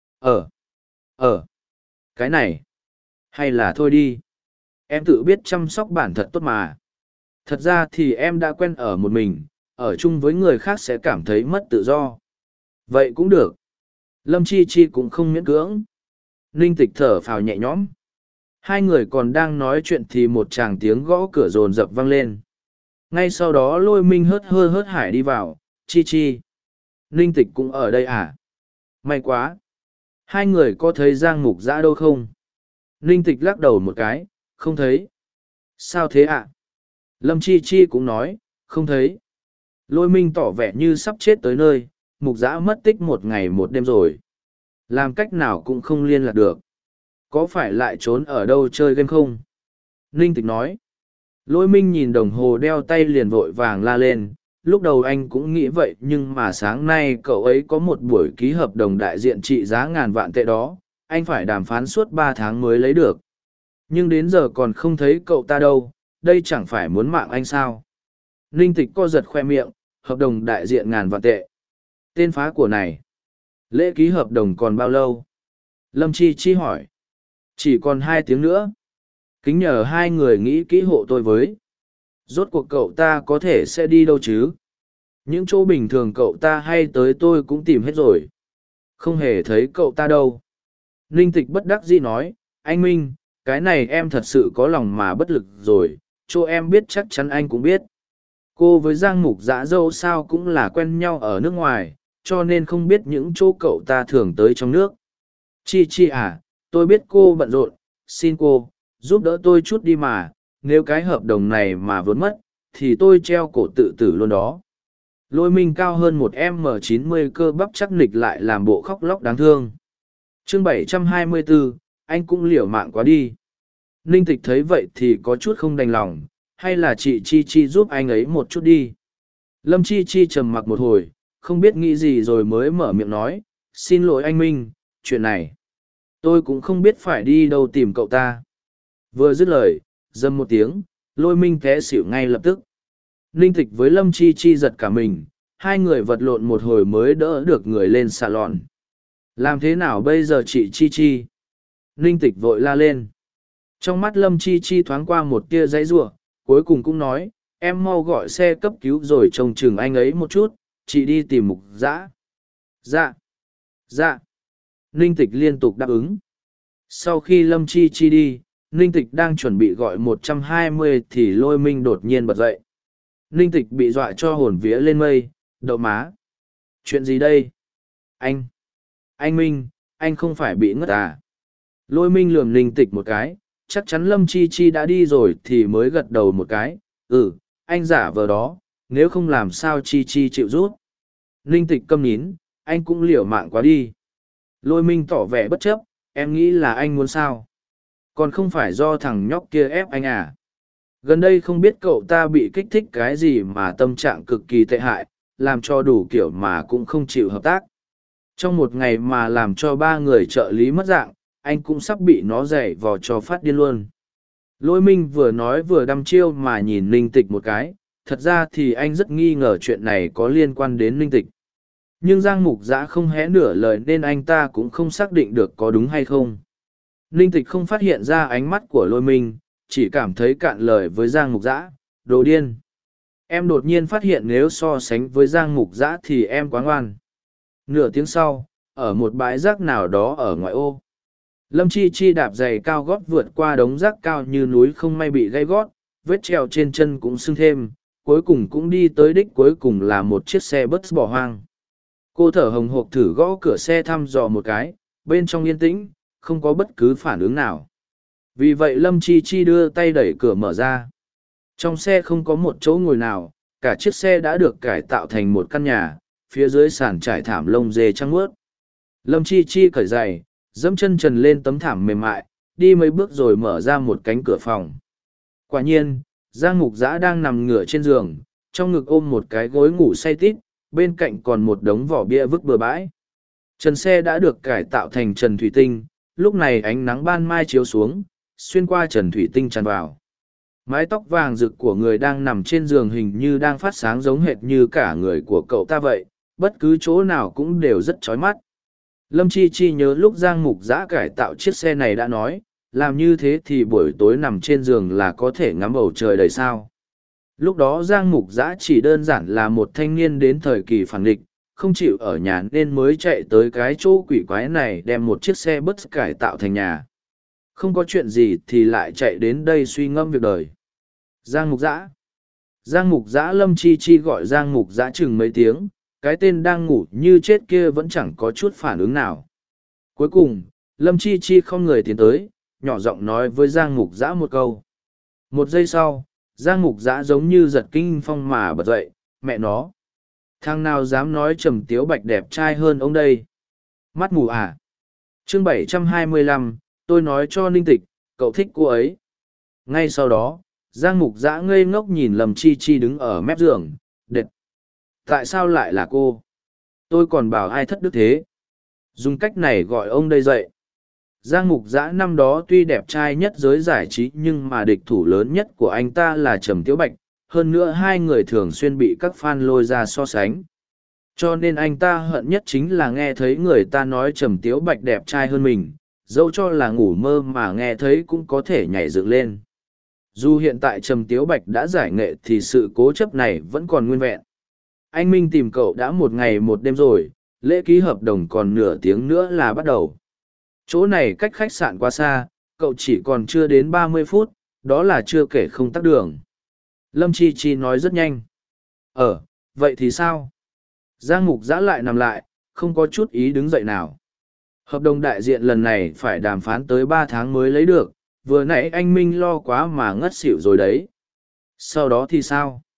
Speaker 1: Cái này. Hay là thôi đi. Em tự biết chăm sóc bản thật tốt mà. Thật ra thì em đã quen ở một mình, ở chung với người khác sẽ cảm thấy mất tự do. Vậy cũng được. Lâm Chi Chi cũng không miễn cưỡng. Ninh Tịch thở phào nhẹ nhõm. Hai người còn đang nói chuyện thì một tràng tiếng gõ cửa rồn rập vang lên. Ngay sau đó Lôi Minh hớt hải đi vào. Chi Chi. Ninh Tịch cũng ở đây à? May quá. Hai người có thấy Giang Mục Giã đâu không? Ninh Tịch lắc đầu một cái, không thấy. Sao thế ạ? Lâm Chi Chi cũng nói, không thấy. Lôi Minh tỏ vẻ như sắp chết tới nơi, Mục Giã mất tích 1 ngày 1 đêm rồi. Làm cách nào cũng không liên lạc được. Có phải lại trốn ở đâu chơi game không? Ninh Tịch nói. Lôi Minh nhìn đồng hồ đeo tay liền vội vàng la lên. Lúc đầu anh cũng nghĩ vậy nhưng mà sáng nay cậu ấy có một buổi ký hợp đồng đại diện trị giá ngàn vạn tệ đó. Anh phải đàm phán suốt 3 tháng mới lấy được. Nhưng đến giờ còn không thấy cậu ta đâu, đây chẳng phải muốn mạng anh sao? Ninh Tịch co giật khoe miệng, hợp đồng đại diện ngàn vạn tệ. Tên phá của này. Lễ ký hợp đồng còn bao lâu? Lâm Chi Chi hỏi. Chỉ còn 2 tiếng nữa. Kính nhờ hai người nghĩ kỹ hộ tôi với. Rốt cuộc cậu ta có thể sẽ đi đâu chứ? Những chỗ bình thường cậu ta hay tới tôi cũng tìm hết rồi. Không hề thấy cậu ta đâu. Ninh Tịch bất đắc dĩ nói, anh Minh, cái này em thật sự có lòng mà bất lực rồi, chỗ em biết chắc chắn anh cũng biết. Cô với Giang Mục Giã dâu sao cũng là quen nhau ở nước ngoài, cho nên không biết những chỗ cậu ta thường tới trong nước. Chi Chi à, tôi biết cô bận rộn, xin cô, giúp đỡ tôi chút đi mà, nếu cái hợp đồng này mà vốn mất, thì tôi treo cổ tự tử luôn đó. Lôi Minh cao hơn một m 90 cơ bắp chắc nịch lại làm bộ khóc lóc đáng thương. Chương 724, anh cũng liều mạng quá đi. Ninh Tịch thấy vậy thì có chút không đành lòng, hay là chị Chi Chi giúp anh ấy một chút đi. Lâm Chi Chi trầm mặc một hồi, không biết nghĩ gì rồi mới mở miệng nói, xin lỗi anh Minh, chuyện này. Tôi cũng không biết phải đi đâu tìm cậu ta. Vừa dứt lời, dầm một tiếng, Lôi Minh té xỉu ngay lập tức. Ninh Tịch với Lâm Chi Chi giật cả mình, hai người vật lộn một hồi mới đỡ được người lên salon. Làm thế nào bây giờ chị Chi Chi? Ninh Tịch vội la lên. Trong mắt Lâm Chi Chi thoáng qua một tia giãy giụa, cuối cùng cũng nói, em mau gọi xe cấp cứu rồi trông chừng anh ấy một chút, chị đi tìm Mục Dã. Dạ. Dạ. Ninh Tịch liên tục đáp ứng. Sau khi Lâm Chi Chi đi, Ninh Tịch đang chuẩn bị gọi 120 thì Lôi Minh đột nhiên bật dậy. Ninh Tịch bị dọa cho hồn vía lên mây, đậu má. Chuyện gì đây? Anh Minh, anh không phải bị ngất à? Lôi Minh lườm Ninh Tịch một cái, chắc chắn Lâm Chi Chi đã đi rồi thì mới gật đầu một cái. Anh giả vờ đó, nếu không làm sao Chi Chi chịu rút. Ninh Tịch câm nín, anh cũng liều mạng quá đi. Lôi Minh tỏ vẻ bất chấp, em nghĩ là anh muốn sao? Còn không phải do thằng nhóc kia ép anh à? Gần đây không biết cậu ta bị kích thích cái gì mà tâm trạng cực kỳ tệ hại, làm cho đủ kiểu mà cũng không chịu hợp tác. Trong một ngày mà làm cho 3 người trợ lý mất dạng, anh cũng sắp bị nó giày vò cho phát điên luôn. Lôi Minh vừa nói vừa đăm chiêu mà nhìn Ninh Tịch một cái, thật ra thì anh rất nghi ngờ chuyện này có liên quan đến Ninh Tịch. Nhưng Giang Mục Dã không hé nửa lời nên anh ta cũng không xác định được có đúng hay không. Ninh Tịch không phát hiện ra ánh mắt của Lôi Minh, chỉ cảm thấy cạn lời với Giang Mục Dã, đồ điên. Em đột nhiên phát hiện nếu so sánh với Giang Mục Dã thì em quá ngoan. Nửa tiếng sau, ở một bãi rác nào đó ở ngoại ô, Lâm Chi Chi đạp giày cao gót vượt qua đống rác cao như núi không may bị gãy gót, vết treo trên chân cũng sưng thêm, cuối cùng cũng đi tới đích cuối cùng là một chiếc xe bus bỏ hoang. Cô thở hồng hộc thử gõ cửa xe thăm dò một cái, bên trong yên tĩnh, không có bất cứ phản ứng nào. Vì vậy Lâm Chi Chi đưa tay đẩy cửa mở ra. Trong xe không có một chỗ ngồi nào, cả chiếc xe đã được cải tạo thành một căn nhà, phía dưới sàn trải thảm lông dê trắng mướt. Lâm Chi Chi cởi giày, dẫm chân trần lên tấm thảm mềm mại, đi mấy bước rồi mở ra một cánh cửa phòng. Quả nhiên, Giang Mục Dã đang nằm ngửa trên giường, trong ngực ôm một cái gối ngủ say tít, bên cạnh còn một đống vỏ bia vứt bừa bãi. Trần xe đã được cải tạo thành trần thủy tinh, lúc này ánh nắng ban mai chiếu xuống, xuyên qua trần thủy tinh tràn vào. Mái tóc vàng rực của người đang nằm trên giường hình như đang phát sáng giống hệt như cả người của cậu ta vậy, bất cứ chỗ nào cũng đều rất chói mắt. Lâm Chi Chi nhớ lúc Giang Mục Dã cải tạo chiếc xe này đã nói, làm như thế thì buổi tối nằm trên giường là có thể ngắm bầu trời đầy sao. Lúc đó Giang Mục Dã chỉ đơn giản là một thanh niên đến thời kỳ phản nghịch, không chịu ở nhà nên mới chạy tới cái chỗ quỷ quái này đem một chiếc xe bus cải tạo thành nhà. Không có chuyện gì thì lại chạy đến đây suy ngẫm việc đời. Giang Mục Dã. Giang Mục Dã. Lâm Chi Chi gọi Giang Mục Dã chừng mấy tiếng, cái tên đang ngủ như chết kia vẫn chẳng có chút phản ứng nào. Cuối cùng, Lâm Chi Chi không người tiến tới, nhỏ giọng nói với Giang Mục Dã một câu. Một giây sau, Giang Mục Dã giống như giật kinh phong mà bật dậy, mẹ nó. Thằng nào dám nói Trầm Tiếu Bạch đẹp trai hơn ông đây? Mắt mù à? Chương 725, tôi nói cho Ninh Tịch, cậu thích cô ấy. Ngay sau đó, Giang Mục Dã ngây ngốc nhìn Lâm Chi Chi đứng ở mép giường, đệt. Tại sao lại là cô? Tôi còn bảo ai thất đức thế? Dùng cách này gọi ông đây dậy. Giang Mục Dã năm đó tuy đẹp trai nhất giới giải trí nhưng mà địch thủ lớn nhất của anh ta là Trầm Tiếu Bạch, hơn nữa hai người thường xuyên bị các fan lôi ra so sánh. Cho nên anh ta hận nhất chính là nghe thấy người ta nói Trầm Tiếu Bạch đẹp trai hơn mình, dẫu cho là ngủ mơ mà nghe thấy cũng có thể nhảy dựng lên. Dù hiện tại Trầm Tiếu Bạch đã giải nghệ thì sự cố chấp này vẫn còn nguyên vẹn. Anh Minh tìm cậu đã một ngày một đêm rồi, lễ ký hợp đồng còn nửa tiếng nữa là bắt đầu. Chỗ này cách khách sạn quá xa, cậu chỉ còn chưa đến 30 phút, đó là chưa kể không tắc đường. Lâm Chi Chi nói rất nhanh. Vậy thì sao? Giang Mục Dã lại nằm lại, không có chút ý đứng dậy nào. Hợp đồng đại diện lần này phải đàm phán tới 3 tháng mới lấy được, vừa nãy anh Minh lo quá mà ngất xỉu rồi đấy. Sau đó thì sao?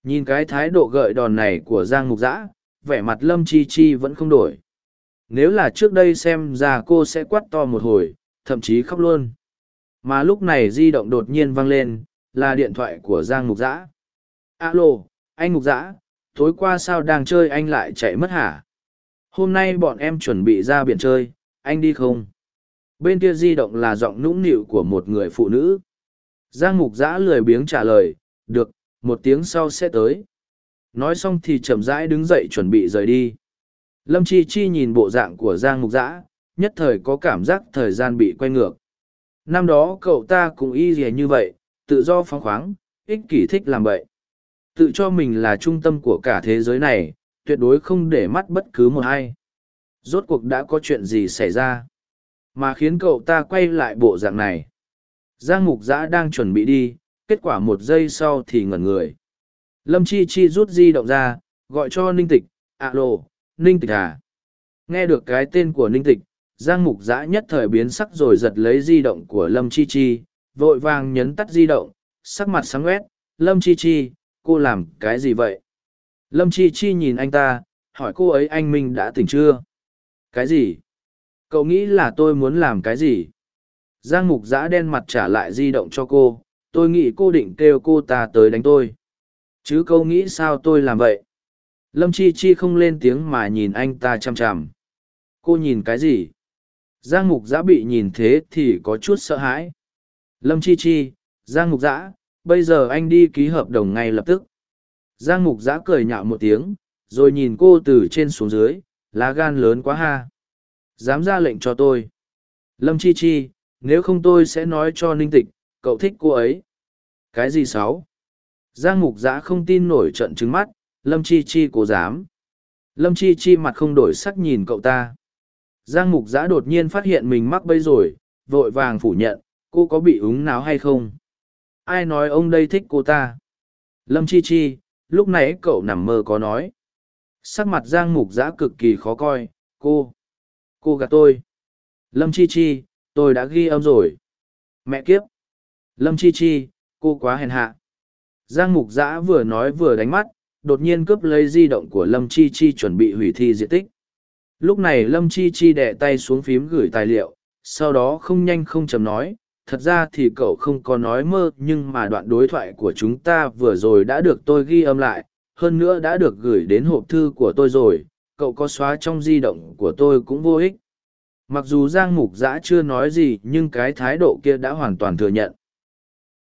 Speaker 1: Nhìn cái thái độ gợi đòn này của Giang Mục Giã, vẻ mặt Lâm Chi Chi vẫn không đổi. Nếu là trước đây xem ra cô sẽ quát to một hồi, thậm chí khóc luôn. Mà lúc này di động đột nhiên vang lên, là điện thoại của Giang Mục Giã. Alo, anh Mục Giã, tối qua sao đang chơi anh lại chạy mất hả? Hôm nay bọn em chuẩn bị ra biển chơi, anh đi không? Bên kia di động là giọng nũng nịu của một người phụ nữ. Giang Mục Giã lười biếng trả lời, được, một tiếng sau sẽ tới. Nói xong thì chậm rãi đứng dậy chuẩn bị rời đi. Lâm Chi Chi nhìn bộ dạng của Giang Mục Giã, nhất thời có cảm giác thời gian bị quay ngược. Năm đó cậu ta cũng y dì như vậy, tự do phóng khoáng, ích kỷ thích làm bậy. Tự cho mình là trung tâm của cả thế giới này, tuyệt đối không để mắt bất cứ một ai. Rốt cuộc đã có chuyện gì xảy ra, mà khiến cậu ta quay lại bộ dạng này. Giang Mục Giã đang chuẩn bị đi, kết quả một giây sau thì ngẩn người. Lâm Chi Chi rút di động ra, gọi cho Ninh Tịch, alo, Ninh Tịch à? Nghe được cái tên của Ninh Tịch, Giang Mục Giã nhất thời biến sắc rồi giật lấy di động của Lâm Chi Chi, vội vàng nhấn tắt di động, sắc mặt sáng quét, Lâm Chi Chi, cô làm cái gì vậy? Lâm Chi Chi nhìn anh ta, hỏi cô ấy anh Minh đã tỉnh chưa? Cái gì? Cậu nghĩ là tôi muốn làm cái gì? Giang Mục Giã đen mặt trả lại di động cho cô, tôi nghĩ cô định kêu cô ta tới đánh tôi. Chứ câu nghĩ sao tôi làm vậy? Lâm Chi Chi không lên tiếng mà nhìn anh ta chằm chằm. Cô nhìn cái gì? Giang Mục Giã bị nhìn thế thì có chút sợ hãi. Lâm Chi Chi, Giang Mục Giã, bây giờ anh đi ký hợp đồng ngay lập tức. Giang Mục Giã cười nhạo một tiếng, rồi nhìn cô từ trên xuống dưới, lá gan lớn quá ha. Dám ra lệnh cho tôi. Lâm Chi Chi, nếu không tôi sẽ nói cho Ninh Tịch, cậu thích cô ấy. Cái gì sáu? Giang Mục Giã không tin nổi trận trứng mắt, Lâm Chi Chi cô dám. Lâm Chi Chi mặt không đổi sắc nhìn cậu ta. Giang Mục Giã đột nhiên phát hiện mình mắc bẫy rồi, vội vàng phủ nhận, cô có bị úng náo hay không? Ai nói ông đây thích cô ta? Lâm Chi Chi, lúc nãy cậu nằm mơ có nói. Sắc mặt Giang Mục Giã cực kỳ khó coi, cô gạt tôi. Lâm Chi Chi, tôi đã ghi âm rồi. Mẹ kiếp. Lâm Chi Chi, cô quá hèn hạ. Giang Mục Giã vừa nói vừa đánh mắt, đột nhiên cướp lấy di động của Lâm Chi Chi chuẩn bị hủy thi diện tích. Lúc này Lâm Chi Chi đè tay xuống phím gửi tài liệu, sau đó không nhanh không chậm nói, thật ra thì cậu không có nói mơ nhưng mà đoạn đối thoại của chúng ta vừa rồi đã được tôi ghi âm lại, hơn nữa đã được gửi đến hộp thư của tôi rồi, cậu có xóa trong di động của tôi cũng vô ích. Mặc dù Giang Mục Giã chưa nói gì nhưng cái thái độ kia đã hoàn toàn thừa nhận.